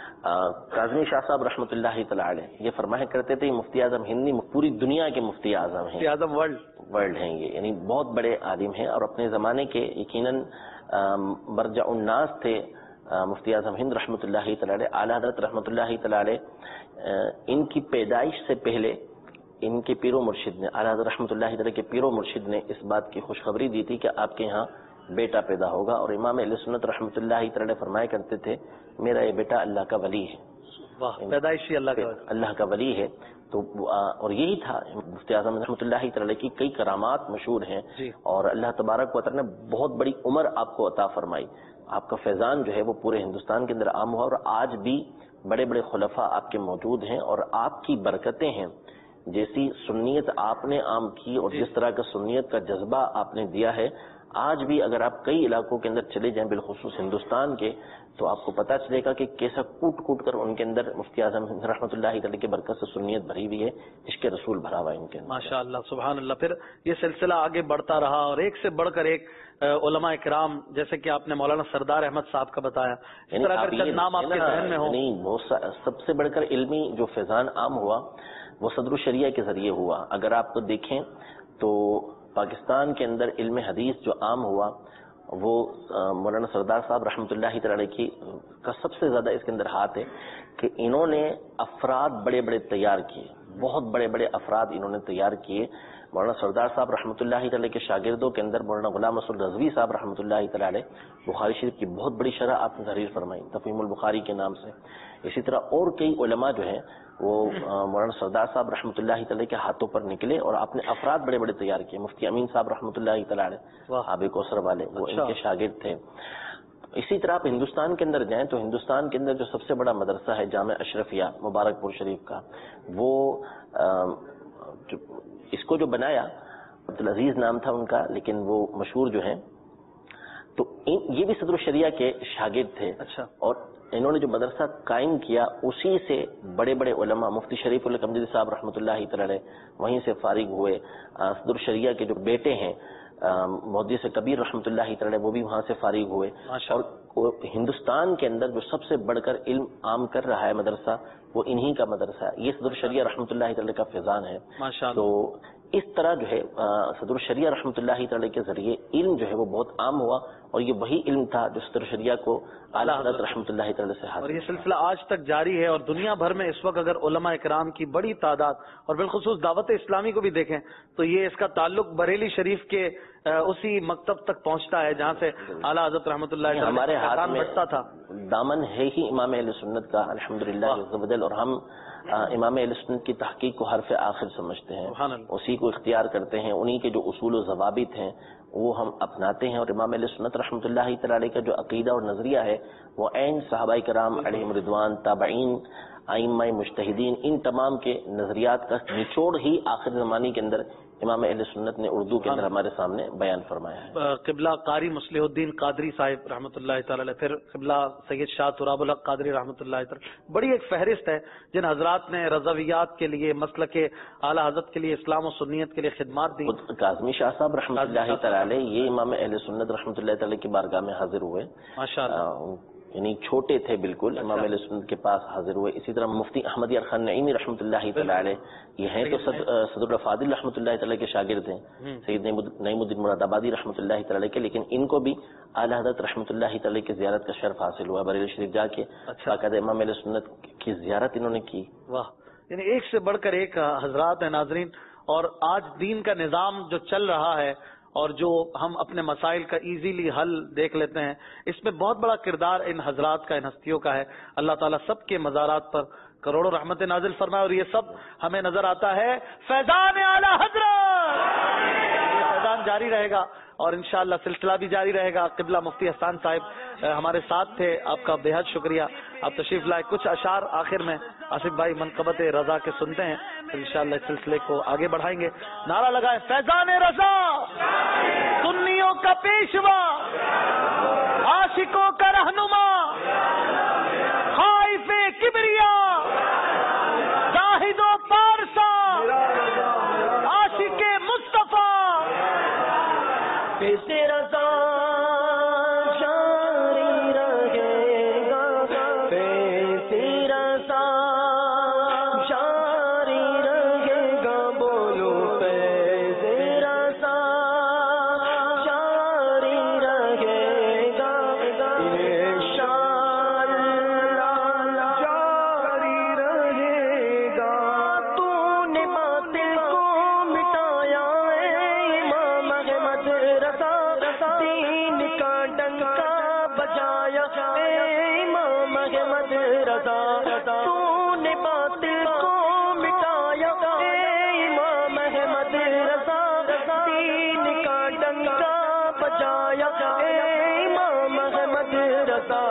کاظمی شاہ صاحب رحمۃ اللہ تعالی علیہ یہ فرمایا کرتے تھے مفتی اعظم ہند پوری دنیا کے مفتی اعظم ہیں، مفتی اعظم ورلڈ ورلڈ ہیں یہ. یعنی بہت بڑے عالم ہیں اور اپنے زمانے کے یقیناً مرجع الناس تھے مفتی اعظم ہند رحمۃ اللہ تعالی علیہ. اعلیٰ حضرت رحمۃ اللہ تعالی علیہ ان کی پیدائش سے پہلے ان کے پیر و مرشد نے، اعلیٰ حضرت رحمۃ اللہ تعالی کے پیر و مرشد نے اس بات کی خوشخبری دی تھی کہ آپ کے یہاں بیٹا پیدا ہوگا. اور امام اہل سنت رحمۃ اللہ تعالی فرمایا کرتے تھے میرا یہ بیٹا اللہ کا ولی ہے. پیدائشی اللہ کا اللہ کا ولی ہے. تو اور یہی تھا مفتی اعظم رحمۃ اللہ تعالی کی کئی کرامات مشہور ہیں جی. اور اللہ تبارک و تعالی نے بہت بڑی عمر آپ کو عطا فرمائی. آپ کا فیضان جو ہے وہ پورے ہندوستان کے اندر عام ہوا اور آج بھی بڑے بڑے خلفاء آپ کے موجود ہیں اور آپ کی برکتیں ہیں. جیسی سنیت آپ نے عام کی اور جس طرح کا سنیت کا جذبہ آپ نے دیا ہے, آج بھی اگر آپ کئی علاقوں کے اندر چلے جائیں بالخصوص ہندوستان کے, تو آپ کو پتا چلے گا کہ کیسا کوٹ کوٹ کر ان کے اندر مفتی اعظم رحمۃ اللہ تعالی کی برکت سے سنیت بھری ہوئی ہے, عشق رسول بھرا ہوا ہے ان کے اندر. ماشاء اللہ سبحان اللہ. پھر یہ سلسلہ آگے بڑھتا رہا اور ایک سے بڑھ کر ایک علماء اکرام, جیسے کہ آپ نے مولانا سردار احمد صاحب کا بتایا, اس طرح اگر نام آپ کے ذہن میں ہو. نہیں, وہ سب سے بڑھ کر علمی جو فیضان عام ہوا وہ صدر الشریعہ کے ذریعے ہوا. اگر آپ کو دیکھیں تو پاکستان کے اندر علم حدیث جو عام ہوا وہ مولانا سردار صاحب رحمۃ اللہ تعالی کی کا سب سے زیادہ اس کے اندر ہاتھ ہے کہ انہوں نے افراد بڑے بڑے تیار کیے, بہت بڑے بڑے افراد انہوں نے تیار کیے. مولانا سردار صاحب رحمۃ اللہ تعالی کے شاگردوں کے اندر مولانا غلام مسعود رضوی صاحب رحمۃ اللہ تعالی بخاری شریف کی بہت بڑی شرح آپ نے تحریر فرمائی تفہیم البخاری کے نام سے. اسی طرح اور کئی علماء جو ہیں وہ مولانا سردار صاحب رحمۃ اللہ تعالی کے ہاتھوں پر نکلے اور آپ نے افراد بڑے بڑے تیار کیے. مفتی امین صاحب رحمۃ اللہ تعالی آب کوثر والے, وہ ان کے شاگرد تھے. اسی طرح آپ ہندوستان کے اندر جائیں تو ہندوستان کے اندر جو سب سے بڑا مدرسہ ہے جامع اشرفیہ مبارک پور شریف کا, وہ جو اس کو جو بنایا عبدالعزیز نام تھا ان کا, لیکن وہ مشہور جو ہیں, تو یہ بھی صدر الشریعہ کے شاگرد تھے. اچھا. اور انہوں نے جو مدرسہ قائم کیا اسی سے بڑے بڑے علماء مفتی شریف القمدی صاحب رحمۃ اللہ تعالی وہیں سے فارغ ہوئے. صدر الشریعہ کے جو بیٹے ہیں محدث کبیر رحمۃ اللہ تعالی وہ بھی وہاں سے فارغ ہوئے. اور ہندوستان کے اندر جو سب سے بڑھ کر علم عام کر رہا ہے مدرسہ وہ انہی کا مدرسہ ہے. یہ صدر الشریعہ رحمۃ اللہ تعالی کا فیضان ہے. تو اس طرح جو ہے صدر الشریعہ رحمۃ اللہ تعالی کے ذریعے علم جو ہے وہ بہت عام ہوا اور یہ وہی علم تھا جو صدر الشریعہ کو اعلیٰ حضرت رحمۃ اللہ تعالی سے حاصل. اور یہ سلسلہ آج تک جاری ہے اور دنیا بھر میں اس وقت اگر علماء اکرام کی بڑی تعداد اور بالخصوص دعوت اسلامی کو بھی دیکھیں تو یہ اس کا تعلق بریلی شریف کے اسی مکتب تک پہنچتا ہے جہاں سے اعلیٰ حضرت رحمۃ اللہ تعالی ہمارے ہاتھ میں بڑھتا تھا. دامن ہے ہی امام اہل سنت کا الحمدللہ عز و جل, اور ہم امام اہل سنت کی تحقیق کو حرف آخر سمجھتے ہیں, اسی کو اختیار کرتے ہیں, انہی کے جو اصول و ضوابط ہیں وہ ہم اپناتے ہیں. اور امام اہل سنت رحمۃ اللہ تعالی کا جو عقیدہ اور نظریہ ہے وہ عین صحابہ کرام علیہم رضوان, تابعین, ائمہ مجتہدین, ان تمام کے نظریات کا نچوڑ ہی آخر زمانے کے اندر امام اہل سنت نے اردو کے اندر ہمارے سامنے بیان فرمایا ہے. قبلہ قاری مصلح الدین قادری صاحب رحمۃ اللہ تعالی, پھر قبلہ سید شاہ تراب الحق قادری رحمۃ اللہ تعالی, بڑی ایک فہرست ہے جن حضرات نے رضویات کے لیے مسلک اعلیٰ حضرت کے لیے اسلام و سنیت کے لیے خدمات دی. کاظمی شاہ صاحب رحمۃ اللہ تعالی یہ امام اہل سنت رحمۃ اللہ تعالی کی بارگاہ میں حاضر ہوئے. ماشاءاللہ, یعنی چھوٹے تھے بالکل, امام علیہ سنت کے پاس حاضر ہوئے. اسی طرح مفتی احمد یار خان نعیمی رحمۃ اللہ تعالی یہ ہیں تو صدر الفاضل رحمۃ اللہ تعالی کے شاگرد ہیں, سید نعیم الدین مراد آبادی رحمۃ اللہ تعالی کے, لیکن ان کو بھی اعلیٰ حضرت رحمۃ اللہ تعالی کی زیارت کا شرف حاصل ہوا. بریلی شریف جا کے باقاعدہ امام علیہ سنت کی زیارت انہوں نے کی. واہ, یعنی ایک سے بڑھ کر ایک حضرات ہیں. ناظرین, اور آج دین کا نظام جو چل رہا ہے اور جو ہم اپنے مسائل کا ایزیلی حل دیکھ لیتے ہیں, اس میں بہت بڑا کردار ان حضرات کا, ان ہستیوں کا ہے. اللہ تعالیٰ سب کے مزارات پر کروڑوں رحمت نازل فرمائے. اور یہ سب ہمیں نظر آتا ہے فیضان اعلیٰ حضرت, یہ فیضان جاری رہے گا اور انشاءاللہ سلسلہ بھی جاری رہے گا. قبلہ مفتی حسان صاحب ہمارے ساتھ تھے, آپ کا بے حد شکریہ. آپ تشریف لائے, کچھ اشعار آخر میں آصف بھائی منقبت رضا کے سنتے ہیں, پھر انشاءاللہ اس سلسلے کو آگے بڑھائیں گے. نعرہ لگائیں فیضان رضا, سنیوں کا پیشوا, عاشقوں کا رہنما, خائف کبریا, زاہد و پارسا, عاشق مصطفیٰ. رضا جاری رہے گا, رضا جاری رہے گا, بولو رضا جاری رہے گا, انشاءاللہ جاری رہے گا. تو نے باطل کو مٹایا ہے امام احمد رضا, دین کا ڈنکا بجایا اے امام احمد رضا تو نے باطل کو مٹایا اے امام احمد رضا دین کا ڈنکا بجایا اے امام احمد رضا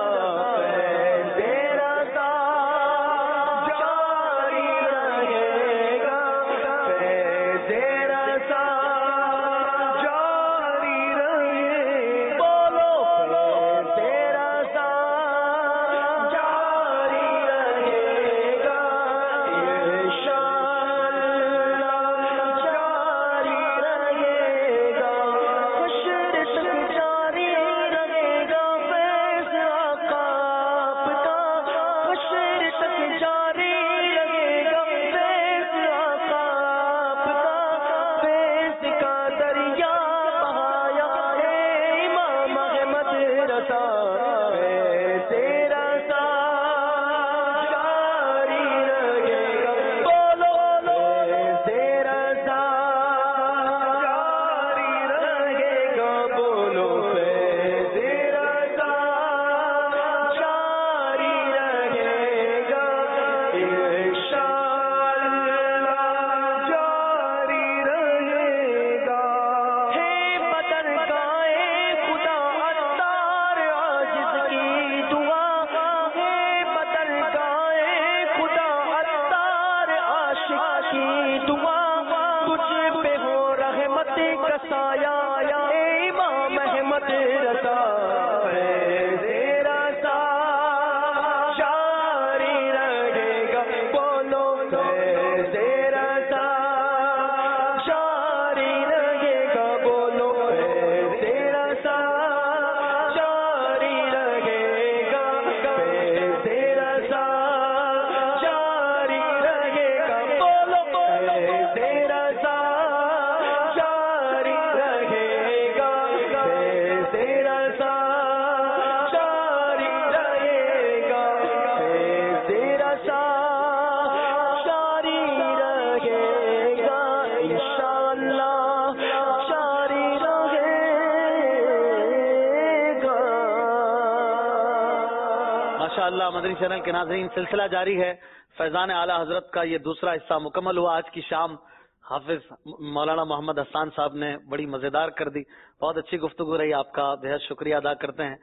اللہ مدنی چینل کے ناظرین، سلسلہ جاری ہے. فیضان اعلی حضرت کا یہ دوسرا حصہ مکمل ہوا. آج کی شام حافظ مولانا محمد حسان صاحب نے بڑی مزیدار کر دی. بہت اچھی گفتگو رہی. آپ کا بہت شکریہ ادا کرتے ہیں.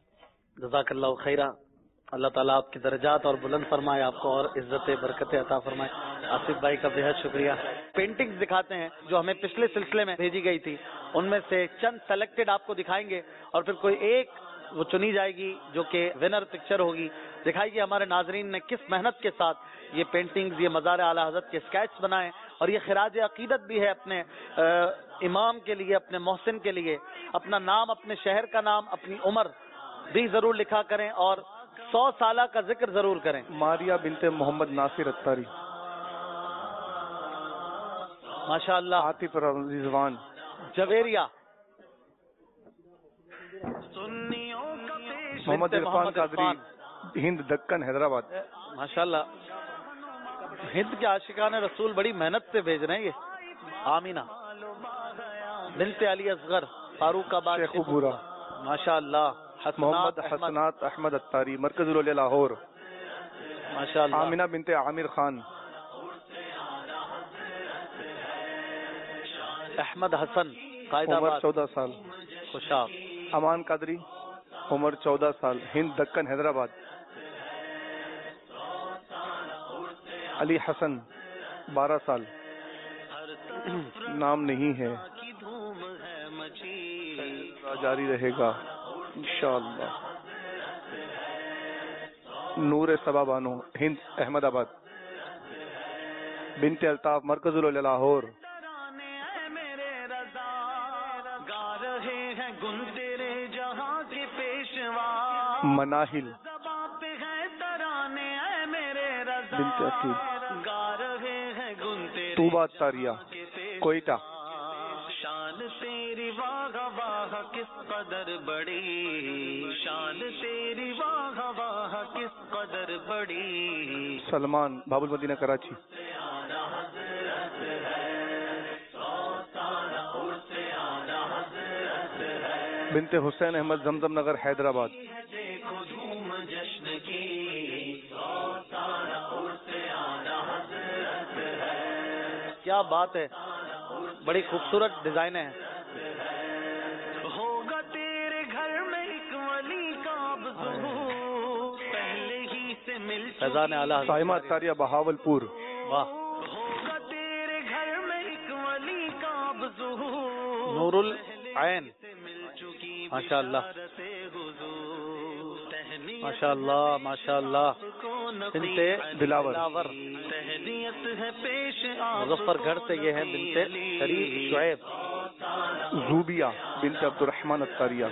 جزاک اللہ خیرہ. اللہ تعالیٰ آپ کی درجات اور بلند فرمائے، آپ کو اور عزت برکت عطا فرمائے. آصف بھائی کا بہت شکریہ. پینٹنگز دکھاتے ہیں جو ہمیں پچھلے سلسلے میں بھیجی گئی تھی، ان میں سے چند سلیکٹڈ آپ کو دکھائیں گے اور پھر کوئی ایک وہ چنی جائے گی جو کہ ونر پکچر ہوگی. دکھائی گی ہمارے ناظرین نے کس محنت کے ساتھ یہ پینٹنگز، یہ مزار اعلی حضرت کے اسکیچ بنائے، اور یہ خراج عقیدت بھی ہے اپنے امام کے لیے، اپنے محسن کے لیے. اپنا نام، اپنے شہر کا نام، اپنی عمر بھی ضرور لکھا کریں اور سو سالہ کا ذکر ضرور کریں. ماریا بنت محمد ناصر اتاری، ماشاء اللہ. عاطف رضوان جویریہ، محمد عرفان قادری، ہند دکن حیدرآباد. ماشاء اللہ. ہند کے عاشقان رسول بڑی محنت سے بھیج رہے ہیں یہ. آمینہ بنت علی اصغر، فاروق آباد، شیخوپورہ. ماشاء اللہ. محمد حسنات احمد اتاری، مرکز العلیا لاہور. ماشاء اللہ. آمینہ بنت عامر خان، احمد حسن، قائد عمر آباد، چودہ سال. خوشاب. امان قادری، عمر چودہ سال، ہند دکن حیدرآباد. علی حسن، بارہ سال، نام نہیں ہے، جاری رہے گا انشاءاللہ. نور صبا بانو، ہند احمد آباد. بنت الطاف، مرکز العلیا لاہور. مناہل بنت عقیل، طوبہ تاریہ، کوئٹہ. شان تیری واہ واہ کس قدر بڑی، شان تیری واہ واہ کس قدر بڑی. سلمان، باب المدینہ کراچی. بنت حسین احمد، زمزم نگر حیدرآباد. جشن کی کیا بات ہے، بڑی خوبصورت ڈیزائنیں ہیں. ہوگا تیرے گھر میں ایک ولی کا ظہور، پہلے ہی سے مل فیضان اعلیٰ سائمہ تاریہ بہاول پور. واہ. ہوگا تیرے گھر میں ایک ولی کا ظہور، نور العین. ماشاء اللہ ماشاء اللہ ماشاء اللہ. بنت دلاور تہنیت ہے پیش مظفر گڑھ سے یہ ہے بنت شریف شعیب. زوبیہ بنت عبد الرحمن الطاریہ.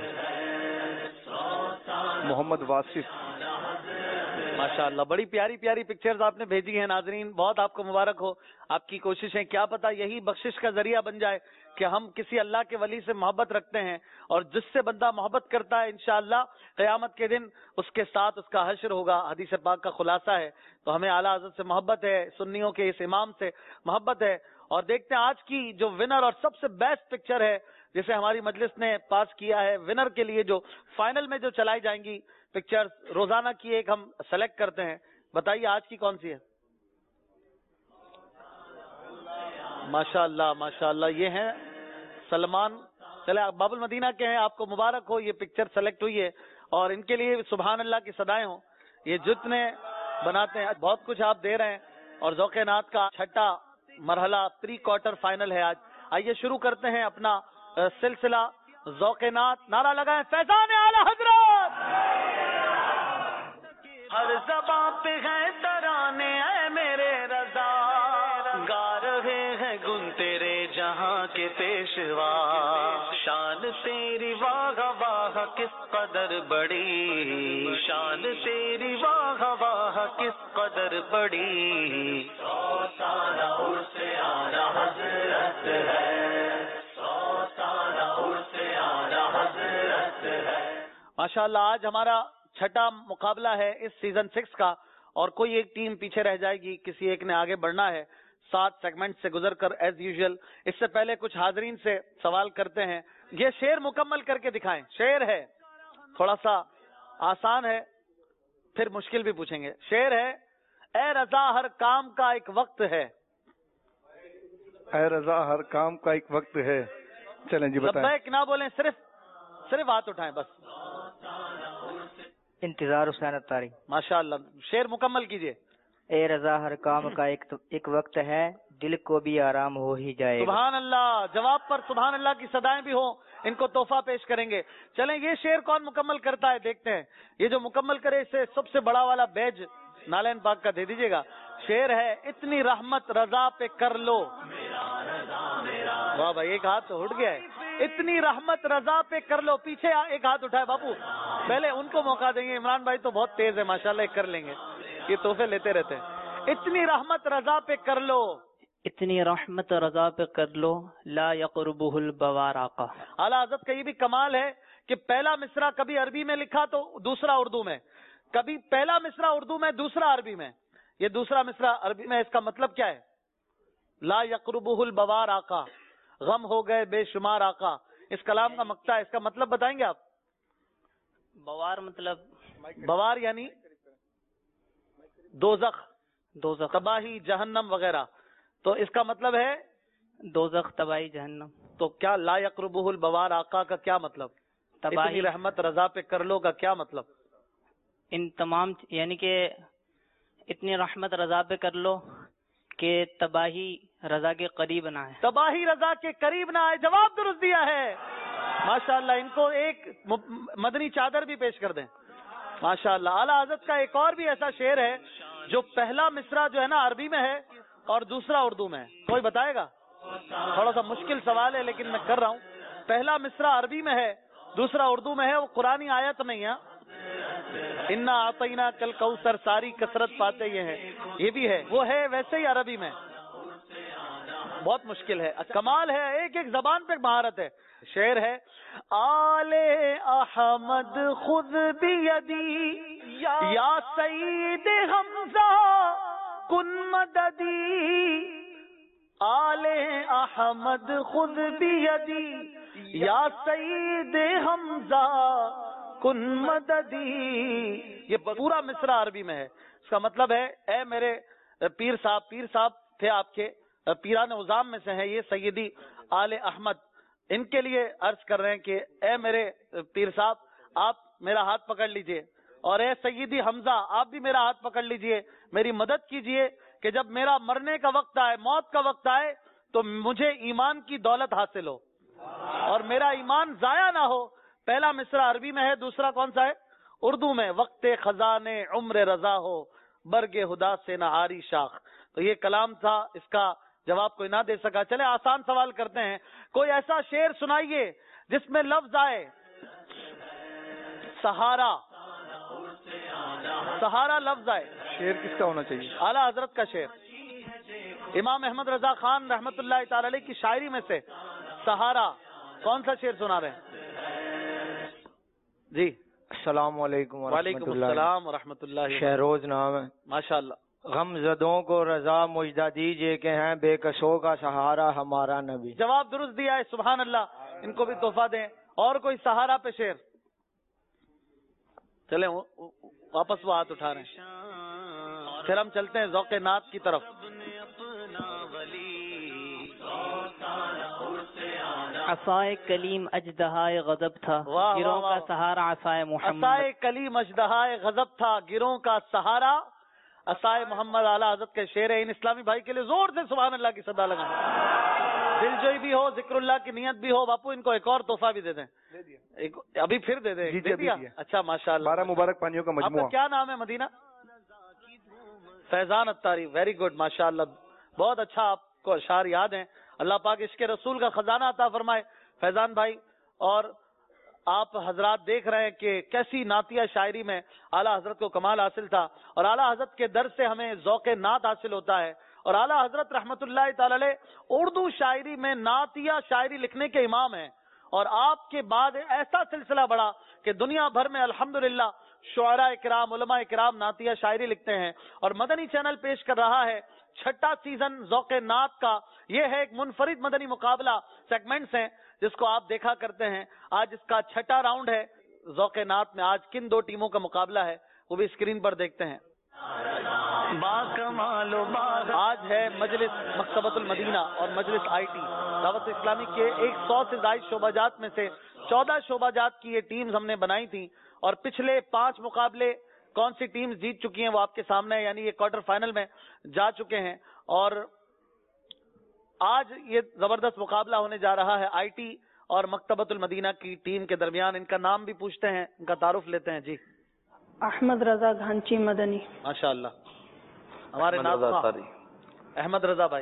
محمد واصف. ماشاء اللہ بڑی پیاری پیاری پکچرز آپ نے بھیجی ہیں ناظرین، بہت آپ کو مبارک ہو. آپ کی کوششیں کیا پتہ یہی بخشش کا ذریعہ بن جائے کہ ہم کسی اللہ کے ولی سے محبت رکھتے ہیں، اور جس سے بندہ محبت کرتا ہے انشاءاللہ قیامت کے دن اس کے ساتھ اس کا حشر ہوگا. حدیث پاک کا خلاصہ ہے. تو ہمیں اعلیٰ حضرت سے محبت ہے، سنیوں کے اس امام سے محبت ہے. اور دیکھتے ہیں آج کی جو ونر اور سب سے بیسٹ پکچر ہے جسے ہماری مجلس نے پاس کیا ہے، ونر کے لیے جو فائنل میں جو چلائی جائیں گی پکچرز روزانہ کی ایک ہم سلیکٹ کرتے ہیں. بتائیے آج کی کون سی ہے؟ ماشاء اللہ ماشاء اللہ یہ ہیں سلمان. چلے باب المدینہ کے ہیں، آپ کو مبارک ہو، یہ پکچر سلیکٹ ہوئی ہے اور ان کے لیے سبحان اللہ کی صدائیں ہوں. یہ جتنے بناتے ہیں بہت کچھ آپ دے رہے ہیں، اور ذوق نعت کا چھٹا مرحلہ پری کوارٹر فائنل ہے آج. آئیے شروع کرتے ہیں اپنا سلسلہ ذوق نعت. نعرہ لگائیں فیضان اعلی حضرت. ہر زباں پہ ہے ترانے اے میرے رضا، گا رہے ہیں گن تیرے جہاں کے پیشوا. شان تیری واہ واہ کس قدر بڑی، شان تیری واہ واہ کس قدر بڑی. سو سالہ عرص اعلی حضرت ہے، سو سالہ عرص اعلی حضرت ہے. ماشاء اللہ آج ہمارا چھٹا مقابلہ ہے اس سیزن سکس کا، اور کوئی ایک ٹیم پیچھے رہ جائے گی، کسی ایک نے آگے بڑھنا ہے. سات سیگمنٹ سے گزر کر ایز یوزول. اس سے پہلے کچھ حاضرین سے سوال کرتے ہیں. یہ شعر مکمل کر کے دکھائیں. شعر ہے تھوڑا سا آسان ہے، پھر مشکل بھی پوچھیں گے. شعر ہے اے رضا ہر کام کا ایک وقت ہے. اے رضا ہر کام کا ایک وقت ہے. چلیں جی بتائیں. لبیک نہ بولیں، صرف صرف ہاتھ اٹھائیں بس. انتظار حسین اتاری. ماشاء اللہ شعر مکمل کیجئے. اے رضا ہر کام کا ایک ایک وقت ہے، دل کو بھی آرام ہو ہی جائے. سبحان اللہ. جواب پر سبحان اللہ کی صدائیں بھی ہوں. ان کو تحفہ پیش کریں گے. چلیں یہ شعر کون مکمل کرتا ہے دیکھتے ہیں. یہ جو مکمل کرے اسے سب سے بڑا والا بیج نالین پاک کا دے دیجیے گا. شعر ہے اتنی رحمت رضا پہ کر لو. واہ بھائی ایک ہاتھ تو اٹھ گیا ہے. اتنی رحمت رضا پہ کر لو. پیچھے ایک ہاتھ اٹھائے باپو، پہلے ان کو موقع دیں گے. عمران بھائی تو بہت تیز ہے ماشاءاللہ، ایک کر لیں گے. یہ تحفے لیتے رہتے ہیں. اتنی رحمت رضا پہ کر لو، اتنی رحمت رضا پہ کر لو، لا یقربہ البوار آقا. اعلیٰ حضرت کا یہ بھی کمال ہے کہ پہلا مصرع کبھی عربی میں لکھا تو دوسرا اردو میں، کبھی پہلا مصرع اردو میں دوسرا عربی میں. یہ دوسرا مصرع عربی میں، اس کا مطلب کیا ہے؟ لا یقربہ البوار آقا، غم ہو گئے بے شمار آقا. اس کلام کا مقطع ہے، اس کا مطلب بتائیں گے آپ؟ بوار مطلب بوار یعنی دوزخ، دوزخ، تباہی، جہنم وغیرہ. تو اس کا مطلب ہے دوزخ، تباہی، جہنم. تو کیا لا یقربہ البوار آقا کا کیا مطلب؟ تباہی، اتنی رحمت رضا پہ کر لو کا کیا مطلب؟ ان تمام یعنی کہ اتنی رحمت رضا پہ کر لو کہ تباہی رضا کے قریب نہ آئے. تباہی رضا کے قریب نہ آئے. جواب درست دیا ہے ماشاءاللہ. ان کو ایک مدنی چادر بھی پیش کر دیں ماشاءاللہ. اعلیٰ حضرت کا ایک اور بھی ایسا شعر ہے جو پہلا مصرع جو ہے نا عربی میں ہے اور دوسرا اردو میں ہے. کوئی بتائے گا؟ تھوڑا سا مشکل سوال ہے لیکن میں کر رہا ہوں. پہلا مصرع عربی میں ہے، دوسرا اردو میں ہے. وہ قرآنی آیت نہیں ہے. انا اعطینا کل کوثر، ساری کثرت پاتے یہ ہے، یہ بھی ہے. وہ ہے ویسے ہی عربی میں. بہت مشکل ہے، کمال ہے، ایک ایک زبان پہ مہارت ہے. شعر ہے آل احمد خود بیدی یا سید حمزہ کن مددی. آل احمد خود بیدی یا سید حمزہ کن مددی. یہ پورا مصرع عربی میں ہے. اس کا مطلب ہے اے میرے پیر صاحب، پیر صاحب تھے آپ کے پیران عظام میں سے ہیں، یہ سیدی آل احمد، ان کے لیے عرض کر رہے ہیں کہ اے میرے پیر صاحب آپ میرا ہاتھ پکڑ لیجئے، اور اے سیدی حمزہ آپ بھی میرا ہاتھ پکڑ لیجئے، میری مدد کیجئے کہ جب میرا مرنے کا وقت آئے، موت کا وقت آئے، تو مجھے ایمان کی دولت حاصل ہو اور میرا ایمان ضائع نہ ہو۔ پہلا مصرع عربی میں ہے، دوسرا کون سا ہے؟ اردو میں، وقت خزانے عمر رضا ہو برگ خدا سے نہ آری شاخ۔ تو یہ کلام تھا، اس کا جواب کوئی نہ دے سکا۔ چلے آسان سوال کرتے ہیں، کوئی ایسا شعر سنائیے جس میں لفظ آئے سہارا، سہارا لفظ آئے۔ شعر کس کا ہونا چاہیے؟ اعلیٰ حضرت کا شعر، امام احمد رضا خان رحمت اللہ تعالی علیہ کی شاعری میں سے سہارا، کون سا شعر سنا رہے ہیں؟ جی السلام علیکم وعلیکم السلام ورحمۃ اللہ۔ شہروز نام ہے ماشاء اللہ۔ غم زدوں کو رضا مجدہ دیجئے کہ ہیں بے کسوں کا سہارا ہمارا نبی۔ جواب درست دیا ہے، سبحان اللہ، ان کو بھی تحفہ دیں۔ اور کوئی سہارا پہ شعر؟ چلیں واپس وہ ہاتھ اٹھا رہے ہیں، پھر ہم چلتے ہیں ذوق نعت کی طرف۔ عصائے کلیم اجدہائے غضب تھا، گروہ کا سہارا عصائے محمد۔ عصائے کلیم اجدہائے غضب تھا، گروہ کا سہارا عصائے محمد۔ اعلیٰ حضرت کے شعر ہے، ان اسلامی بھائی کے لیے زور سے سبحان اللہ کی صدا لگائیں۔ دل جوئی بھی ہو، ذکر اللہ کی نیت بھی ہو۔ باپو ان کو ایک اور تحفہ بھی دے دیں، ابھی پھر دے دیں۔ دے دیا؟ اچھا ماشاء اللہ، بارہ مبارک پانیوں کا آپ کا مجموعہ۔ کیا نام ہے؟ مدینہ فیضان اتاری، ویری گڈ ماشاء اللہ، بہت اچھا، آپ کو اشعار یاد ہیں۔ اللہ پاک عشق رسول کا خزانہ عطا فرمائے فیضان بھائی۔ اور آپ حضرات دیکھ رہے ہیں کہ کیسی نعتیہ شاعری میں اعلیٰ حضرت کو کمال حاصل تھا، اور اعلیٰ حضرت کے در سے ہمیں ذوق نعت حاصل ہوتا ہے۔ اور اعلیٰ حضرت رحمت اللہ تعالی علیہ اردو شاعری میں نعتیہ شاعری لکھنے کے امام ہیں، اور آپ کے بعد ایسا سلسلہ بڑھا کہ دنیا بھر میں الحمدللہ شعراء کرام، علماء کرام نعتیہ شاعری لکھتے ہیں۔ اور مدنی چینل پیش کر رہا ہے چھٹا سیزن ذوق نعت کا۔ یہ ہے ایک منفرد مدنی مقابلہ، سیگمنٹس ہیں جس کو آپ دیکھا کرتے ہیں۔ آج اس کا چھٹا راؤنڈ ہے ذوق نعت میں۔ آج کن دو ٹیموں کا مقابلہ ہے وہ بھی اسکرین پر دیکھتے ہیں۔ آج ہے مجلس مکتبۃ المدینہ اور مجلس آئی ٹی دعوت اسلامی کے ایک سو سے زائد شعبہ جات میں سے چودہ شعبہ جات کی یہ ٹیمز ہم نے بنائی تھیں، اور پچھلے پانچ مقابلے کون سی ٹیمز جیت چکی ہیں وہ آپ کے سامنے ہے، یعنی یہ کوارٹر فائنل میں جا چکے ہیں۔ اور آج یہ زبردست مقابلہ ہونے جا رہا ہے آئی ٹی اور مکتبۃ المدینہ کی ٹیم کے درمیان۔ ان کا نام بھی پوچھتے ہیں، ان کا تعارف لیتے ہیں۔ جی احمد رضا گھانچی مدنی۔ ماشاء اللہ، ہمارے نام احمد رضا بھائی،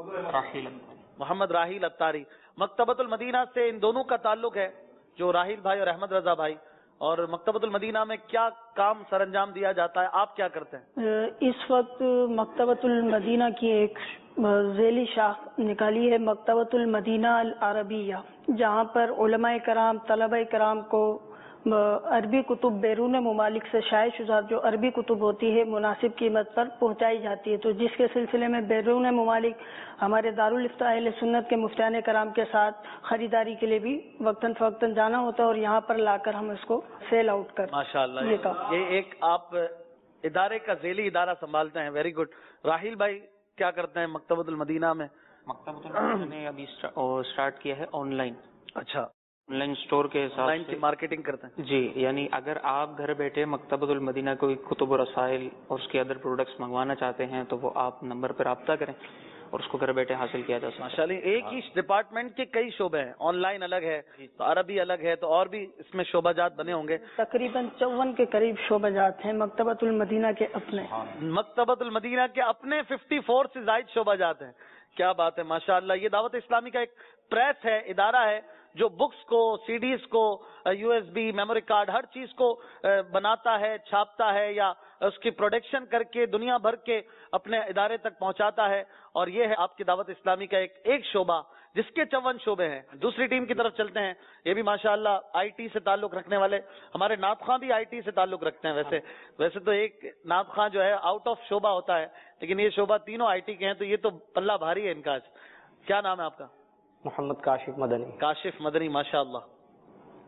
محمد راہیل اتاری۔ مکتبۃ المدینہ سے ان دونوں کا تعلق ہے، جو راہیل بھائی اور احمد رضا بھائی۔ اور مکتبۃ المدینہ میں کیا کام سر انجام دیا جاتا ہے، آپ کیا کرتے ہیں؟ اس وقت مکتبۃ المدینہ کی ایک ذیلی شاخ نکالی ہے، مکتبۃ المدینہ العربیہ، جہاں پر علماء کرام، طلباء کرام کو عربی کتب بیرون ممالک سے شائع شدہ جو عربی کتب ہوتی ہے مناسب قیمت پر پہنچائی جاتی ہے، تو جس کے سلسلے میں بیرون ممالک ہمارے دارالفتہ اہل سنت کے مفتیان کرام کے ساتھ خریداری کے لیے بھی وقتاً فوقتاً جانا ہوتا ہے، اور یہاں پر لا کر ہم اس کو سیل آؤٹ کرتے ہیں۔ ماشاء اللہ، یہ ایک آپ ادارے کا ذیلی ادارہ سنبھالتے ہیں، ویری گڈ۔ راہیل بھائی کیا کرتے ہیں مکتبۃ المدینہ میں؟ مکتبۃ المدینہ نے ابھی اسٹارٹ کیا ہے آن لائن۔ اچھا، آن لائن اسٹور کے حساب لائن کی مارکیٹنگ کرتے ہیں؟ جی، یعنی اگر آپ گھر بیٹھے مکتبۃ المدینہ کوئی کتب و رسائل اور اس کے ادر پروڈکٹس منگوانا چاہتے ہیں تو وہ آپ نمبر پر رابطہ کریں اور اس کو گھر بیٹھے حاصل کیا جا سکتا ہے۔ ماشاءاللہ، ایک ہی ڈپارٹمنٹ کے کئی شعبے ہیں، آن لائن الگ ہے تو عربی الگ ہے، تو اور بھی اس میں شعبہ جات بنے ہوں گے۔ تقریباً چون کے قریب شعبہ جات ہیں مکتبۃ المدینہ کے اپنے۔ مکتبۃ المدینہ کے اپنے ففٹی فور سے زائد شعبہ جات ہیں، کیا بات ہے ماشاءاللہ۔ یہ دعوت اسلامی کا ایک پریس ہے، ادارہ ہے جو بکس کو، سی ڈیز کو، U S B, memory card, ہر چیز کو بناتا ہے، چھاپتا ہے یا اس کی پروڈکشن کر کے دنیا بھر کے اپنے ادارے تک پہنچاتا ہے۔ اور یہ ہے آپ کی دعوت اسلامی کا ایک ایک شعبہ جس کے چون شعبے ہیں۔ دوسری ٹیم کی طرف چلتے ہیں، یہ بھی ماشاءاللہ آئی ٹی سے تعلق رکھنے والے، ہمارے نعت خواں بھی آئی ٹی سے تعلق رکھتے ہیں۔ ویسے ویسے تو ایک نعت خواں جو ہے آؤٹ آف شعبہ ہوتا ہے، لیکن یہ شعبہ تینوں آئی ٹی کے ہیں، تو یہ تو پلہ بھاری ہے ان کا۔ کیا نام ہے آپ کا؟ محمد کاشف مدنی۔ کاشف مدنی، ماشاء اللہ۔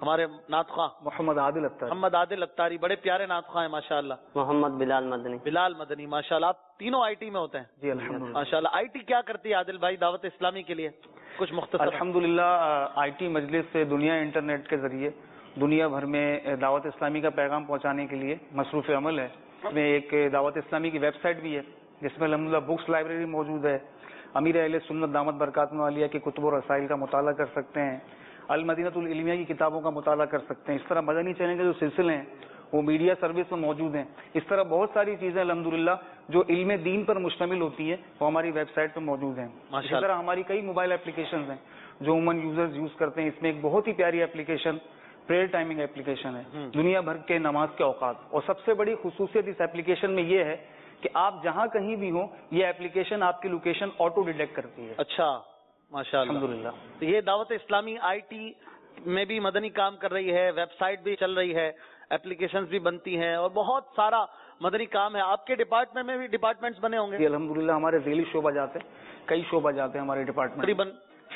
ہمارے نعت خواں محمد عادل اتاری. محمد عادل اتاری بڑے پیارے نعت خواں ہیں ماشاءاللہ. محمد بلال مدنی. بلال مدنی ماشاءاللہ. آپ تینوں آئی ٹی میں ہوتے ہیں؟ جی الحمدللہ. ماشاءاللہ. آئی ٹی کیا کرتی ہے عادل بھائی دعوت اسلامی کے لیے کچھ مختصر؟ الحمدللہ آئی ٹی مجلس سے دنیا انٹرنیٹ کے ذریعے دنیا بھر میں دعوت اسلامی کا پیغام پہنچانے کے لیے مصروف عمل ہے. اس میں ایک دعوت اسلامی کی ویب سائٹ بھی ہے جس میں الحمدللہ بکس لائبریری موجود ہے. امیر اہل سنت دامت برکاتہ عالیہ کے کتب و رسائل کا مطالعہ کر سکتے ہیں. المدینۃ العلمیہ کی کتابوں کا مطالعہ کر سکتے ہیں. اس طرح مدنی چینل کے جو سلسلے ہیں وہ میڈیا سروس میں موجود ہیں. اس طرح بہت ساری چیزیں الحمدللہ جو علم دین پر مشتمل ہوتی ہیں وہ ہماری ویب سائٹ پہ موجود ہیں. اسی طرح ہماری کئی موبائل اپلیکیشنز ہیں جو عموماً یوزرز یوز کرتے ہیں. اس میں ایک بہت ہی پیاری اپلیکیشن پریئر ٹائمنگ اپلیکیشن ہے دنیا بھر کے نماز کے اوقات. اور سب سے بڑی خصوصیت اس اپلیکیشن میں یہ ہے کہ آپ جہاں کہیں بھی ہوں یہ اپلیکیشن آپ کی لوکیشن آٹو ڈیٹیکٹ کرتی ہے. اچھا ماشاءاللہ. الحمدللہ. تو یہ دعوت اسلامی آئی ٹی میں بھی مدنی کام کر رہی ہے, ویب سائٹ بھی چل رہی ہے, اپلیکیشنز بھی بنتی ہیں اور بہت سارا مدنی کام ہے. آپ کے ڈپارٹمنٹ میں بھی ڈپارٹمنٹس بنے ہوں گے؟ جی الحمدللہ. ہمارے ذیلی شعبہ جاتے ہیں, کئی شعبہ جاتے ہیں ہمارے ڈپارٹمنٹ. تقریباً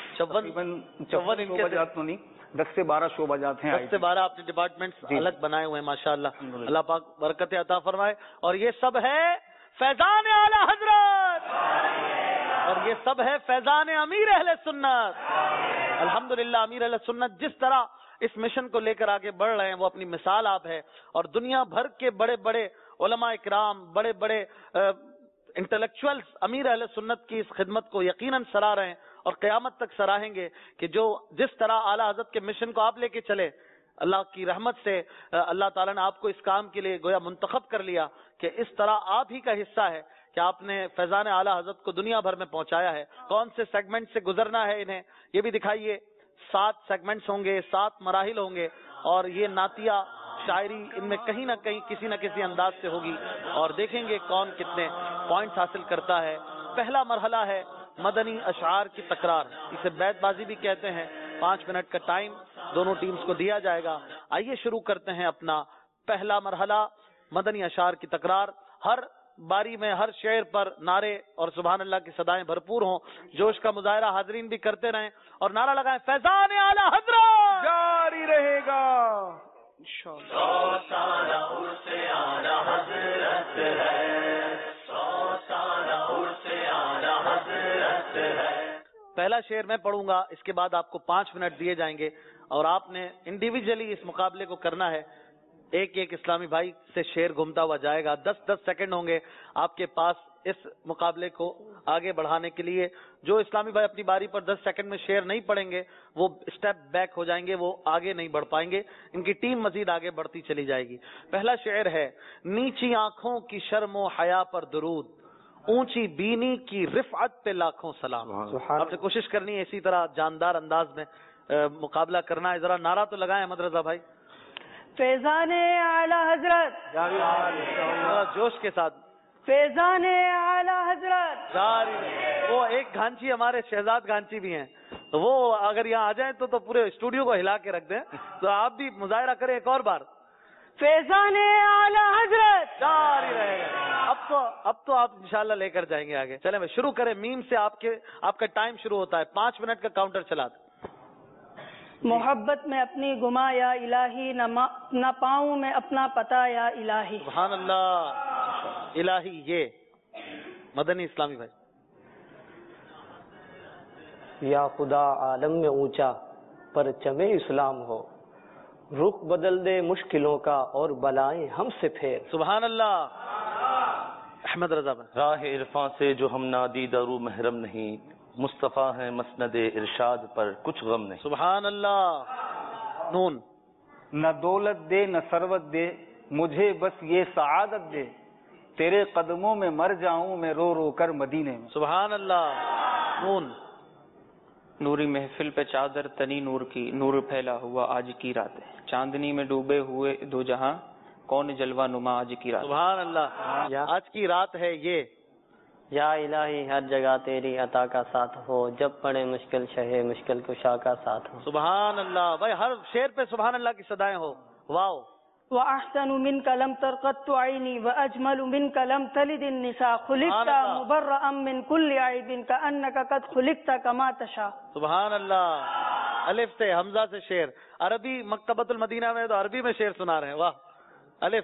چون چون شعبہ جات تو نہیں, دس سے بارہ شعبہ جات ہیں. دس سے بارہ اپنے ڈپارٹمنٹس الگ بنائے ہوئے ہیں ماشاءاللہ. اللہ پاک برکت عطا فرمائے. اور یہ سب ہے فیضان اعلی حضرت, اور یہ سب ہے فیضان امیر اہل سنت. الحمدللہ امیر اہل سنت جس طرح اس مشن کو لے کر آگے بڑھ رہے ہیں وہ اپنی مثال آپ ہے. اور دنیا بھر کے بڑے بڑے علماء اکرام, بڑے بڑے انٹلیکچوئلز امیر اہل سنت کی اس خدمت کو یقیناً سراہ رہے ہیں اور قیامت تک سراہیں گے کہ جو جس طرح اعلیٰ حضرت کے مشن کو آپ لے کے چلے, اللہ کی رحمت سے اللہ تعالیٰ نے آپ کو اس کام کے لیے گویا منتخب کر لیا کہ اس طرح آپ ہی کا حصہ ہے کہ آپ نے فیضان اعلیٰ حضرت کو دنیا بھر میں پہنچایا ہے. کون سے سیگمنٹ سے گزرنا ہے انہیں یہ بھی دکھائیے. سات سیگمنٹس ہوں گے, سات مراحل ہوں گے, اور یہ نعتیہ شاعری ان میں کہیں نہ کہیں کسی نہ کسی انداز سے ہوگی, اور دیکھیں گے کون کتنے پوائنٹس حاصل کرتا ہے. پہلا مرحلہ ہے مدنی اشعار کی تکرار, اسے بیت بازی بھی کہتے ہیں. پانچ منٹ کا ٹائم دونوں ٹیمز کو دیا جائے گا. آئیے شروع کرتے ہیں اپنا پہلا مرحلہ مدنی اشعار کی تکرار. ہر باری میں ہر شعر پر نعرے اور سبحان اللہ کی صدائیں بھرپور ہوں. جوش کا مظاہرہ حاضرین بھی کرتے رہیں اور نعرہ لگائیں فیضان اعلی حضرت جاری رہے گا. پہلا شعر میں پڑھوں گا, اس کے بعد آپ کو پانچ منٹ دیے جائیں گے اور آپ نے انڈیویجلی اس مقابلے کو کرنا ہے. ایک ایک اسلامی بھائی سے شعر گھومتا ہوا جائے گا. دس دس سیکنڈ ہوں گے آپ کے پاس اس مقابلے کو آگے بڑھانے کے لیے. جو اسلامی بھائی اپنی باری پر دس سیکنڈ میں شعر نہیں پڑھیں گے وہ اسٹیپ بیک ہو جائیں گے, وہ آگے نہیں بڑھ پائیں گے. ان کی ٹیم مزید آگے بڑھتی چلی جائے گی. پہلا شعر ہے نیچی آنکھوں کی شرم و حیا پر درود, اونچی بینی کی رفعت پہ لاکھوں سلام. آپ سے کوشش کرنی ہے اسی طرح جاندار انداز میں مقابلہ کرنا ہے. ذرا نعرہ تو لگائیں احمد رضا بھائی. فیضان اعلی حضرت جوش کے ساتھ. فیضان اعلی حضرت جاری. وہ ایک گھانچی ہمارے شہزاد گھانچی بھی ہیں, وہ اگر یہاں آ جائیں تو تو پورے اسٹوڈیو کو ہلا کے رکھ دیں. تو آپ بھی مظاہرہ کریں ایک اور بار. فیضان اعلی حضرت جاری رہے گا. اب تو اب تو آپ انشاءاللہ لے کر جائیں گے آگے. چلیں میں شروع کریں. میم سے آپ کے آپ کا ٹائم شروع ہوتا ہے. پانچ منٹ کا کاؤنٹر چلا دیں. محبت میں اپنی گما یا الہی, نہ پاؤں میں اپنا پتہ یا الہی. سبحان اللہ. الہی یہ مدنی اسلامی بھائی. یا خدا عالم میں اونچا پرچم اسلام ہو, رخ بدل دے مشکلوں کا اور بلائیں ہم سے پھیر. سبحان اللہ. احمد رضا بھائی. راہ عرفاں سے جو ہم نادیدہ رو محرم نہیں, مصطفیٰ ہیں مسند ارشاد پر کچھ غم نہیں. سبحان اللہ. نون. نہ دولت دے نہ ثروت دے مجھے بس یہ سعادت دے, تیرے قدموں میں مر جاؤں میں رو رو کر مدینے میں. سبحان اللہ. نون. نوری محفل پہ چادر تنی نور کی, نور پھیلا ہوا آج کی رات ہے, چاندنی میں ڈوبے ہوئے دو جہاں, کون جلوہ نما آج کی رات. سبحان اللہ. آج کی رات ہے یہ. یا الہی ہر جگہ تیری عطا کا ساتھ ہو, جب پڑے مشکل شہ مشکل کشا کا ساتھ ہو. سبحان اللہ. بھائی ہر شعر پہ سبحان اللہ کی صدائیں ہو. واو. وَأَحْسَنُ مِنْكَ لَمْ تَرْقَدْ عَيْنِي وَأَجْمَلُ مِنْكَ لَمْ تَلِدِ النِّسَاءُ خُلِقْتَ مُبَرَّأً مِنْ كُلِّ عَيْبٍ كَأَنَّكَ قَدْ خُلِقْتَ كَمَا تَشَاءُ. سبحان اللہ. الف سے حمزہ سے شعر عربی مکتبۃ المدینہ میں تو عربی میں شعر سنا رہے ہیں. واہ. الف.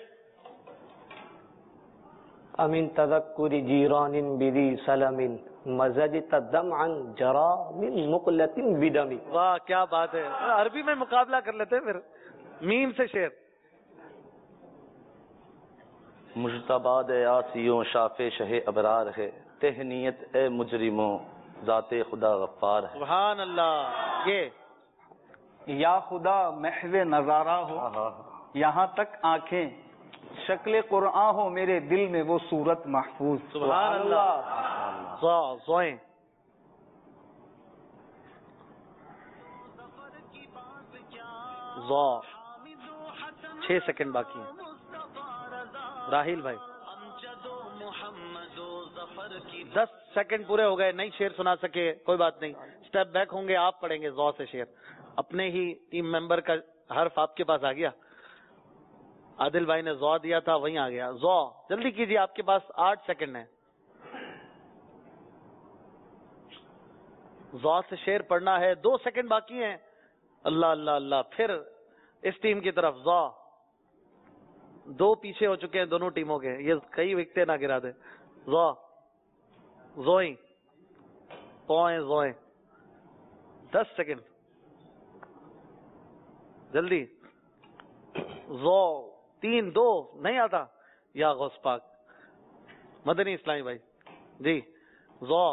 امین تذکر جیران بذی سلم مزجت دمعا جرا من مقلۃ بدم. واہ کیا بات ہے. عربی میں مقابلہ کر لیتے پھر. میم سے شعر مجتباد آسیوں شاف شہ ابرار ہے تہنیت اے مجرموں ذات خدا غفار ہے. سبحان اللہ. یہ یا خدا محو نظارہ ہو یہاں تک آنکھیں شکل قرآن ہو میرے دل میں وہ صورت محفوظ. سبحان اللہ. ضا ضوئیں ضا. چھ سیکنڈ باقی ہیں. راہیل بھائی دس سیکنڈ پورے ہو گئے. نہیں شعر سنا سکے کوئی بات نہیں, اسٹیپ بیک ہوں گے, آپ پڑھیں گے ضا سے شعر. اپنے ہی ٹیم ممبر کا حرف آپ کے پاس آ گیا. عادل بھائی نے ضا دیا تھا وہیں آ گیا. ضا جلدی کیجیے, آپ کے پاس آٹھ سیکنڈ ہیں. ضا سے شعر پڑھنا ہے, دو سیکنڈ باقی ہیں. اللہ اللہ اللہ. پھر اس ٹیم کی طرف ضا. دو پیچھے ہو چکے ہیں دونوں ٹیموں کے, یہ کئی وکٹیں نہ گرا دے. ضا زوئیں پوئیں زوئیں. دس سیکنڈ جلدی. زو تین دو نہیں آتا. یا غوث پاک. مدنی اسلامی بھائی جی. زو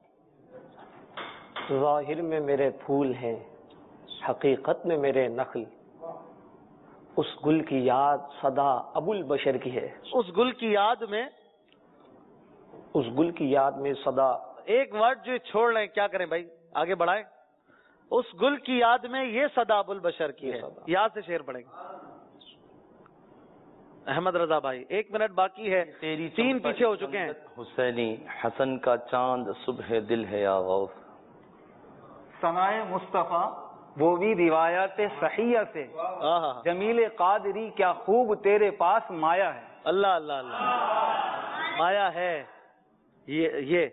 ظاہر میں میرے پھول ہیں حقیقت میں میرے نخل اس گل کی یاد صدا ابو البشر کی ہے. اس گل کی یاد میں اس گل کی یاد میں صدا. ایک ورڈ جو چھوڑ لیں کیا کریں بھائی, آگے بڑھائیں. اس گل کی یاد میں یہ صدا ابو البشر کی ہے. یاد سے شعر پڑھیں گے. احمد رضا بھائی ایک منٹ باقی ہے, تین پیچھے ہو چکے ہیں. حسینی حسن کا چاند صبح دل ہے یا غوث. ثنائے مصطفیٰ وہ بھی روایات صحیحہ سے جمیل قادری کیا خوب تیرے پاس مایا ہے. اللہ اللہ اللہ. مایا ہے یہ یہ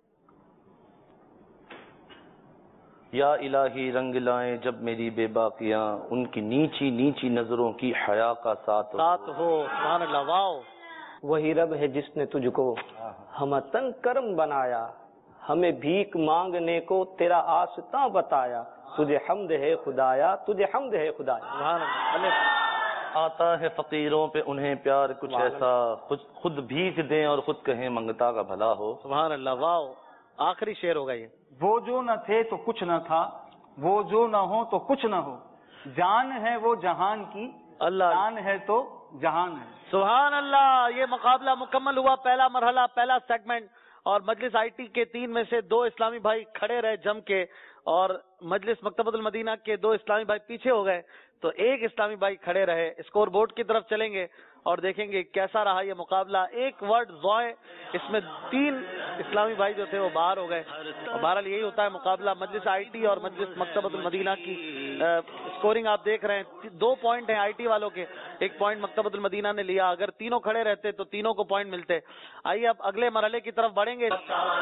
یا الہی رنگ لائیں جب میری بے باقیاں ان کی نیچی نیچی نظروں کی حیا کا ساتھ ساتھ ہو. سبحان اللہ. واو. وہی رب ہے جس نے تجھ کو ہم تن کرم بنایا ہمیں بھیک مانگنے کو تیرا آستاں بتایا تجھے حمد ہے خدایا تجھے حمد ہے خدایا. سبحان اللہ. آتا ہے فقیروں پہ انہیں پیار کچھ ایسا خود خود بھیک دیں اور خود کہیں منگتا کا بھلا ہو. سبحان اللہ. واو. آخری شعر ہوگا یہ. وہ جو نہ تھے تو کچھ نہ تھا وہ جو نہ ہو تو کچھ نہ ہو جان ہے وہ جہان کی اللہ جان ہے تو جہان ہے. سبحان اللہ. یہ مقابلہ مکمل ہوا. پہلا مرحلہ پہلا سیگمنٹ اور مجلس آئی ٹی کے تین میں سے دو اسلامی بھائی کھڑے رہے جم کے اور مجلس مکتبۃ المدینہ کے دو اسلامی بھائی پیچھے ہو گئے تو ایک اسلامی بھائی کھڑے رہے. اسکور بورڈ کی طرف چلیں گے اور دیکھیں گے کیسا رہا یہ مقابلہ. ایک ورڈ زوئے, اس میں تین اسلامی بھائی جو تھے وہ باہر ہو گئے. اور بہرحال یہی ہوتا ہے مقابلہ. مجلس آئی ٹی اور مجلس مکتبۃ المدینہ کی اسکورنگ آپ دیکھ رہے ہیں. دو پوائنٹ ہیں آئی ٹی والوں کے, ایک پوائنٹ مکتبۃ المدینہ نے لیا. اگر تینوں کھڑے رہتے تو تینوں کو پوائنٹ ملتے. آئیے اب اگلے مرحلے کی طرف بڑھیں گے.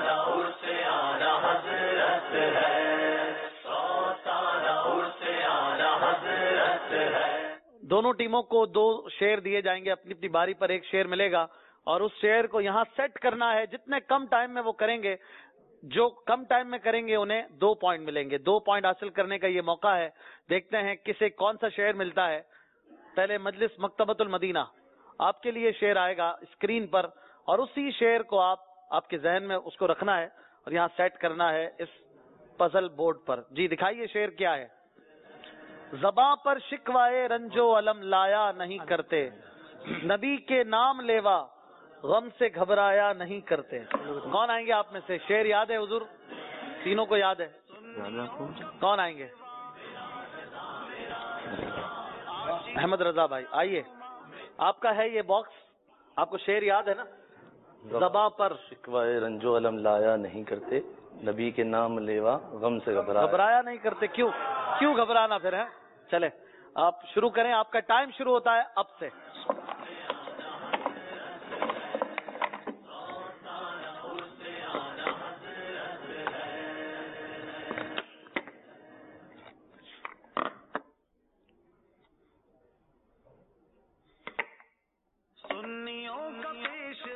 دونوں ٹیموں کو دو شعر دیے جائیں گے, اپنی اپنی باری پر ایک شعر ملے گا اور اس شعر کو یہاں سیٹ کرنا ہے. جتنے کم ٹائم میں وہ کریں گے, جو کم ٹائم میں کریں گے انہیں دو پوائنٹ ملیں گے. دو پوائنٹ حاصل کرنے کا یہ موقع ہے. دیکھتے ہیں کسے کون سا شعر ملتا ہے. پہلے مجلس مکتبۃ المدینہ, آپ کے لیے شعر آئے گا اسکرین پر اور اسی شعر کو آپ آپ کے ذہن میں اس کو رکھنا ہے اور یہاں سیٹ کرنا ہے اس پزل بورڈ پر. جی دکھائیے شعر کیا ہے. زباں پر شکوائے رنجو علم لایا نہیں کرتے, نبی کے نام لیوا غم سے گھبرایا نہیں کرتے. کون آئیں گے آپ میں سے؟ شعر یاد ہے حضور؟ تینوں کو یاد ہے؟ کون آئیں گے؟ احمد رضا بھائی آئیے, آپ کا ہے یہ باکس, آپ کو شعر یاد ہے نا؟ زباں پر شکوائے رنجو علم لایا نہیں کرتے, نبی کے نام لیوا غم سے گھبرایا گھبرایا نہیں کرتے. کیوں کیوں گھبرانا پھر ہے؟ چلے آپ شروع کریں, آپ کا ٹائم شروع ہوتا ہے اب سے.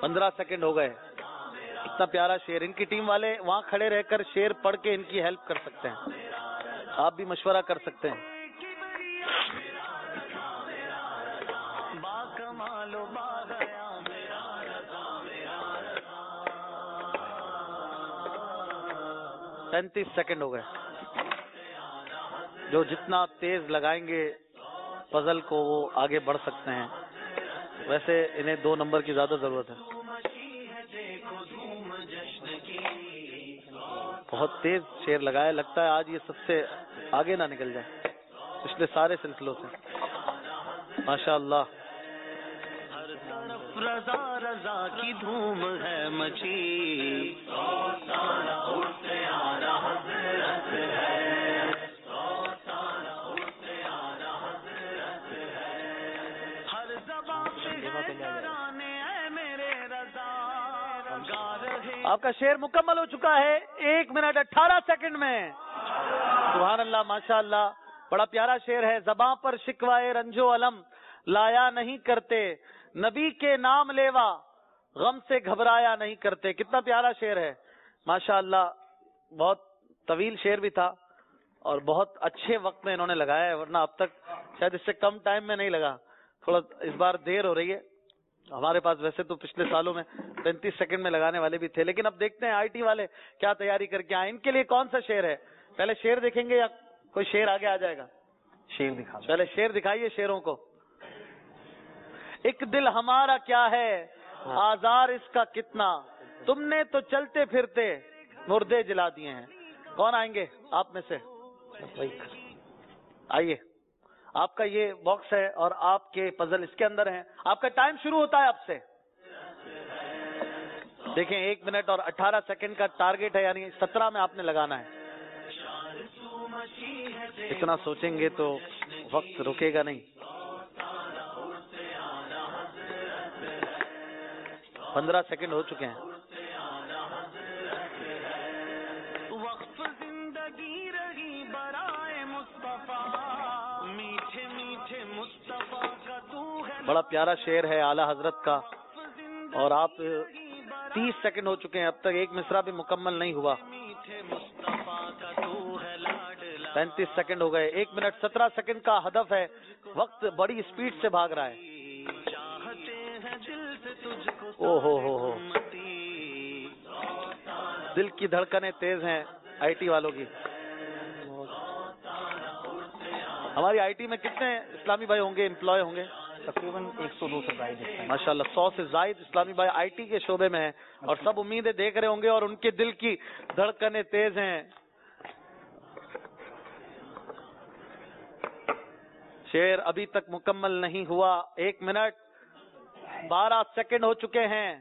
पंद्रह सेकंड हो गए. इतना प्यारा शेर. इनकी टीम वाले वहाँ खड़े रहकर शेर पढ़ के इनकी हेल्प कर सकते हैं. आप भी मशवरा कर सकते हैं. पैंतीस सेकंड हो गए. जो जितना तेज लगाएंगे पजल को वो आगे बढ़ सकते हैं. वैसे इन्हें दो नंबर की ज्यादा जरूरत है. बहुत तेज शेर लगाया. लगता है आज ये सबसे आगे ना निकल जाए पिछले सारे सिलसिलों से. माशाअल्लाह. रजा रजा की धूम है मची, हर ज़बान पे तराने ऐ मेरे रज़ा. आपका शेर मुकम्मल हो चुका है एक मिनट अठारह सेकंड में. सुभान अल्लाह, माशाअल्लाह. बड़ा प्यारा शेर है. ज़बां पर शिकवाए रंजो अलम लाया नहीं करते, नबी के नाम लेवा गम से घबराया नहीं करते. कितना प्यारा शेर है माशाअल्लाह. बहुत तवील शेर भी था और बहुत अच्छे वक्त में इन्होंने लगाया है, वरना अब तक शायद इससे कम टाइम में नहीं लगा. थोड़ा इस बार देर हो रही है. हमारे पास वैसे तो पिछले सालों में पैंतीस सेकंड में लगाने वाले भी थे, लेकिन अब देखते हैं आईटी वाले क्या तैयारी करके आए. इनके लिए कौन सा शेर है? पहले शेर देखेंगे या कोई शेर आगे आ जाएगा? शेर दिखा. पहले शेर दिखाइए शेरों को. एक दिल हमारा क्या है, आजार इसका कितना, तुमने तो चलते फिरते मुर्दे जला दिए हैं. कौन आएंगे आप में से? आइए. आपका ये बॉक्स है और आपके पजल इसके अंदर हैं. आपका टाइम शुरू होता है अब से. देखें, एक मिनट और अठारह सेकंड का टारगेट है, यानी सत्रह में आपने लगाना है. इतना सोचेंगे तो वक्त रुकेगा नहीं. पंद्रह सेकंड हो चुके हैं. वक्फ जिंदगी रही बराए मुस्तफा, मीठे मीठे मुस्तफा का तू है. बड़ा प्यारा शेर है आला हजरत का. और आप तीस सेकंड हो चुके हैं. अब तक एक मिसरा भी मुकम्मल नहीं हुआ. पैंतीस सेकंड हो गए. एक मिनट सत्रह सेकंड का हदफ है. वक्त बड़ी स्पीड से भाग रहा है. ओ हो हो हो दिल की धड़कनें तेज हैं आईटी वालों की. हमारी आईटी में कितने इस्लामी भाई होंगे, एम्प्लॉय होंगे? तकरीबन एक सौ दो से जायद. माशाल्लाह, सौ से जायद इस्लामी भाई आईटी के शोबे में हैं और सब उम्मीदें देख रहे होंगे और उनके दिल की धड़कनें तेज हैं. शेर अभी तक मुकम्मल नहीं हुआ. एक मिनट बारह सेकंड हो चुके हैं.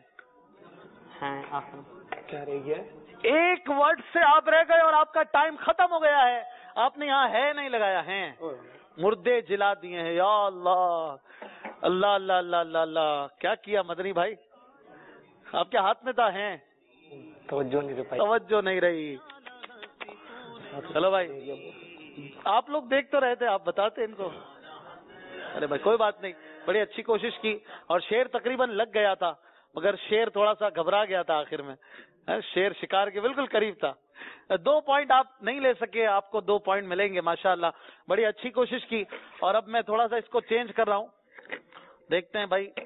क्या रह गया? एक वर्ड से आप रह गए और आपका टाइम खत्म हो गया है. आपने यहाँ है नहीं लगाया है, मुर्दे जिला दिए हैं. या अल्लाह अल्लाह अल्लाह अल्लाह अल्लाह अल्लाह. क्या किया मदनी भाई? आपके हाथ में था है, तवज्जो नहीं रही. तवज्जो नहीं रही. चलो भाई, आप लोग देख तो रहे थे, आप बताते इनको. अरे भाई कोई बात नहीं, बड़ी अच्छी कोशिश की और शेर तकरीबन लग गया था, मगर शेर थोड़ा सा घबरा गया था आखिर में. शेर शिकार के बिल्कुल करीब था. दो पॉइंट आप नहीं ले सके, आपको दो पॉइंट मिलेंगे. माशाल्लाह, बड़ी अच्छी कोशिश की. और अब मैं थोड़ा सा इसको चेंज कर रहा हूँ. देखते हैं भाई.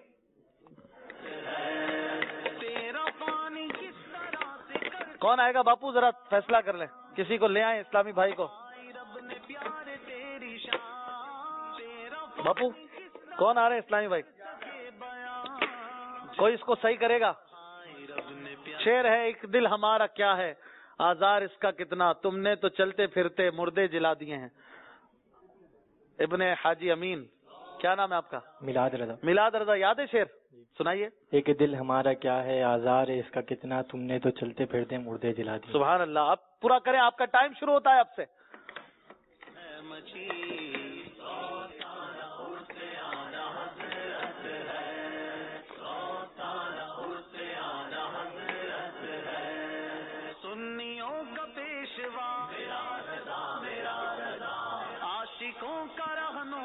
कौन आएगा बापू, जरा फैसला कर ले. किसी को ले आए इस्लामी भाई को. बापू कौन आ रहे हैं इस्लामी भाई? कोई इसको सही करेगा? शेर है, एक दिल हमारा क्या है, आजार इसका कितना, तुमने तो चलते फिरते मुर्दे जिला दिए हैं. इब्ने हाजी अमीन, क्या नाम है आपका? मिलाद रजा. मिलाद रजा, याद है शेर? सुनाइए. एक दिल हमारा क्या है, आजार है इसका कितना, तुमने तो चलते फिरते मुर्दे जिला दिए. सुभान अल्लाह. आप पूरा करें, आपका टाइम शुरू होता है अब से.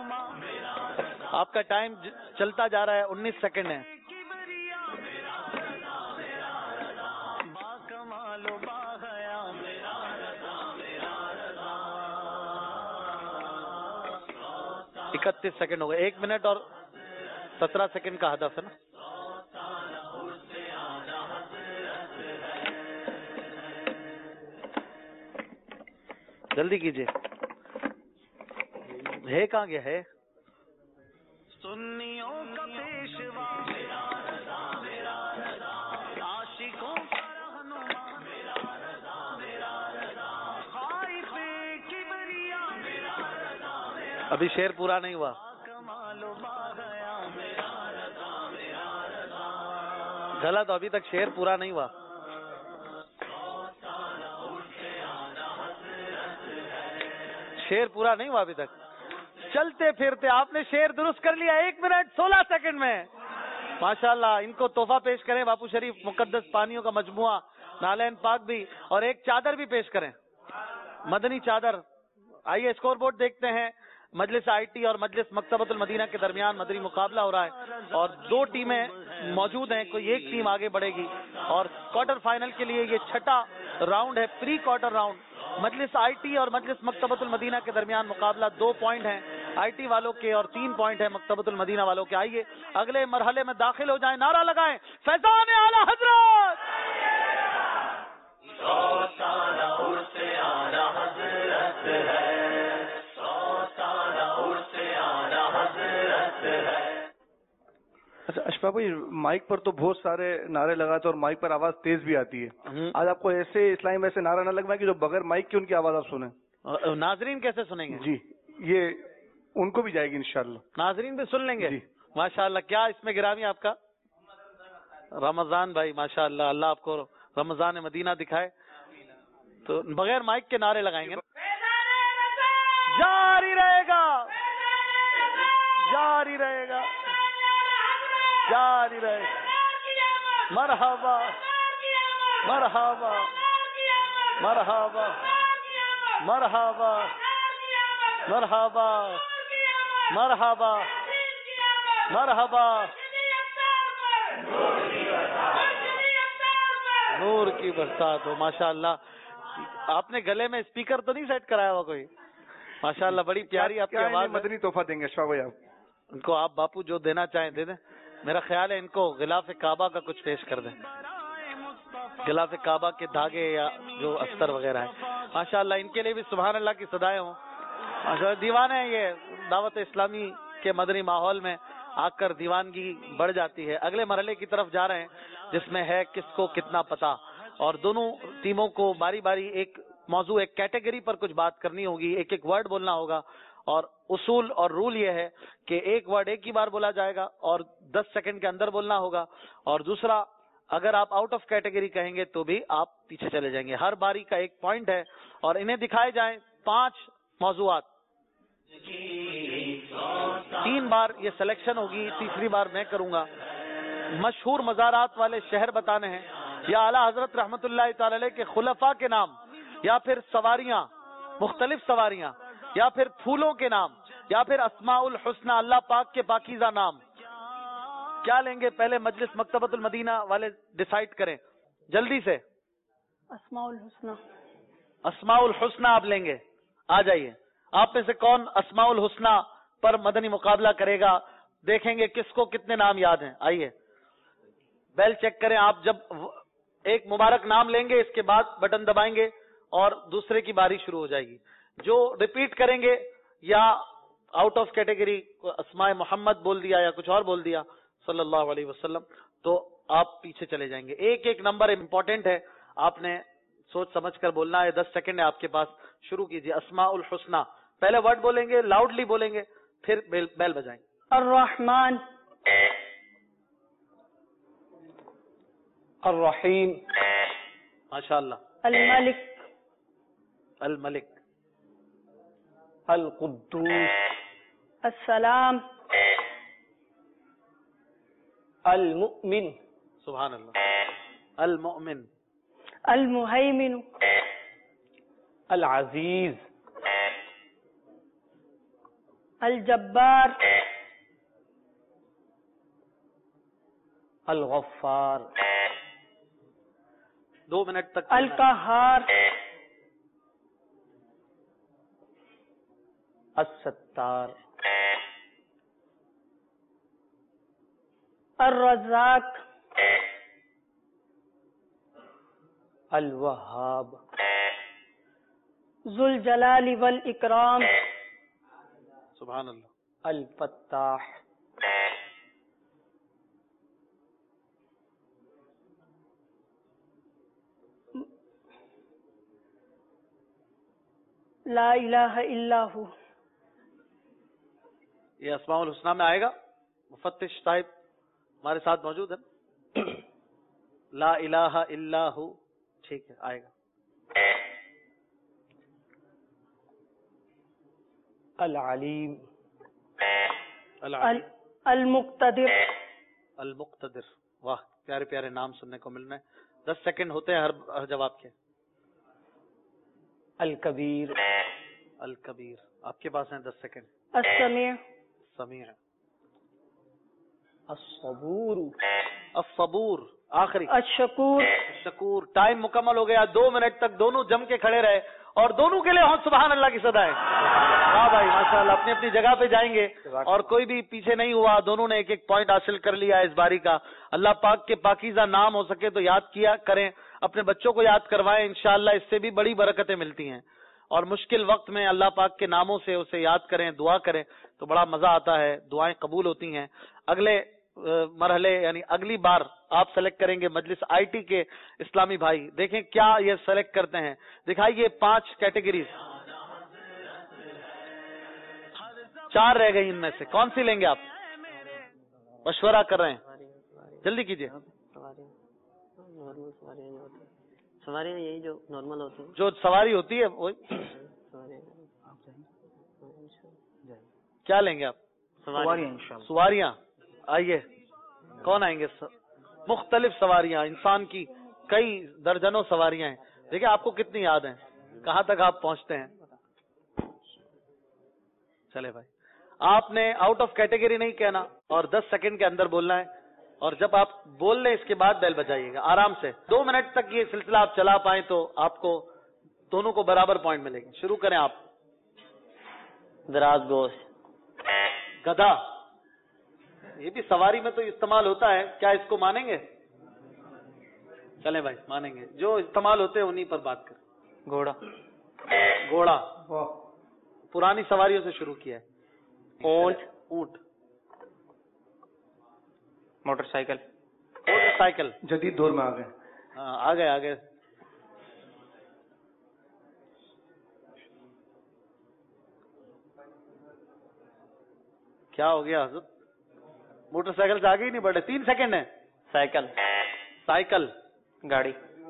आपका टाइम चलता जा रहा है. उन्नीस सेकंड है. इकतीस सेकंड हो गए, एक मिनट और सत्रह सेकंड का हदफ है ना। जल्दी कीजिए, है कहाँ गया है? सुन्नियों का पेशवा मेरा रज़ा मेरा रज़ा, आशिकों का रहनुमा मेरा रज़ा मेरा रज़ा, खाइफे किबरिया मेरा रज़ा मेरा। अभी शेर पूरा नहीं हुआ। कमालो पा गया मेरा रज़ा मेरा रज़ा। गलत, अभी तक शेर पूरा नहीं हुआ। शेर पूरा नहीं हुआ अभी तक। चलते फिरते आपने शेर दुरुस्त कर लिया एक मिनट सोलह सेकंड में, माशाल्लाह। इनको तोहफा पेश करें, बापू शरीफ मुकद्दस पानियों का मजमुआ, नालैन पाक भी, और एक चादर भी पेश करें, मदनी चादर। आइए स्कोर बोर्ड देखते हैं। मजलिस आईटी और मजलिस मकतबतुल मदीना के दरमियान मदनी मुकाबला हो रहा है और दो टीमें मौजूद हैं, कोई एक टीम आगे बढ़ेगी और क्वार्टर फाइनल के लिए ये छठा राउंड है, pre quarter round. Majlis IT और मजलिस मकतबतुल मदीना के दरमियान मुकाबला, दो पॉइंट हैं आईटी वालों के और तीन पॉइंट है मकतबतुल मदीना वालों के। आइए अगले मरहले में दाखिल हो जाएं, नारा लगाएं, फैजान आला हजरत। सौ साला उर्से आला हजरत है, सौ साला उर्से आला हजरत है। अच्छा अशफाक भाई, माइक पर तो बहुत सारे नारे लगाते और माइक पर आवाज तेज भी आती है। आज आपको ऐसे इस्लामी में ऐसे नारा न लगवाए कि जो बगैर माइक की उनकी आवाज आप सुने। नाजरीन कैसे सुनेंगे? जी, ये उनको भी जाएगी इंशाल्लाह। नाजरीन भी सुन लेंगे। माशाल्लाह। क्या इसमें गिरामी आपका? रमजान भाई, माशाल्लाह, अल्लाह आपको रमजान मदीना दिखाए। तो बगैर माइक के नारे लगाएंगे ना? जारी रहेगा, जारी रहेगा, जारी रहेगा। मरहबा मरहबा मरहबा मरहबा मरहबा मरहबा मरहबा। नूर की बरसात हो। माशाअल्लाह। आपने गले में स्पीकर तो नहीं सेट कराया हुआ कोई? माशाअल्लाह, बड़ी प्यारी आपकी आवाज। मदनी तोहफा देंगे अशफाक भाई आप उनको? आप बापू जो देना चाहें दे दें। मेरा ख्याल है इनको गिलाफ काबा का कुछ पेश कर दें, गिलाफ काबा के धागे या जो अस्तर वगैरह है। माशाअल्लाह, इनके लिए भी सुभान अल्लाह की सदाएं हों। माशाअल्लाह, दीवाने हैं ये। दावत इस्लामी के मदनी माहौल में आकर दीवानगी बढ़ जाती है। अगले मरहले की तरफ जा रहे हैं जिसमें है किसको कितना पता, और दोनों टीमों को बारी बारी एक मौजू, एक कैटेगरी पर कुछ बात करनी होगी, एक एक वर्ड बोलना होगा। और उसूल और रूल ये है कि एक वर्ड एक ही बार बोला जाएगा और दस सेकंड के अंदर बोलना होगा। और दूसरा, अगर आप आउट ऑफ कैटेगरी कहेंगे तो भी आप पीछे चले जाएंगे। हर बारी का एक पॉइंट है और इन्हें दिखाए जाएं पांच मौजूआत। तीन बार ये सिलेक्शन होगी, तीसरी बार मैं करूंगा। मशहूर मज़ारात वाले शहर बताने हैं, या आला हजरत रहमतुल्लाह तआला अलैह के खुलफा के नाम, या फिर सवारियां, मुख्तलिफ सवारियां, या फिर फूलों के नाम, या फिर अस्माउल हुस्ना, अल्लाह पाक के पाकीज़ा नाम। क्या लेंगे? पहले मजलिस मकतबतुल मदीना वाले डिसाइड करें जल्दी से। अस्माउल हुस्ना। अस्माउल हुस्ना आप लेंगे? आ जाइए। आप में से कौन अस्माउल हुस्ना पर मदनी मुकाबला करेगा? देखेंगे किसको कितने नाम याद हैं। आइए बेल चेक करें। आप जब एक मुबारक नाम लेंगे इसके बाद बटन दबाएंगे और दूसरे की बारी शुरू हो जाएगी। जो रिपीट करेंगे या आउट ऑफ कैटेगरी, अस्माए मोहम्मद बोल दिया या कुछ और बोल दिया सल्लल्लाहु अलैहि वसल्लम, तो आप पीछे चले जाएंगे। एक एक नंबर इंपॉर्टेंट है, आपने सोच समझ कर बोलना है। दस सेकंड है आपके पास। शुरू कीजिए। अस्माउल हुस्ना, पहले वर्ड बोलेंगे, लाउडली बोलेंगे, फिर बेल, बेल बजाएंगे। अर्रहमान, अर्रहीम, माशाअल्लाह। अल-मलिक, अल-मलिक, अल-कुद्दूस, अस्सलाम, अल-मुमिन, सुभान अल्लाह, अल-मुमिन, अल-मुहैमिन, अल-अजीज, अल-जब्बार, अल-गफ्फार। दो मिनट तक। अल-कहार, अस-सत्तार, الرزاق، الوہاب، ذو الجلال والاکرام، سبحان اللہ، الفتاح، لا الہ الا ہو۔ یہ اسماء الحسنہ میں آئے گا؟ مفتش صاحب ہمارے ساتھ موجود ہے؟ لا الہ الا ہو، ٹھیک ہے، آئے گا۔ العلیم، العلیم، المقتدر، المقتدر، واہ پیارے پیارے نام سننے کو مل رہے ہیں۔ دس سیکنڈ ہوتے ہیں ہر ہر جواب کے۔ الکبیر، الکبیر، آپ کے پاس ہیں دس سیکنڈ۔ السمیع، سمیع، الصبور، الصبور، آخری، الشکور، شکور۔ ٹائم مکمل ہو گیا، دو منٹ تک دونوں جم کے کھڑے رہے اور دونوں کے لیے ہوں سبحان اللہ کی صدا ہے۔ واہ بھائی ماشاء اللہ، اپنی اپنی جگہ پہ جائیں گے اور کوئی بھی پیچھے نہیں ہوا، دونوں نے ایک ایک پوائنٹ حاصل کر لیا اس باری کا۔ اللہ پاک کے پاکیزہ نام ہو سکے تو یاد کیا کریں، اپنے بچوں کو یاد کروائیں، انشاءاللہ اس سے بھی بڑی برکتیں ملتی ہیں۔ اور مشکل وقت میں اللہ پاک کے ناموں سے اسے یاد کریں، دعا کریں تو بڑا مزہ آتا ہے، دعائیں قبول ہوتی ہیں۔ اگلے مرحلے یعنی اگلی بار آپ سلیکٹ کریں گے مجلس آئی ٹی کے اسلامی بھائی، دیکھیں کیا یہ سلیکٹ کرتے ہیں۔ دکھائیے پانچ کیٹیگریز، چار رہ گئی، ان میں سے کون سی لیں گے آپ؟ مشورہ کر رہے ہیں، جلدی کیجیے۔ سواری یہی جو نارمل ہوتی ہے، جو سواری ہوتی ہے وہی کیا لیں گے آپ؟ سواریاں، آئیے کون آئیں گے؟ مختلف سواریاں، انسان کی کئی درجنوں سواریاں ہیں، دیکھیں آپ کو کتنی یاد ہیں، کہاں تک آپ پہنچتے ہیں۔ چلے بھائی، آپ نے آؤٹ آف کیٹیگری نہیں کہنا اور دس سیکنڈ کے اندر بولنا ہے، اور جب آپ بول لیں اس کے بعد بیل بجائیے گا آرام سے۔ دو منٹ تک یہ سلسلہ آپ چلا پائیں تو آپ کو دونوں کو برابر پوائنٹ ملے گی۔ شروع کریں آپ۔ دراز گوشت، گدھا، یہ بھی سواری میں تو استعمال ہوتا ہے، کیا اس کو مانیں گے؟ چلیں بھائی مانیں گے، جو استعمال ہوتے ہیں انہی پر بات کریں۔ گھوڑا، گھوڑا پرانی سواریوں سے شروع کیا ہے۔ اونٹ، اونٹ، موٹر سائیکل، موٹر سائیکل جدید دور میں آ گئے، ہاں آ گئے آ گئے۔ کیا ہو گیا حضرت؟ موٹر سائیکل سے آگے ہی نہیں بڑھے، تین سیکنڈ ہے۔ سائیکل، سائیکل، گاڑی،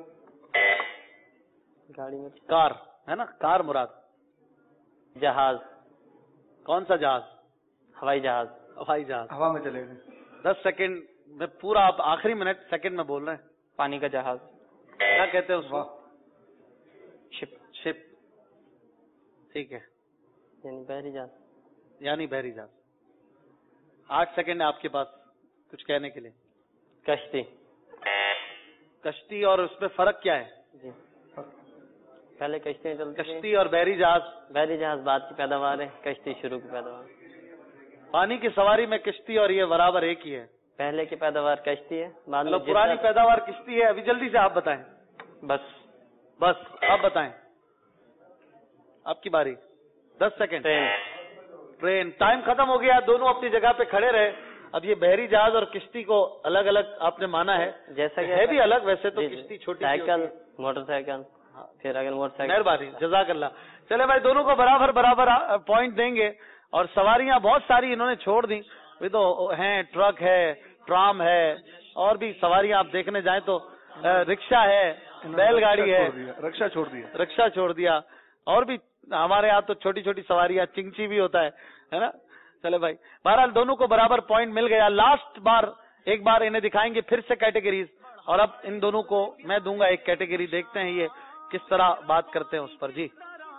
گاڑی میں کار ہے نا، کار مراد۔ جہاز، کون سا جہاز؟ ہوائی جہاز، ہوائی جہاز، ہوا میں چلے گئے۔ دس سیکنڈ میں پورا، آپ آخری منٹ سیکنڈ میں بول رہے ہیں۔ پانی کا جہاز، کیا کہتے ہیں اس کو؟ شپ، شپ، ٹھیک ہے، یعنی بحری جہاز، یعنی بحری جہاز۔ آٹھ سیکنڈ ہے آپ کے پاس کچھ کہنے کے لیے۔ کشتی، کشتی اور اس میں فرق کیا ہے؟ جی پہلے کشتی چلتی، کشتی اور بحری جہاز، بحری جہاز بعد کی پیداوار ہے، کشتی شروع کی پیداوار۔ پانی کی سواری میں کشتی اور یہ برابر ایک ہی ہے، پہلے کی پیداوار کشتی ہے، بعد میں مطلب پرانی پیداوار کشتی ہے۔ ابھی جلدی سے آپ بتائیں، بس بس آپ بتائیں، آپ کی باری، دس سیکنڈ۔ ٹرین، ٹرین، ٹائم ختم ہو گیا، دونوں اپنی جگہ پہ کھڑے رہے۔ اب یہ بحری جہاز اور کشتی کو الگ الگ آپ نے مانا ہے، جیسا کہ ہے بھی الگ ویسے تو، جی جی، کشتی چھوٹی سائیکل، موٹر سائیکل، پھر اگر موٹر سائیکل، مہربانی، جزاک اللہ۔ چلے بھائی دونوں کو برابر برابر پوائنٹ دیں گے، اور سواریاں بہت ساری انہوں نے چھوڑ دی، وہ تو ہیں، ٹرک ہے، ٹرام ہے، اور بھی سواریاں آپ دیکھنے جائیں تو رکشا ہے، بیل گاڑی ہے، رکشا چھوڑ دیا، رکشا چھوڑ دیا، اور بھی ہمارے یہاں تو چھوٹی چھوٹی سواریاں، چنگچی بھی ہوتا ہے ہے نا۔ چلے بھائی بہرحال دونوں کو برابر پوائنٹ مل گیا۔ لاسٹ بار ایک بار انہیں دکھائیں گے پھر سے کیٹیگریز، اور اب ان دونوں کو میں دوں گا ایک کیٹیگری، دیکھتے ہیں یہ کس طرح بات کرتے ہیں اس پر۔ جی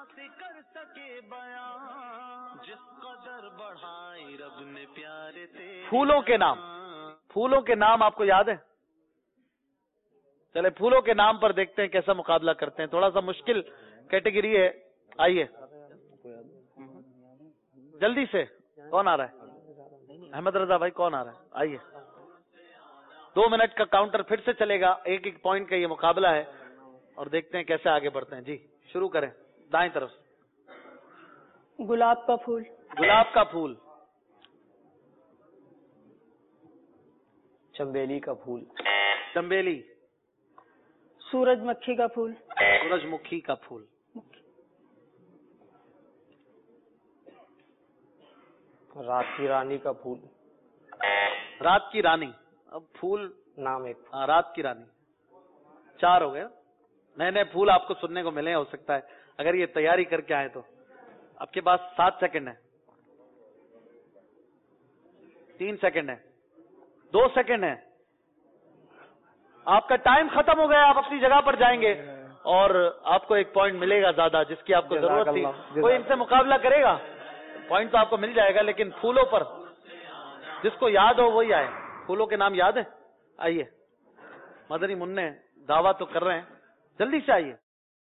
پھولوں کے نام، پھولوں کے نام آپ کو یاد ہے؟ چلے پھولوں کے نام پر دیکھتے ہیں کیسا مقابلہ کرتے ہیں، تھوڑا سا مشکل کیٹیگری ہے۔ آئیے جلدی سے، کون آ رہا ہے؟ احمد رضا بھائی کون آ رہا ہے؟ آئیے دو منٹ کا کاؤنٹر پھر سے چلے گا. ایک ایک پوائنٹ کا یہ مقابلہ ہے اور دیکھتے ہیں کیسے آگے بڑھتے ہیں. جی شروع کریں دائیں طرف. گلاب کا پھول. گلاب کا پھول. چنبیلی کا پھول. چنبیلی. سورج مکھی کا پھول. سورج مکھی کا پھول. رات کی رانی کا پھول. رات کی رانی. اب پھول نام ایک. رات کی رانی. چار ہو گئے. نئے نئے پھول آپ کو سننے کو ملے ہو سکتا ہے اگر یہ تیاری کر کے آئے تو. آپ کے پاس سات سیکنڈ ہے. تین سیکنڈ ہے. دو سیکنڈ ہے. آپ کا ٹائم ختم ہو گیا. آپ اپنی جگہ پر جائیں گے اور آپ کو ایک پوائنٹ ملے گا زیادہ جس کی آپ کو ضرورت تھی. کوئی ان سے مقابلہ کرے گا پوائنٹ تو آپ کو مل جائے گا لیکن پھولوں پر جس کو یاد ہو وہی آئے. پھولوں کے نام یاد ہے؟ آئیے. مدنی منع دعویٰ تو کر رہے ہیں. جلدی سے آئیے.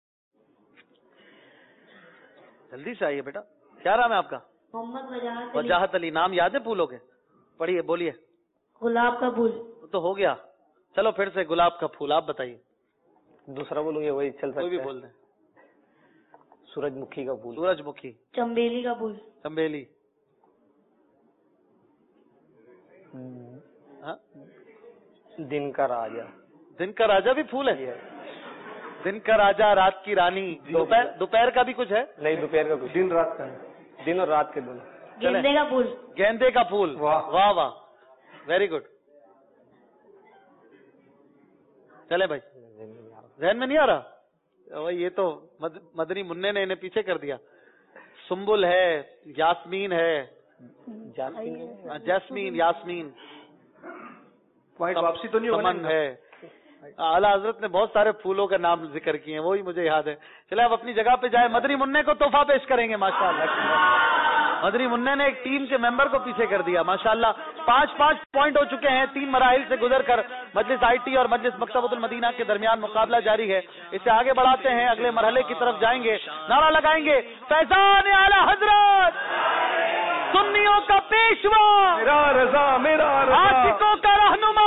جلدی سے آئیے بیٹا. کیا نام ہے آپ کا؟ محمد وجاہت علی. نام یاد ہے پھولوں کے؟ پڑھیے بولیے. گلاب کا پھول. تو ہو گیا. چلو پھر سے گلاب کا پھول. آپ بتائیے. دوسرا بولوں گے وہی چل سکتا ہے. کوئی بھی بول دیں. سورج مکھی کا پھول. سورج مکھی. چنبیلی کا پھول. چنبیلی. دن کا راجا. دن کا راجا بھی پھول ہے. دن کا راجا. رات کی رانی. دوپہر دوپہر کا بھی کچھ ہے؟ نہیں دوپہر کا کچھ. دن رات کا ہے. دن اور رات کے دونوں. گیندے کا پھول. گیندے کا پھول. واہ واہ ویری گڈ. چلے بھائی. ذہن میں نہیں آ رہا؟ یہ تو مدنی منع نے انہیں پیچھے کر دیا. سنبل ہے. یاسمین ہے. جاسمین. یاسمین. واپسی تو نہیں سمن ہے. اعلیٰ حضرت نے بہت سارے پھولوں کا نام ذکر کیے ہیں وہی مجھے یاد ہے. چلے آپ اپنی جگہ پہ جائیں. مدنی منع کو تحفہ پیش کریں گے. ماشاء اللہ مدنی منع نے ایک ٹیم کے ممبر کو پیچھے کر دیا. ماشاء اللہ پانچ پانچ پوائنٹ ہو چکے ہیں. تین مراحل سے گزر کر مجلس آئی ٹی اور مجلس مکتبۃ المدینہ کے درمیان مقابلہ جاری ہے. اسے آگے بڑھاتے ہیں. اگلے مرحلے کی طرف جائیں گے. نعرہ لگائیں گے فیضان اعلیٰ حضرت سنیوں کا پیشوا میرا رضا میرا عاشقوں کا رہنما.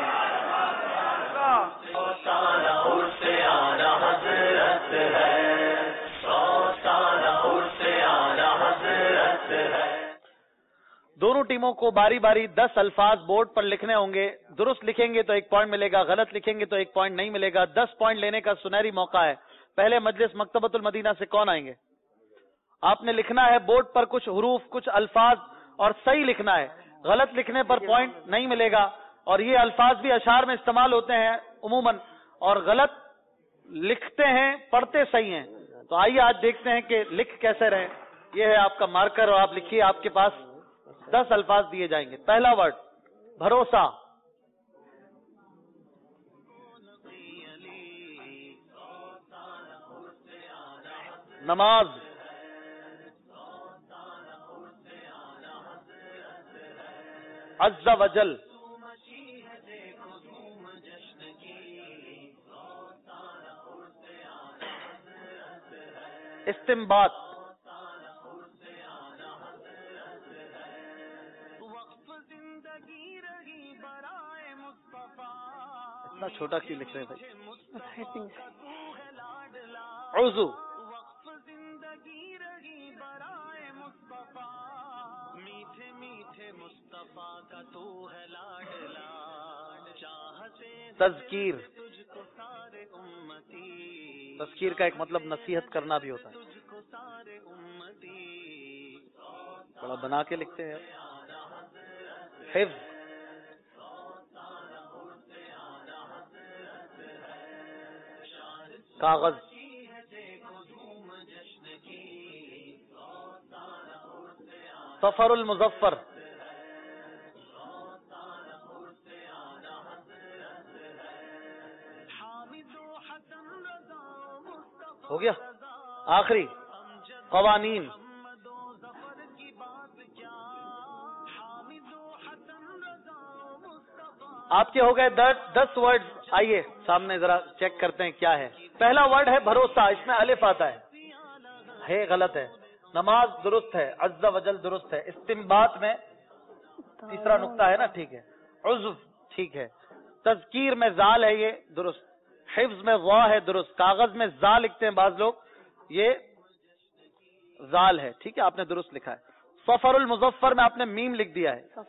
دونوں ٹیموں کو باری باری دس الفاظ بورڈ پر لکھنے ہوں گے. درست لکھیں گے تو ایک پوائنٹ ملے گا. غلط لکھیں گے تو ایک پوائنٹ نہیں ملے گا. دس پوائنٹ لینے کا سنہری موقع ہے. پہلے مجلس مکتبۃ المدینہ سے کون آئیں گے؟ آپ نے لکھنا ہے بورڈ پر کچھ حروف کچھ الفاظ اور صحیح لکھنا ہے. غلط لکھنے پر پوائنٹ نہیں ملے گا. اور یہ الفاظ بھی اشعار میں استعمال ہوتے ہیں عموماً اور غلط لکھتے ہیں پڑھتے صحیح ہیں. تو آئیے آج دیکھتے ہیں کہ لکھ کیسے رہے. یہ ہے آپ کا مارکر اور آپ لکھیے. آپ کے پاس دس الفاظ دیے جائیں گے. پہلا ورڈ بھروسہ. نماز. عز و جل. استنباط. اتنا چھوٹا کیوں لکھ رہے بھائی؟ عضو. تذکیر. تذکیر کا ایک مطلب نصیحت کرنا بھی ہوتا ہے. بڑا بنا کے لکھتے ہیں. حفظ. کاغذ. سفر المظفر. ہو گیا. آخری قوانین. آپ کے ہو گئے دس ورڈ. آئیے سامنے ذرا چیک کرتے ہیں کیا ہے. پہلا ورڈ ہے بھروسہ. اس میں الف آتا ہے. ہے غلط ہے. نماز درست ہے. عز و جل درست ہے. استنباط میں تیسرا نقطہ ہے نا ٹھیک ہے. عضو ٹھیک ہے. تذکیر میں زال ہے یہ درست، حفظ میں وا ہے درست، کاغذ میں زا لکھتے ہیں بعض لوگ، یہ زال ہے، ٹھیک ہے آپ نے درست لکھا ہے۔ سفر المظفر میں آپ نے میم لکھ دیا ہے،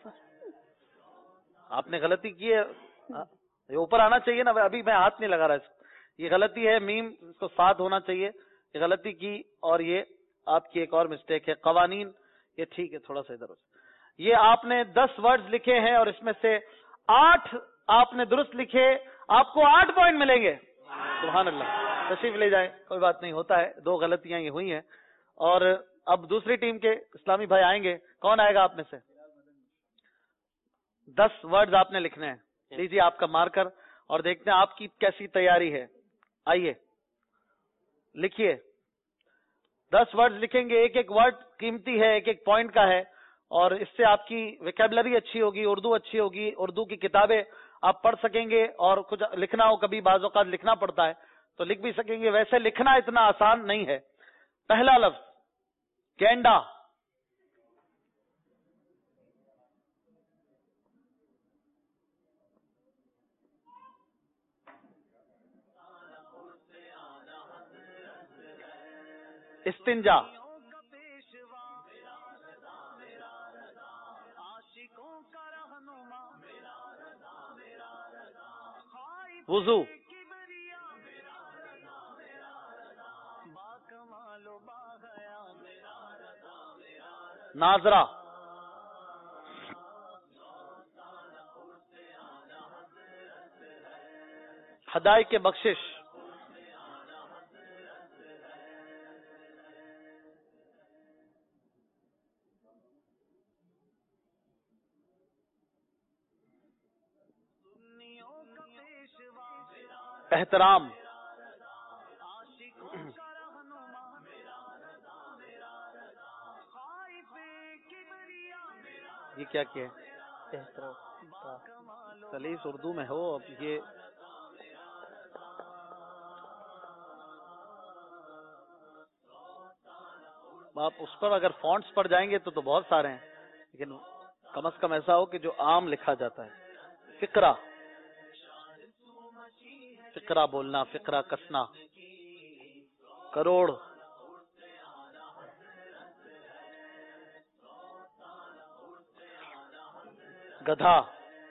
آپ نے غلطی کی ہے، یہ اوپر آنا چاہیے نا، ابھی میں ہاتھ نہیں لگا رہا اس کو، یہ غلطی ہے، میم اس کو ساتھ ہونا چاہیے، یہ غلطی کی، اور یہ آپ کی ایک اور مسٹیک ہے۔ قوانین یہ ٹھیک ہے، تھوڑا سا ادھر، یہ آپ نے دس ورڈز لکھے ہیں اور اس میں سے آٹھ آپ نے درست لکھے، آپ کو آٹھ پوائنٹ ملیں گے۔ سبحان اللہ، تشریف لے جائیں، کوئی بات نہیں، ہوتا ہے، دو غلطیاں یہ ہوئی ہیں۔ اور اب دوسری ٹیم کے اسلامی بھائی آئیں گے، کون آئے گا آپ میں سے؟ دس ورڈز آپ نے لکھنے ہیں، لیجیے آپ کا مارکر اور دیکھتے ہیں آپ کی کیسی تیاری ہے۔ آئیے لکھیے، دس ورڈز لکھیں گے، ایک ایک ورڈ قیمتی ہے، ایک ایک پوائنٹ کا ہے، اور اس سے آپ کی ویکیبلری اچھی ہوگی، اردو اچھی ہوگی، اردو کی کتابیں آپ پڑھ سکیں گے، اور کچھ لکھنا ہو، کبھی بعض اوقات لکھنا پڑتا ہے تو لکھ بھی سکیں گے، ویسے لکھنا اتنا آسان نہیں ہے۔ پہلا لفظ گینڈا، استنجا، وضو، ناظرہ، ہدایت کے بخشش، احترام، یہ کیا کیا ہے؟ سلیس اردو میں ہو، اب یہ آپ اس پر اگر فونٹس پڑ جائیں گے تو تو بہت سارے ہیں، لیکن کم از کم ایسا ہو کہ جو عام لکھا جاتا ہے۔ فقرہ، فقرہ بولنا، فقرہ کسنا، کروڑ، گدھا،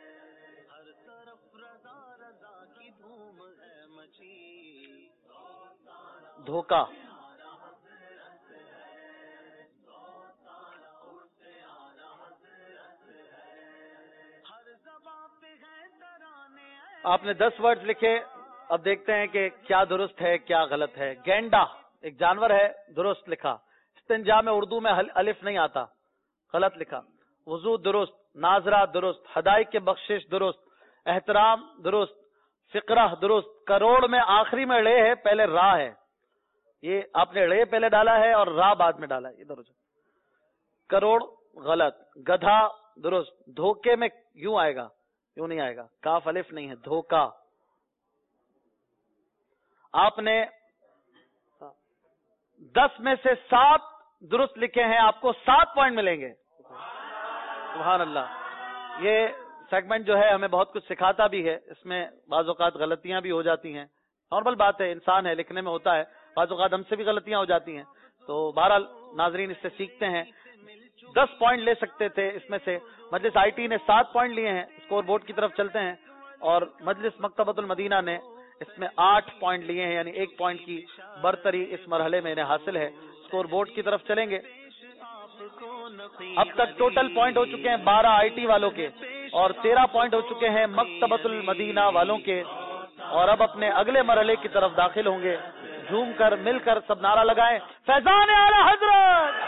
دھوکہ، آپ نے دس ورڈز لکھے، اب دیکھتے ہیں کہ کیا درست ہے کیا غلط ہے۔ گینڈا ایک جانور ہے، درست لکھا۔ استنجا میں اردو میں الف نہیں آتا، غلط لکھا۔ وضو درست، ناظرہ درست، ہدایت کے بخشش درست، احترام درست، فقرہ درست، کروڑ میں آخری میں ڑے ہے، پہلے را ہے، یہ آپ نے ڑے پہلے ڈالا ہے اور را بعد میں ڈالا ہے، ادھر کروڑ غلط، گدھا درست، دھوکے میں یوں آئے گا، یوں نہیں آئے گا، کاف الف نہیں ہے، دھوکا۔ آپ نے دس میں سے سات درست لکھے ہیں، آپ کو سات پوائنٹ ملیں گے۔ سبحان اللہ، یہ سیگمنٹ جو ہے ہمیں بہت کچھ سکھاتا بھی ہے، اس میں بعض اوقات غلطیاں بھی ہو جاتی ہیں، نارمل بات ہے، انسان ہے، لکھنے میں ہوتا ہے، بعض اوقات ہم سے بھی غلطیاں ہو جاتی ہیں، تو بہرحال ناظرین اس سے سیکھتے ہیں۔ دس پوائنٹ لے سکتے تھے، اس میں سے مجلس آئی ٹی نے سات پوائنٹ لیے ہیں، اسکور بورڈ کی طرف چلتے ہیں، اور مجلس مکتبۃ المدینہ نے اس میں آٹھ پوائنٹ لیے ہیں، یعنی ایک پوائنٹ کی برتری اس مرحلے میں انہیں حاصل ہے۔ اسکور بورڈ کی طرف چلیں گے، اب تک ٹوٹل پوائنٹ ہو چکے ہیں بارہ آئی ٹی والوں کے، اور تیرہ پوائنٹ ہو چکے ہیں مکتبۃ المدینہ والوں کے، اور اب اپنے اگلے مرحلے کی طرف داخل ہوں گے۔ جھوم کر مل کر سب نعرہ لگائیں، فیضان اعلی حضرت،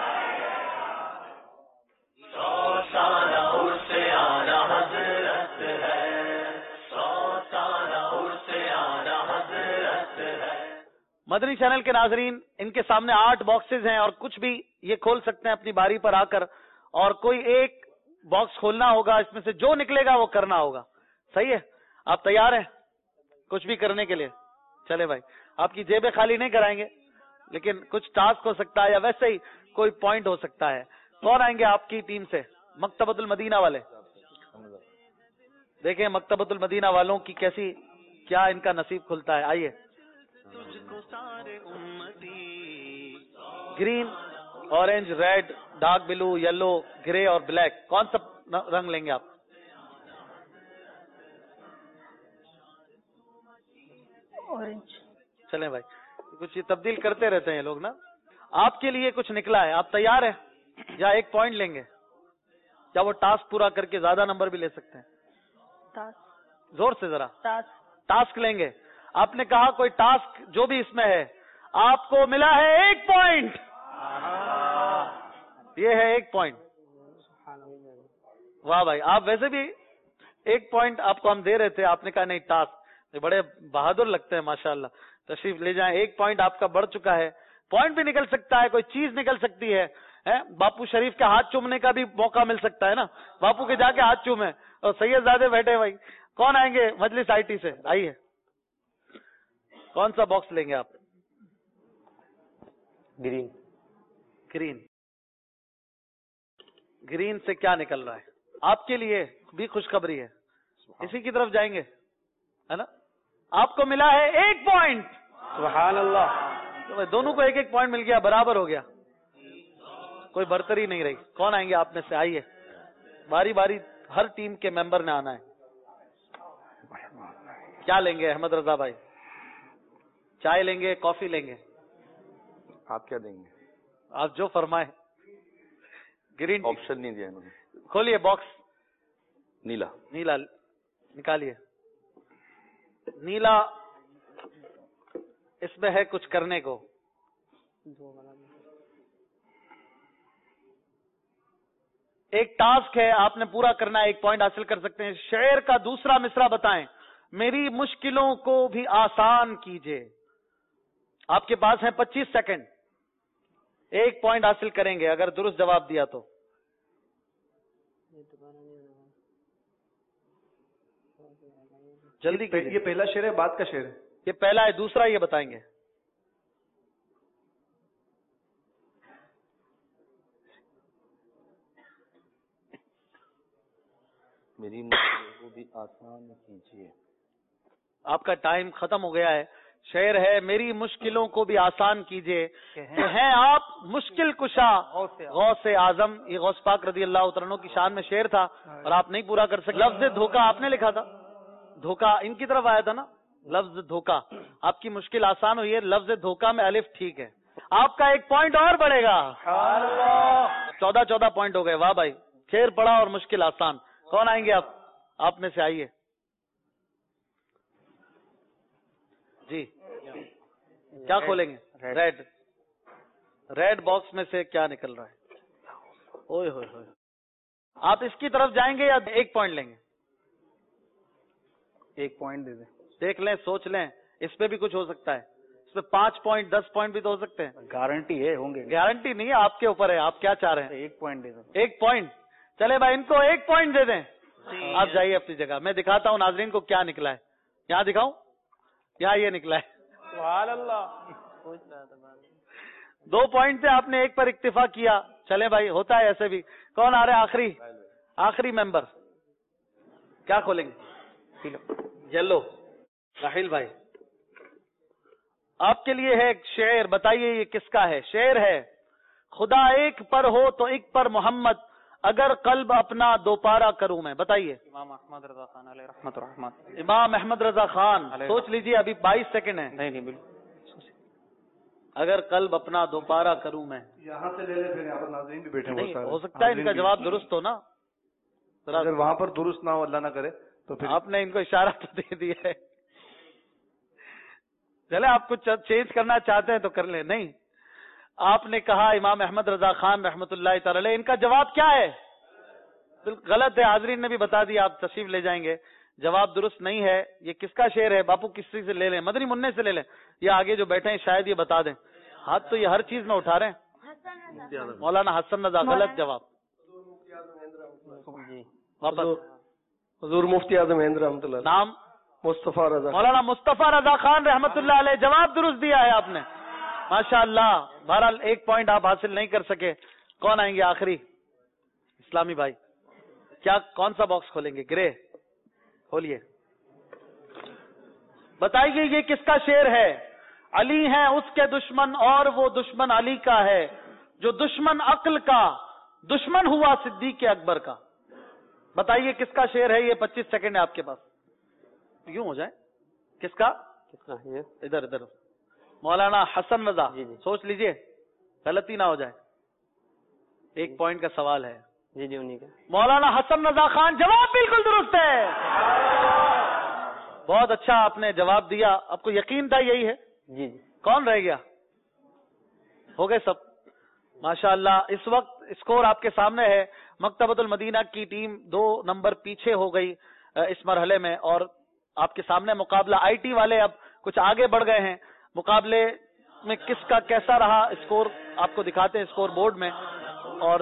مدنی چینل کے ناظرین، ان کے سامنے آٹھ باکسز ہیں، اور کچھ بھی یہ کھول سکتے ہیں اپنی باری پر آ کر، اور کوئی ایک باکس کھولنا ہوگا، اس میں سے جو نکلے گا وہ کرنا ہوگا۔ صحیح ہے؟ آپ تیار ہیں کچھ بھی کرنے کے لیے؟ چلے بھائی، آپ کی جیبیں خالی نہیں کرائیں گے، لیکن کچھ ٹاسک ہو سکتا ہے، یا ویسے ہی کوئی پوائنٹ ہو سکتا ہے۔ کون آئیں گے آپ کی ٹیم سے؟ مکتبۃ المدینہ والے دیکھیں مکتبۃ المدینہ والوں کی کیسی کیا ان کا نصیب کھلتا ہے. آئیے green, orange, red, dark blue, yellow, grey اور بلیک، کون سا رنگ لیں گے آپ؟ اورنج. چلیں بھائی، کچھ یہ تبدیل کرتے رہتے ہیں یہ لوگ نا. آپ کے لیے کچھ نکلا ہے، آپ تیار ہیں یا ایک پوائنٹ لیں گے؟ یا وہ ٹاسک پورا کر کے زیادہ نمبر بھی لے سکتے ہیں؟ ٹاسک. زور سے ذرا. ٹاسک. ٹاسک لیں گے. آپ نے کہا کوئی ٹاسک جو بھی اس میں ہے، آپ کو ملا ہے ایک پوائنٹ. یہ ہے ایک پوائنٹ. واہ بھائی، آپ ویسے بھی ایک پوائنٹ آپ کو ہم دے رہے تھے، آپ نے کہا نہیں ٹاسک. بڑے بہادر لگتے ہیں ماشاءاللہ. تشریف لے جائیں، ایک پوائنٹ آپ کا بڑھ چکا ہے. پوائنٹ بھی نکل سکتا ہے، کوئی چیز نکل سکتی ہے. باپو شریف کے ہاتھ چومنے کا بھی موقع مل سکتا ہے نا، باپو کے جا کے ہاتھ چومے. اور سید زادے بیٹھے بھائی، کون آئیں گے مجلس آئی ٹی سے؟ آئیے، کون سا باکس لیں گے آپ؟ گرین. گرین. گرین سے کیا نکل رہا ہے؟ آپ کے لیے بھی خوشخبری ہے، اسی کی طرف جائیں گے ہے نا. آپ کو ملا ہے ایک پوائنٹ. سبحان اللہ. دونوں کو ایک ایک پوائنٹ مل گیا، برابر ہو گیا، کوئی برتری نہیں رہی. کون آئیں گے آپ میں سے؟ آئیے، باری باری ہر ٹیم کے ممبر نے آنا ہے. کیا لیں گے احمد رضا بھائی؟ چائے لیں گے، کافی لیں گے؟ آپ کیا دیں گے؟ آپ جو فرمائیں. گرین آپشن نہیں دیا انہوں نے. کھولیے باکس. نیلا. نیلا نکالیے. نیلا، اس میں ہے کچھ کرنے کو. ایک ٹاسک ہے، آپ نے پورا کرنا ہے، ایک پوائنٹ حاصل کر سکتے ہیں. شعر کا دوسرا مصرع بتائیں. میری مشکلوں کو بھی آسان کیجئے. آپ کے پاس ہیں پچیس سیکنڈ، ایک پوائنٹ حاصل کریں گے اگر درست جواب دیا تو. جلدی. یہ پہلا شعر ہے، بعد کا شعر ہے؟ یہ پہلا ہے، دوسرا یہ بتائیں گے. میری مشکلوں کو بھی آسان کیجیے. آپ کا ٹائم ختم ہو گیا ہے. شعر ہے میری مشکلوں کو بھی آسان کیجیے، ہیں آپ مشکل کشا غوث اعظم. یہ غوث پاک رضی اللہ عنہ کی شان میں شعر تھا اور آپ نہیں پورا کر سکے. لفظ دھوکہ آپ نے لکھا تھا. دھوکہ ان کی طرف آیا تھا نا، لفظ دھوکہ. آپ کی مشکل آسان ہوئی ہے، لفظ دھوکہ میں الف ٹھیک ہے. آپ کا ایک پوائنٹ اور بڑھے گا. چودہ چودہ پوائنٹ ہو گئے. واہ بھائی، شعر پڑھا اور مشکل آسان. کون آئیں گے آپ؟ آپ میں سے آئیے جی. کیا کھولیں گے؟ ریڈ. ریڈ باکس میں سے کیا نکل رہا ہے؟ اوئے ہوئے ہوئے. آپ اس کی طرف جائیں گے یا ایک پوائنٹ لیں گے؟ ایک پوائنٹ دے دیں. دیکھ لیں، سوچ لیں، اس پہ بھی کچھ ہو سکتا ہے. اس پہ پانچ پوائنٹ دس پوائنٹ بھی تو ہو سکتے ہیں. گارنٹی ہے ہوں گے؟ گارنٹی نہیں ہے، آپ کے اوپر ہے. آپ کیا چاہ رہے ہیں؟ ایک پوائنٹ دے دیں. ایک پوائنٹ. چلے بھائی، ان کو ایک پوائنٹ دے دیں. آپ جائیے اپنی جگہ. میں دکھاتا ہوں ناظرین کو کیا نکلا ہے. یہاں دکھاؤں؟ یہاں یہ نکلا ہے. سبحان اللہ. دو پوائنٹ سے آپ نے ایک پر اکتفا کیا. چلے بھائی، ہوتا ہے ایسے بھی. کون آ رہا ہے آخری آخری ممبر؟ کیا کھولیں گے؟ یلو. راحیل بھائی، آپ کے لیے ہے ایک شعر. بتائیے یہ کس کا ہے؟ شعر ہے خدا ایک پر ہو تو ایک پر محمد، اگر قلب اپنا دوپارہ کروں میں. بتائیے. امام احمد رضا خان علیہ رحمت الرحمت. امام احمد رضا خان. سوچ لیجئے، ابھی بائیس سیکنڈ ہے. نہیں نہیں بالکل. اگر قلب اپنا دوپارہ کروں میں. یہاں سے لے لیں، پھر یہاں پر ناظرین بھی بیٹھے نہیں ہو سکتا ہے ان کا جواب درست ہو نا. اگر وہاں پر درست نہ ہو، اللہ نہ کرے تو پھر آپ نے ان کو اشارہ تو دے دیا ہے. چلے، آپ کچھ چینج کرنا چاہتے ہیں تو کر لیں. نہیں، آپ نے کہا امام احمد رضا خان رحمت اللہ تعالی علیہ. ان کا جواب کیا ہے؟ غلط ہے. حاضرین نے بھی بتا دیا، آپ تشریف لے جائیں گے. جواب درست نہیں ہے. یہ کس کا شعر ہے؟ باپو کسی سے لے لیں، مدنی منع سے لے لیں، یا آگے جو بیٹھے ہیں شاید یہ بتا دیں. ہاتھ تو یہ ہر چیز میں اٹھا رہے ہیں. مولانا حسن رضا. غلط جواب. واپس. حضور مفتی اعظم ہند رحمۃ اللہ. نام؟ مصطفیٰ رضا. مولانا مصطفیٰ رضا خان رحمت اللہ علیہ. جواب درست دیا ہے آپ نے، ماشاء اللہ. بہرحال ایک پوائنٹ آپ حاصل نہیں کر سکے. کون آئیں گے آخری؟ اسلامی بھائی. کیا کون سا باکس کھولیں گے؟ گرے. کھولیے، بتائیے یہ کس کا شعر ہے؟ علی ہے اس کے دشمن اور وہ دشمن علی کا ہے، جو دشمن عقل کا دشمن ہوا صدیق اکبر کا۔ بتائیے کس کا شعر ہے یہ؟ پچیس سیکنڈ ہے آپ کے پاس، یوں ہو جائے کس کا؟ ادھر ادھر مولانا حسن رضا، سوچ لیجئے غلطی نہ ہو جائے، ایک پوائنٹ کا سوال ہے۔ جی جی انہی کا مولانا حسن رضا خان، جواب بالکل درست ہے، بہت اچھا آپ نے جواب دیا، آپ کو یقین تھا یہی ہے؟ جی جی۔ کون رہ گیا؟ ہو گئے سب، ماشاءاللہ۔ اس وقت اسکور آپ کے سامنے ہے، مکتبۃ المدینہ کی ٹیم دو نمبر پیچھے ہو گئی اس مرحلے میں، اور آپ کے سامنے مقابلہ آئی ٹی والے اب کچھ آگے بڑھ گئے ہیں۔ مقابلے میں کس کا کیسا رہا اسکور آپ کو دکھاتے ہیں اسکور بورڈ میں، اور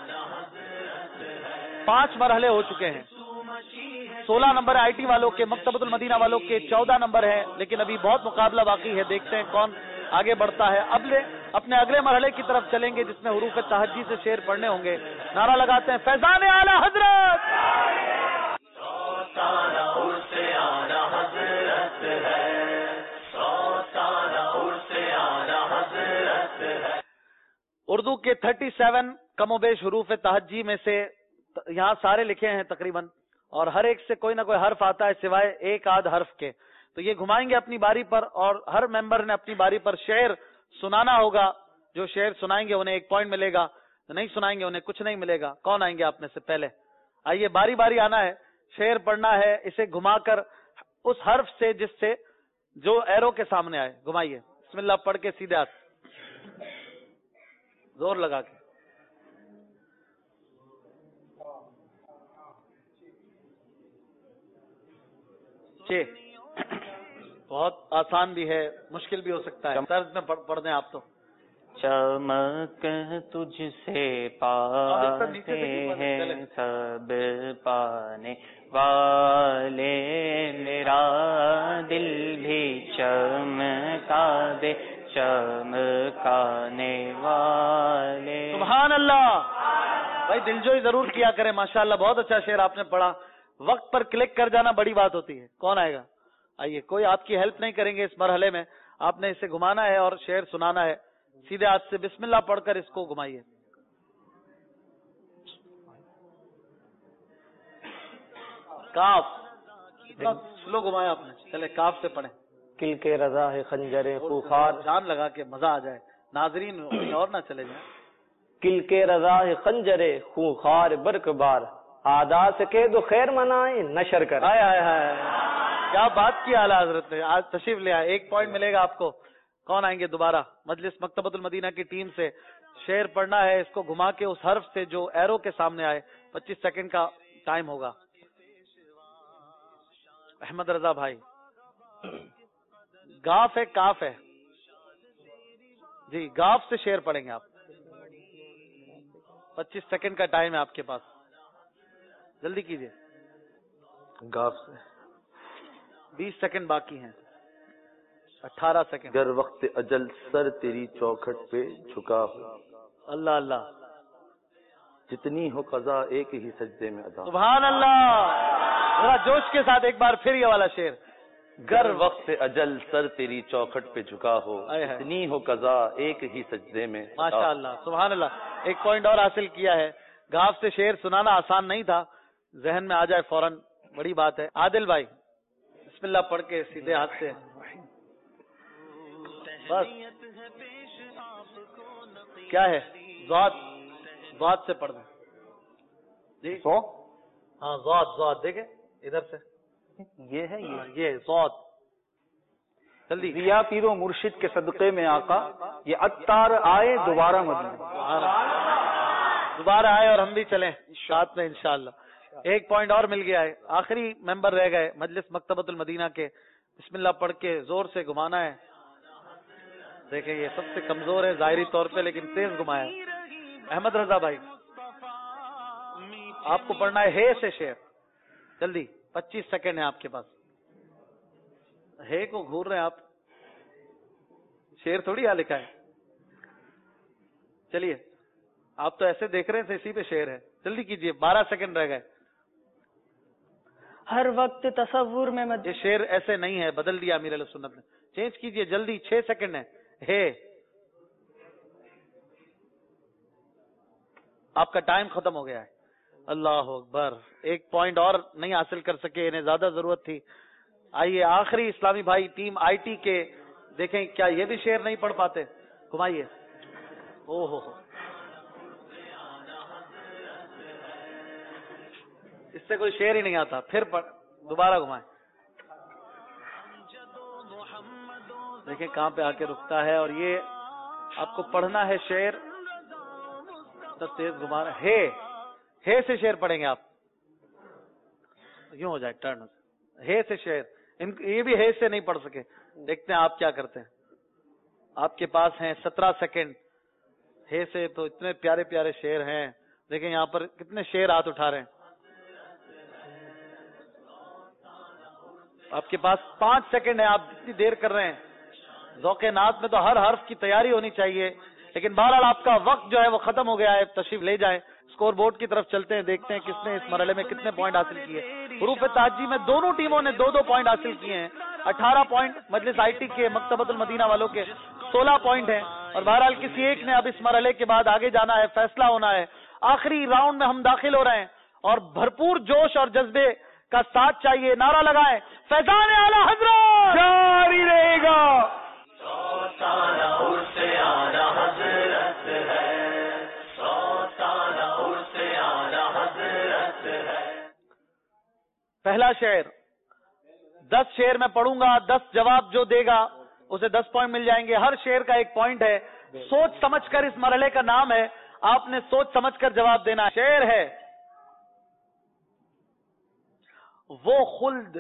پانچ مرحلے ہو چکے ہیں۔ سولہ نمبر آئی ٹی والوں کے، مکتبۃ المدینہ والوں کے چودہ نمبر ہے، لیکن ابھی بہت مقابلہ باقی ہے، دیکھتے ہیں کون آگے بڑھتا ہے۔ اب اپنے اگلے مرحلے کی طرف چلیں گے جس میں حروف تہجی سے شعر پڑھنے ہوں گے۔ نعرہ لگاتے ہیں فیضان اعلی حضرت۔ اردو کے تھرٹی سیون کم و بیش حروف تہجی میں سے یہاں سارے لکھے ہیں تقریباً، اور ہر ایک سے کوئی نہ کوئی حرف آتا ہے سوائے ایک آدھ حرف کے۔ تو یہ گھمائیں گے اپنی باری پر، اور ہر ممبر نے اپنی باری پر شعر سنانا ہوگا۔ جو شعر سنائیں گے انہیں ایک پوائنٹ ملے گا، نہیں سنائیں گے انہیں کچھ نہیں ملے گا۔ کون آئیں گے آپ میں سے پہلے؟ آئیے، باری باری آنا ہے، شعر پڑھنا ہے، اسے گھما کر اس حرف سے جس سے جو ایرو کے سامنے آئے گھمائیے۔ بسم اللہ پڑھ کے سیدھے ہاتھ، زور لگا کے۔ بہت آسان بھی ہے، مشکل بھی ہو سکتا ہے، طرز میں پڑھ دیں آپ تو۔ چمک تجھ سے پاتے ہیں سب پانے والے، میرا دل بھی چمکا دے چمکانے والے۔ سبحان اللہ بھائی، دلجوئی ضرور کیا کریں، ماشاءاللہ بہت اچھا شعر آپ نے پڑھا۔ وقت پر کلک کر جانا بڑی بات ہوتی ہے۔ کون آئے گا؟ آئیے، کوئی آپ کی ہیلپ نہیں کریں گے اس مرحلے میں، آپ نے اسے گھمانا ہے اور شعر سنانا ہے۔ سیدھے ہاتھ سے بسم اللہ پڑھ کر اس کو گھمائیے۔ کاف، سلو گھمایا آپ نے، چلے کاف سے پڑھیں۔ کل کے رضا ہے خنجر خوخار، جان لگا کے مزہ آ جائے، ناظرین اور نہ چلے جائیں۔ کل کے رضا ہے خنجر خوخار برق بار، آدا سے کہہ دو خیر منائے نشر کر۔ ہائے ہائے ہائے، کیا بات کی اعلیٰ حضرت نے، آج تشریف لے آئے، ایک پوائنٹ ملے گا آپ کو۔ کون آئیں گے دوبارہ؟ مجلس مکتبۃ المدینہ کی ٹیم سے شعر پڑھنا ہے، اس کو گھما کے اس حرف سے جو ایرو کے سامنے آئے۔ پچیس سیکنڈ کا ٹائم ہوگا۔ احمد رضا بھائی، گاف ہے کاف ہے؟ جی، گاف سے شعر پڑھیں گے آپ۔ پچیس سیکنڈ کا ٹائم ہے آپ کے پاس، جلدی کیجیے۔ گاف سے بیس سیکنڈ باقی ہیں، اٹھارہ سیکنڈ۔ گر وقت اجل سر تیری چوکھٹ پہ جھکا ہو، اللہ اللہ، جتنی ہو قضا ایک ہی سجدے میں ادا۔ سبحان اللہ، ذرا جوش کے ساتھ ایک بار پھر یہ والا شعر۔ گر وقت اجل سر تیری چوکھٹ پہ جھکا ہو، جتنی ہو قضا ایک ہی سجدے میں ادا۔ ماشاء اللہ، سبحان اللہ، ایک پوائنٹ اور حاصل کیا ہے۔ گاف سے شعر سنانا آسان نہیں تھا، ذہن میں آ جائے فوراً، بڑی بات ہے۔ عادل بھائی، بسم اللہ پڑھ کے سیدھے ہاتھ سے بس۔ کیا ہے؟ ذات، ذات سے پڑھ دیں جی۔ سو ہاں، ذات ذات دیکھیں ادھر سے، یہ ہے یہ یہ ذات، جلدی۔ ضیا پیر و مرشد کے صدقے میں آقا، یہ اتار آئے دوبارہ مدینہ، دوبارہ آئے اور ہم بھی چلیں ساتھ میں انشاءاللہ۔ ایک پوائنٹ اور مل گیا ہے، آخری ممبر رہ گئے مجلس مکتبۃ المدینہ کے۔ بسم اللہ پڑھ کے زور سے گھمانا ہے۔ دیکھیں یہ سب سے کمزور ہے ظاہری طور پہ، لیکن تیز گھمایا۔ احمد رضا بھائی، آپ کو پڑھنا ہے ہے سے شعر، جلدی، پچیس سیکنڈ ہے آپ کے پاس۔ ہے کو گھور رہے ہیں آپ، شعر تھوڑی یہاں لکھا ہے۔ چلیے، آپ تو ایسے دیکھ رہے تھے، اسی پہ شعر ہے، جلدی کیجئے، بارہ سیکنڈ رہ گئے۔ ہر وقت تصور میں مد... یہ شعر ایسے نہیں ہے، بدل دیا امیر اہل سنت نے، چینج کیجئے جلدی، چھ سیکنڈ ہے. ہے آپ کا ٹائم ختم ہو گیا ہے. اللہ اکبر، ایک پوائنٹ اور نہیں حاصل کر سکے، انہیں زیادہ ضرورت تھی. آئیے آخری اسلامی بھائی ٹیم آئی ٹی کے، دیکھیں کیا یہ بھی شعر نہیں پڑھ پاتے؟ گھمائیے. او ہو ہو، اس سے کوئی شعر ہی نہیں آتا. پھر پڑھ، دوبارہ گھمائیں. دیکھیں کہاں پہ آ کے رکتا ہے. اور یہ آپ کو پڑھنا ہے شعر، تیز گھما رہا ہے. ہے سے شعر پڑھیں گے آپ، یوں ہو جائے ٹرن. ہے سے شعر، ان یہ بھی ہے سے نہیں پڑھ سکے. دیکھتے ہیں آپ کیا کرتے ہیں. آپ کے پاس ہیں سترہ سیکنڈ. ہے سے تو اتنے پیارے پیارے شعر ہیں. دیکھیں یہاں پر کتنے شعر ہاتھ اٹھا رہے ہیں. آپ کے پاس پانچ سیکنڈ ہے، آپ جتنی دیر کر رہے ہیں. ذوق نعت میں تو ہر حرف کی تیاری ہونی چاہیے، لیکن بہرحال آپ کا وقت جو ہے وہ ختم ہو گیا ہے. تشریف لے جائیں، اسکور بورڈ کی طرف چلتے ہیں، دیکھتے ہیں کس نے اس مرحلے میں کتنے پوائنٹ حاصل کیے. حروف تہجی میں دونوں ٹیموں نے دو دو پوائنٹ حاصل کیے ہیں. اٹھارہ پوائنٹ مجلس آئی ٹی کے، مکتبۃ المدینہ والوں کے سولہ پوائنٹ ہیں. اور بہرحال کسی ایک نے اب اس مرحلے کے بعد آگے جانا ہے، فیصلہ ہونا ہے. آخری راؤنڈ میں ہم داخل ہو رہے ہیں اور بھرپور جوش اور جذبے کا ساتھ چاہیے. نعرہ لگائیں، فیضان اعلی حضرت جاری رہے گا. پہلا شعر، دس شعر میں پڑھوں گا، دس جواب جو دے گا اسے دس پوائنٹ مل جائیں گے. ہر شعر کا ایک پوائنٹ ہے. سوچ سمجھ کر، اس مرحلے کا نام ہے، آپ نے سوچ سمجھ کر جواب دینا. شعر ہے، وہ خلد.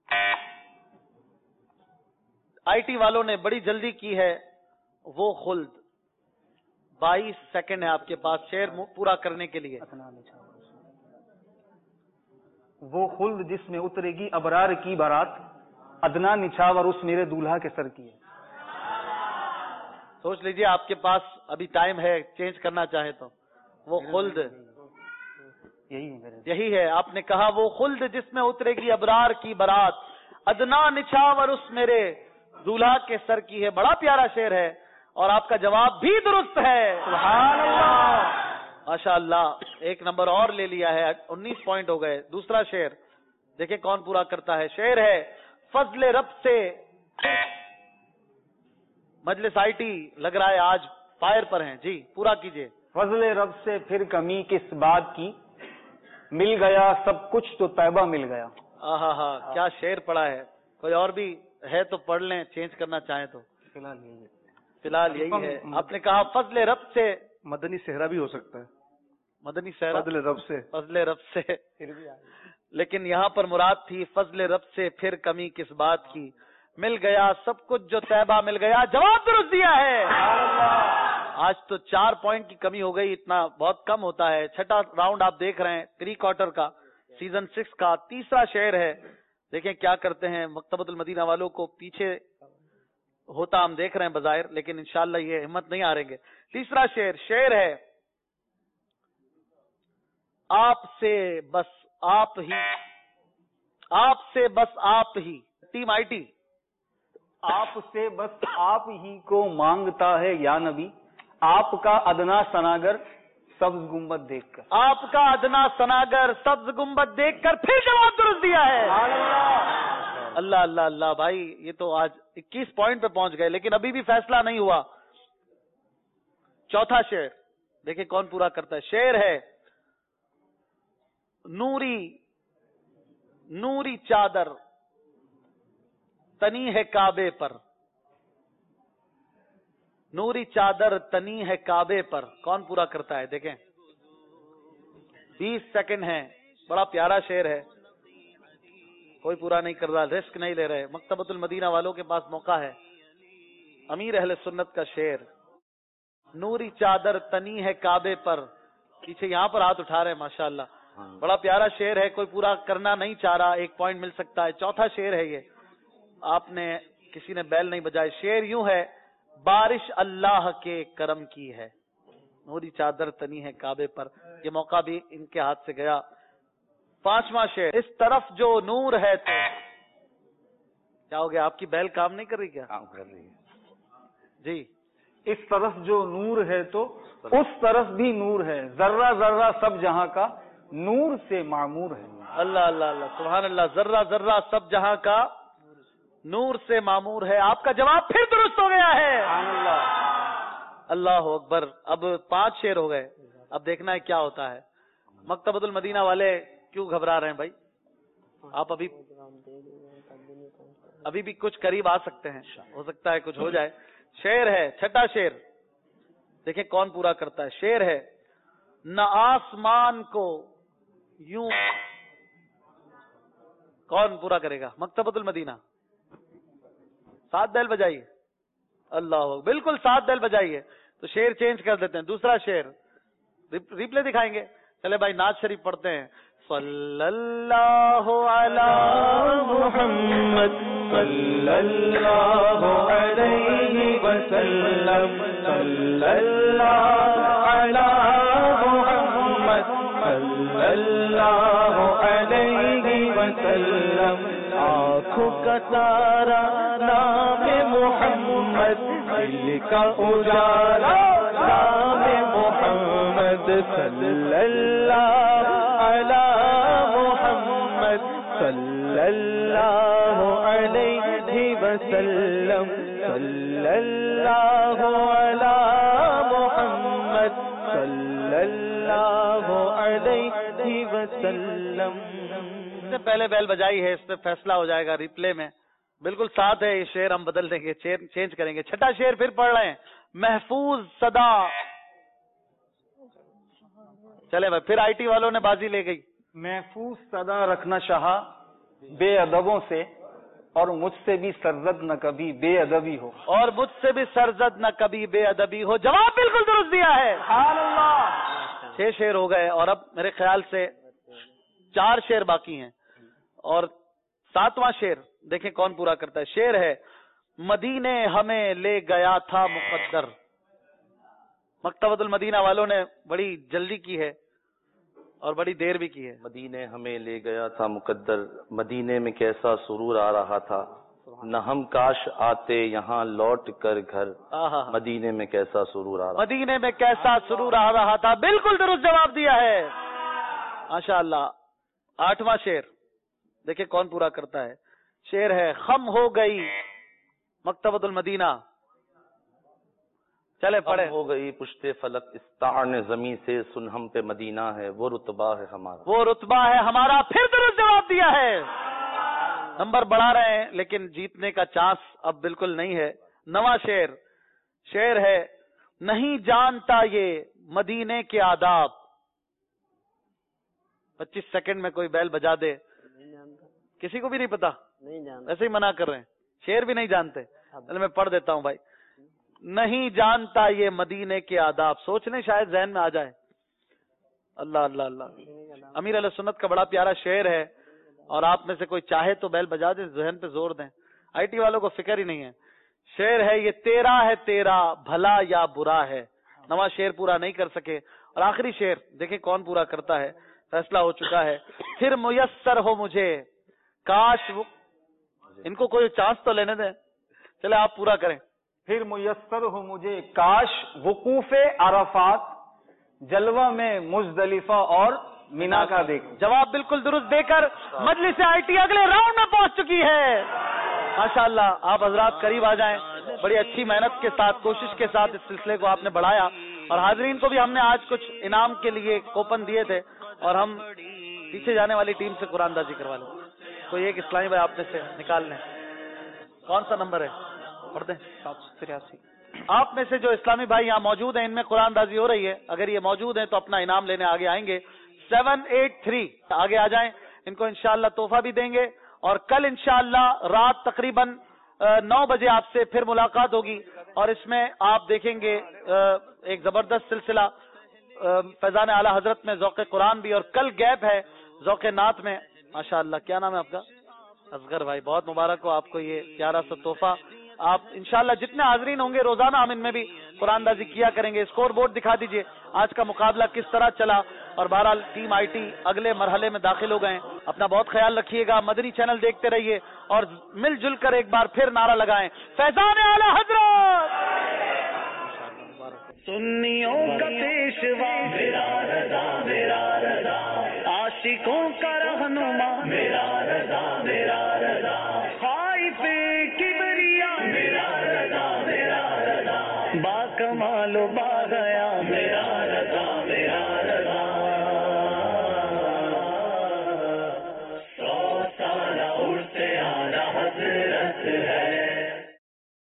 آئی ٹی والوں نے بڑی جلدی کی ہے. وہ خلد. بائیس سیکنڈ ہے آپ کے پاس شعر پورا کرنے کے لیے. وہ خلد جس میں اترے گی ابرار کی بارات، ادنا نچھاور اس میرے دولہا کے سر کی ہے. سوچ لیجئے، آپ کے پاس ابھی ٹائم ہے، چینج کرنا چاہے تو. وہ خلد یہی ہے. آپ نے کہا وہ خلد جس میں اترے گی ابرار کی بارات، ادنا نچھاور اس میرے دولہا کے سر کی ہے. بڑا پیارا شعر ہے اور آپ کا جواب بھی درست ہے. سبحان اللہ، ماشاء اللہ. ایک نمبر اور لے لیا ہے، انیس پوائنٹ ہو گئے. دوسرا شعر دیکھیں کون پورا کرتا ہے. شعر ہے، فضل رب سے. مجلس آئی ٹی لگ رہا ہے آج فائر پر ہیں. جی پورا کیجئے. فضل رب سے پھر کمی کس بات کی، مل گیا سب کچھ تو طیبہ مل گیا. ہاں ہاں کیا شعر پڑا ہے. کوئی اور بھی ہے تو پڑھ لیں، چینج کرنا چاہیں تو. فی الحال یہی ہے. آپ نے کہا فضل رب سے. مدنی صحرا بھی ہو سکتا ہے. مدنی صحرا، فضل رب سے. فضل رب سے، لیکن یہاں پر مراد تھی فضل رب سے پھر کمی کس بات کی، مل گیا سب کچھ جو طیبہ مل گیا. جواب درست دیا ہے. آج تو چار پوائنٹ کی کمی ہو گئی، اتنا بہت کم ہوتا ہے. چھٹا راؤنڈ آپ دیکھ رہے ہیں، پری کوارٹر کا، سیزن سکس کا. تیسرا شعر ہے، دیکھیں کیا کرتے ہیں. مکتبۃ المدینہ والوں کو پیچھے ہوتا ہم دیکھ رہے ہیں بظاہر، لیکن انشاءاللہ یہ ہمت نہیں ہاریں گے. تیسرا شعر، شعر ہے، آپ سے بس آپ ہی، آپ سے بس آپ ہی. ٹیم آئی ٹی، آپ سے بس آپ ہی کو مانگتا ہے یا نبی، آپ کا ادنا سناگر سبز گنبد دیکھ کر. آپ کا ادنا سناگر سبز گنبد دیکھ کر. پھر جواب درست دیا ہے. اللہ اللہ اللہ بھائی، یہ تو آج اکیس پوائنٹ پہ پہنچ گئے، لیکن ابھی بھی فیصلہ نہیں ہوا. چوتھا شعر دیکھیں کون پورا کرتا ہے. شعر ہے، نوری نوری چادر تنی ہے کعبے پر. نوری چادر تنی ہے کعبے پر. کون پورا کرتا ہے؟ دیکھیں بیس سیکنڈ ہیں. بڑا پیارا شعر ہے، کوئی پورا نہیں کر رہا، رسک نہیں لے رہے. مکتبۃ المدینہ والوں کے پاس موقع ہے. امیر اہل سنت کا شعر، نوری چادر تنی ہے کعبے پر. پیچھے یہاں پر ہاتھ اٹھا رہے ہیں ماشاءاللہ. بڑا پیارا شعر ہے، کوئی پورا کرنا نہیں چاہ رہا، ایک پوائنٹ مل سکتا ہے. چوتھا شعر ہے، یہ آپ نے کسی نے بیل نہیں بجائے. شعر یوں ہے، بارش اللہ کے کرم کی ہے. نوری چادر تنی ہے کعبے پر. یہ موقع بھی ان کے ہاتھ سے گیا. پانچواں شعر. اس طرف جو نور ہے تو کیا ہو گیا؟ آپ کی بیل کام نہیں کر رہی کیا؟ کام کر رہی ہے جی. اس طرف جو نور ہے تو اس طرف بھی نور ہے، ذرہ ذرہ سب جہاں کا نور سے معمور ہے. اللہ اللہ اللہ سبحان اللہ. ذرہ ذرہ سب جہاں کا نور سے معمور ہے. آپ کا جواب پھر درست ہو گیا ہے. اللہ اکبر. اب پانچ شعر ہو گئے. اب دیکھنا ہے کیا ہوتا ہے. مکتبۃ المدینہ والے کیوں گھبرا رہے ہیں بھائی؟ آپ ابھی ابھی بھی کچھ قریب آ سکتے ہیں، ہو سکتا ہے کچھ ہو جائے. شعر ہے چھٹا شعر، دیکھیں کون پورا کرتا ہے. شعر ہے نہ آسمان کو یوں، کون پورا کرے گا؟ مکتبۃ المدینہ. سات بیل بجائیے. اللہ بالکل سات بیل بجائیے. تو شعر چینج کر دیتے ہیں. دوسرا شعر ریپلے دکھائیں گے. چلے بھائی نعت شریف پڑھتے ہیں. صلی اللہ علی محمد صلی اللہ علیہ وسلم صلی اللہ علی محمد صلی اللہ علیہ وسلم. آنکھوں کا تارا نام محمد، دل کا اجالا نام محمد صلی اللہ علی محمد صلی اللہ علیہ وسلم صلی اللہ علی محمد صلی اللہ علیہ وسلم. اس سے پہلے بیل بجائی ہے، اس پہ فیصلہ ہو جائے گا ریپلے میں. بالکل ساتھ ہے. یہ شعر ہم بدل دیں گے، چینج کریں گے. چھٹا شعر پھر پڑھ رہے ہیں. محفوظ صدا. چلے بھائی پھر آئی ٹی والوں نے بازی لے گئی. محفوظ صدا رکھنا شاہا بے ادبوں سے، اور مجھ سے بھی سرزد نہ کبھی بے ادبی ہو. اور مجھ سے بھی سرزد نہ کبھی بے ادبی ہو. جواب بالکل درست دیا ہے. سبحان اللہ. چھ شعر ہو گئے اور اب میرے خیال سے چار شعر باقی ہیں. اور ساتواں شعر دیکھیں کون پورا کرتا ہے. شعر ہے مدینے ہمیں لے گیا تھا مقدر. مکتبۃ المدینہ والوں نے بڑی جلدی کی ہے اور بڑی دیر بھی کی ہے. مدینے ہمیں لے گیا تھا مقدر، مدینے میں کیسا سرور آ رہا تھا، نہ ہم کاش آتے یہاں لوٹ کر گھر، مدینے میں کیسا سرور آ رہا مدینے میں کیسا سرور آ رہا تھا. بالکل درست جواب دیا ہے. ماشاء اللہ. آٹھواں شعر دیکھیں کون پورا کرتا ہے. شعر ہے خم ہو گئی مکتبۃ المدینہ. چلے پڑھے. ہو گئی پشت فلک استعان زمین سے، سن ہم پہ مدینہ ہے وہ رتبہ ہے ہمارا. وہ رتبہ ہے ہمارا. پھر درست جواب دیا ہے. نمبر بڑھا رہے ہیں لیکن جیتنے کا چانس اب بالکل نہیں ہے. نواں شعر. شعر ہے نہیں جانتا یہ مدینے کے آداب. پچیس سیکنڈ میں کوئی بیل بجا دے. کسی کو بھی نہیں پتا؟ ایسے ہی منع کر رہے ہیں. شعر بھی نہیں جانتے. چلے میں پڑھ دیتا ہوں بھائی. نہیں جانتا یہ مدینے کے آداب. سوچنے شاید ذہن میں آ جائے. اللہ اللہ اللہ. امیر علیہ سنت کا بڑا پیارا شعر ہے اور آپ میں سے کوئی چاہے تو بیل بجا دیں، ذہن پہ زور دیں. آئی ٹی والوں کو فکر ہی نہیں ہے. شعر ہے یہ تیرا ہے تیرا بھلا یا برا ہے. نواں شعر پورا نہیں کر سکے. اور آخری شعر دیکھیں کون پورا کرتا ہے. فیصلہ ہو چکا ہے. پھر میسر ہو مجھے کاش وہ، ان کو کوئی چانس تو لینے دیں. چلے آپ پورا کریں. پھر میسر ہو مجھے کاش وقوف عرفات، جلوہ میں مزدلفہ اور مینا کا دیکھ. جواب بالکل درست دے کر مجلس آئی ٹی اگلے راؤنڈ میں پہنچ چکی ہے. ماشاءاللہ. آپ حضرات قریب آ جائیں. بڑی اچھی محنت کے ساتھ، کوشش کے ساتھ اس سلسلے کو آپ نے بڑھایا. اور حاضرین کو بھی ہم نے آج کچھ انعام کے لیے کوپن دیے تھے اور ہم پیچھے جانے والی ٹیم سے قرآن دازی کروا لیں. کوئی ایک اسلامی بھائی آپ میں سے نکال لیں. کون سا نمبر ہے پڑھ دیں؟ سات سو تراسی. آپ میں سے جو اسلامی بھائی یہاں موجود ہیں ان میں قرآن دازی ہو رہی ہے. اگر یہ موجود ہیں تو اپنا انعام لینے آگے آئیں گے. سیون ایٹ تھری آگے آ جائیں. ان کو انشاءاللہ تحفہ بھی دیں گے. اور کل انشاءاللہ رات تقریباً نو بجے آپ سے پھر ملاقات ہوگی اور اس میں آپ دیکھیں گے ایک زبردست سلسلہ فیضان اعلی حضرت میں ذوق قرآن بھی. اور کل گیپ ہے ذوق نعت میں. ماشاءاللہ. کیا نام ہے آپ کا؟ اصغر بھائی. بہت مبارک ہو آپ کو یہ پیارا سا تحفہ. آپ انشاءاللہ جتنے حاضرین ہوں گے روزانہ ہم ان میں بھی قرآن دازی کیا کریں گے. اسکور بورڈ دکھا دیجئے آج کا مقابلہ کس طرح چلا. اور بہرحال ٹیم آئی ٹی اگلے مرحلے میں داخل ہو گئے. اپنا بہت خیال رکھیے گا. مدنی چینل دیکھتے رہیے اور مل جل کر ایک بار پھر نعرہ لگائیں فیضان اعلی حضرت. سنیوں کا پیشوا میرا رضا میرا رضا, عاشقوں کا رہنما میرا رضا میرا رضا, خائف کبریا میرا رضا میرا رضا, با کمال و با گیا میرا رضا میرا رضا. سو سالہ عرص اعلی حضرت ہے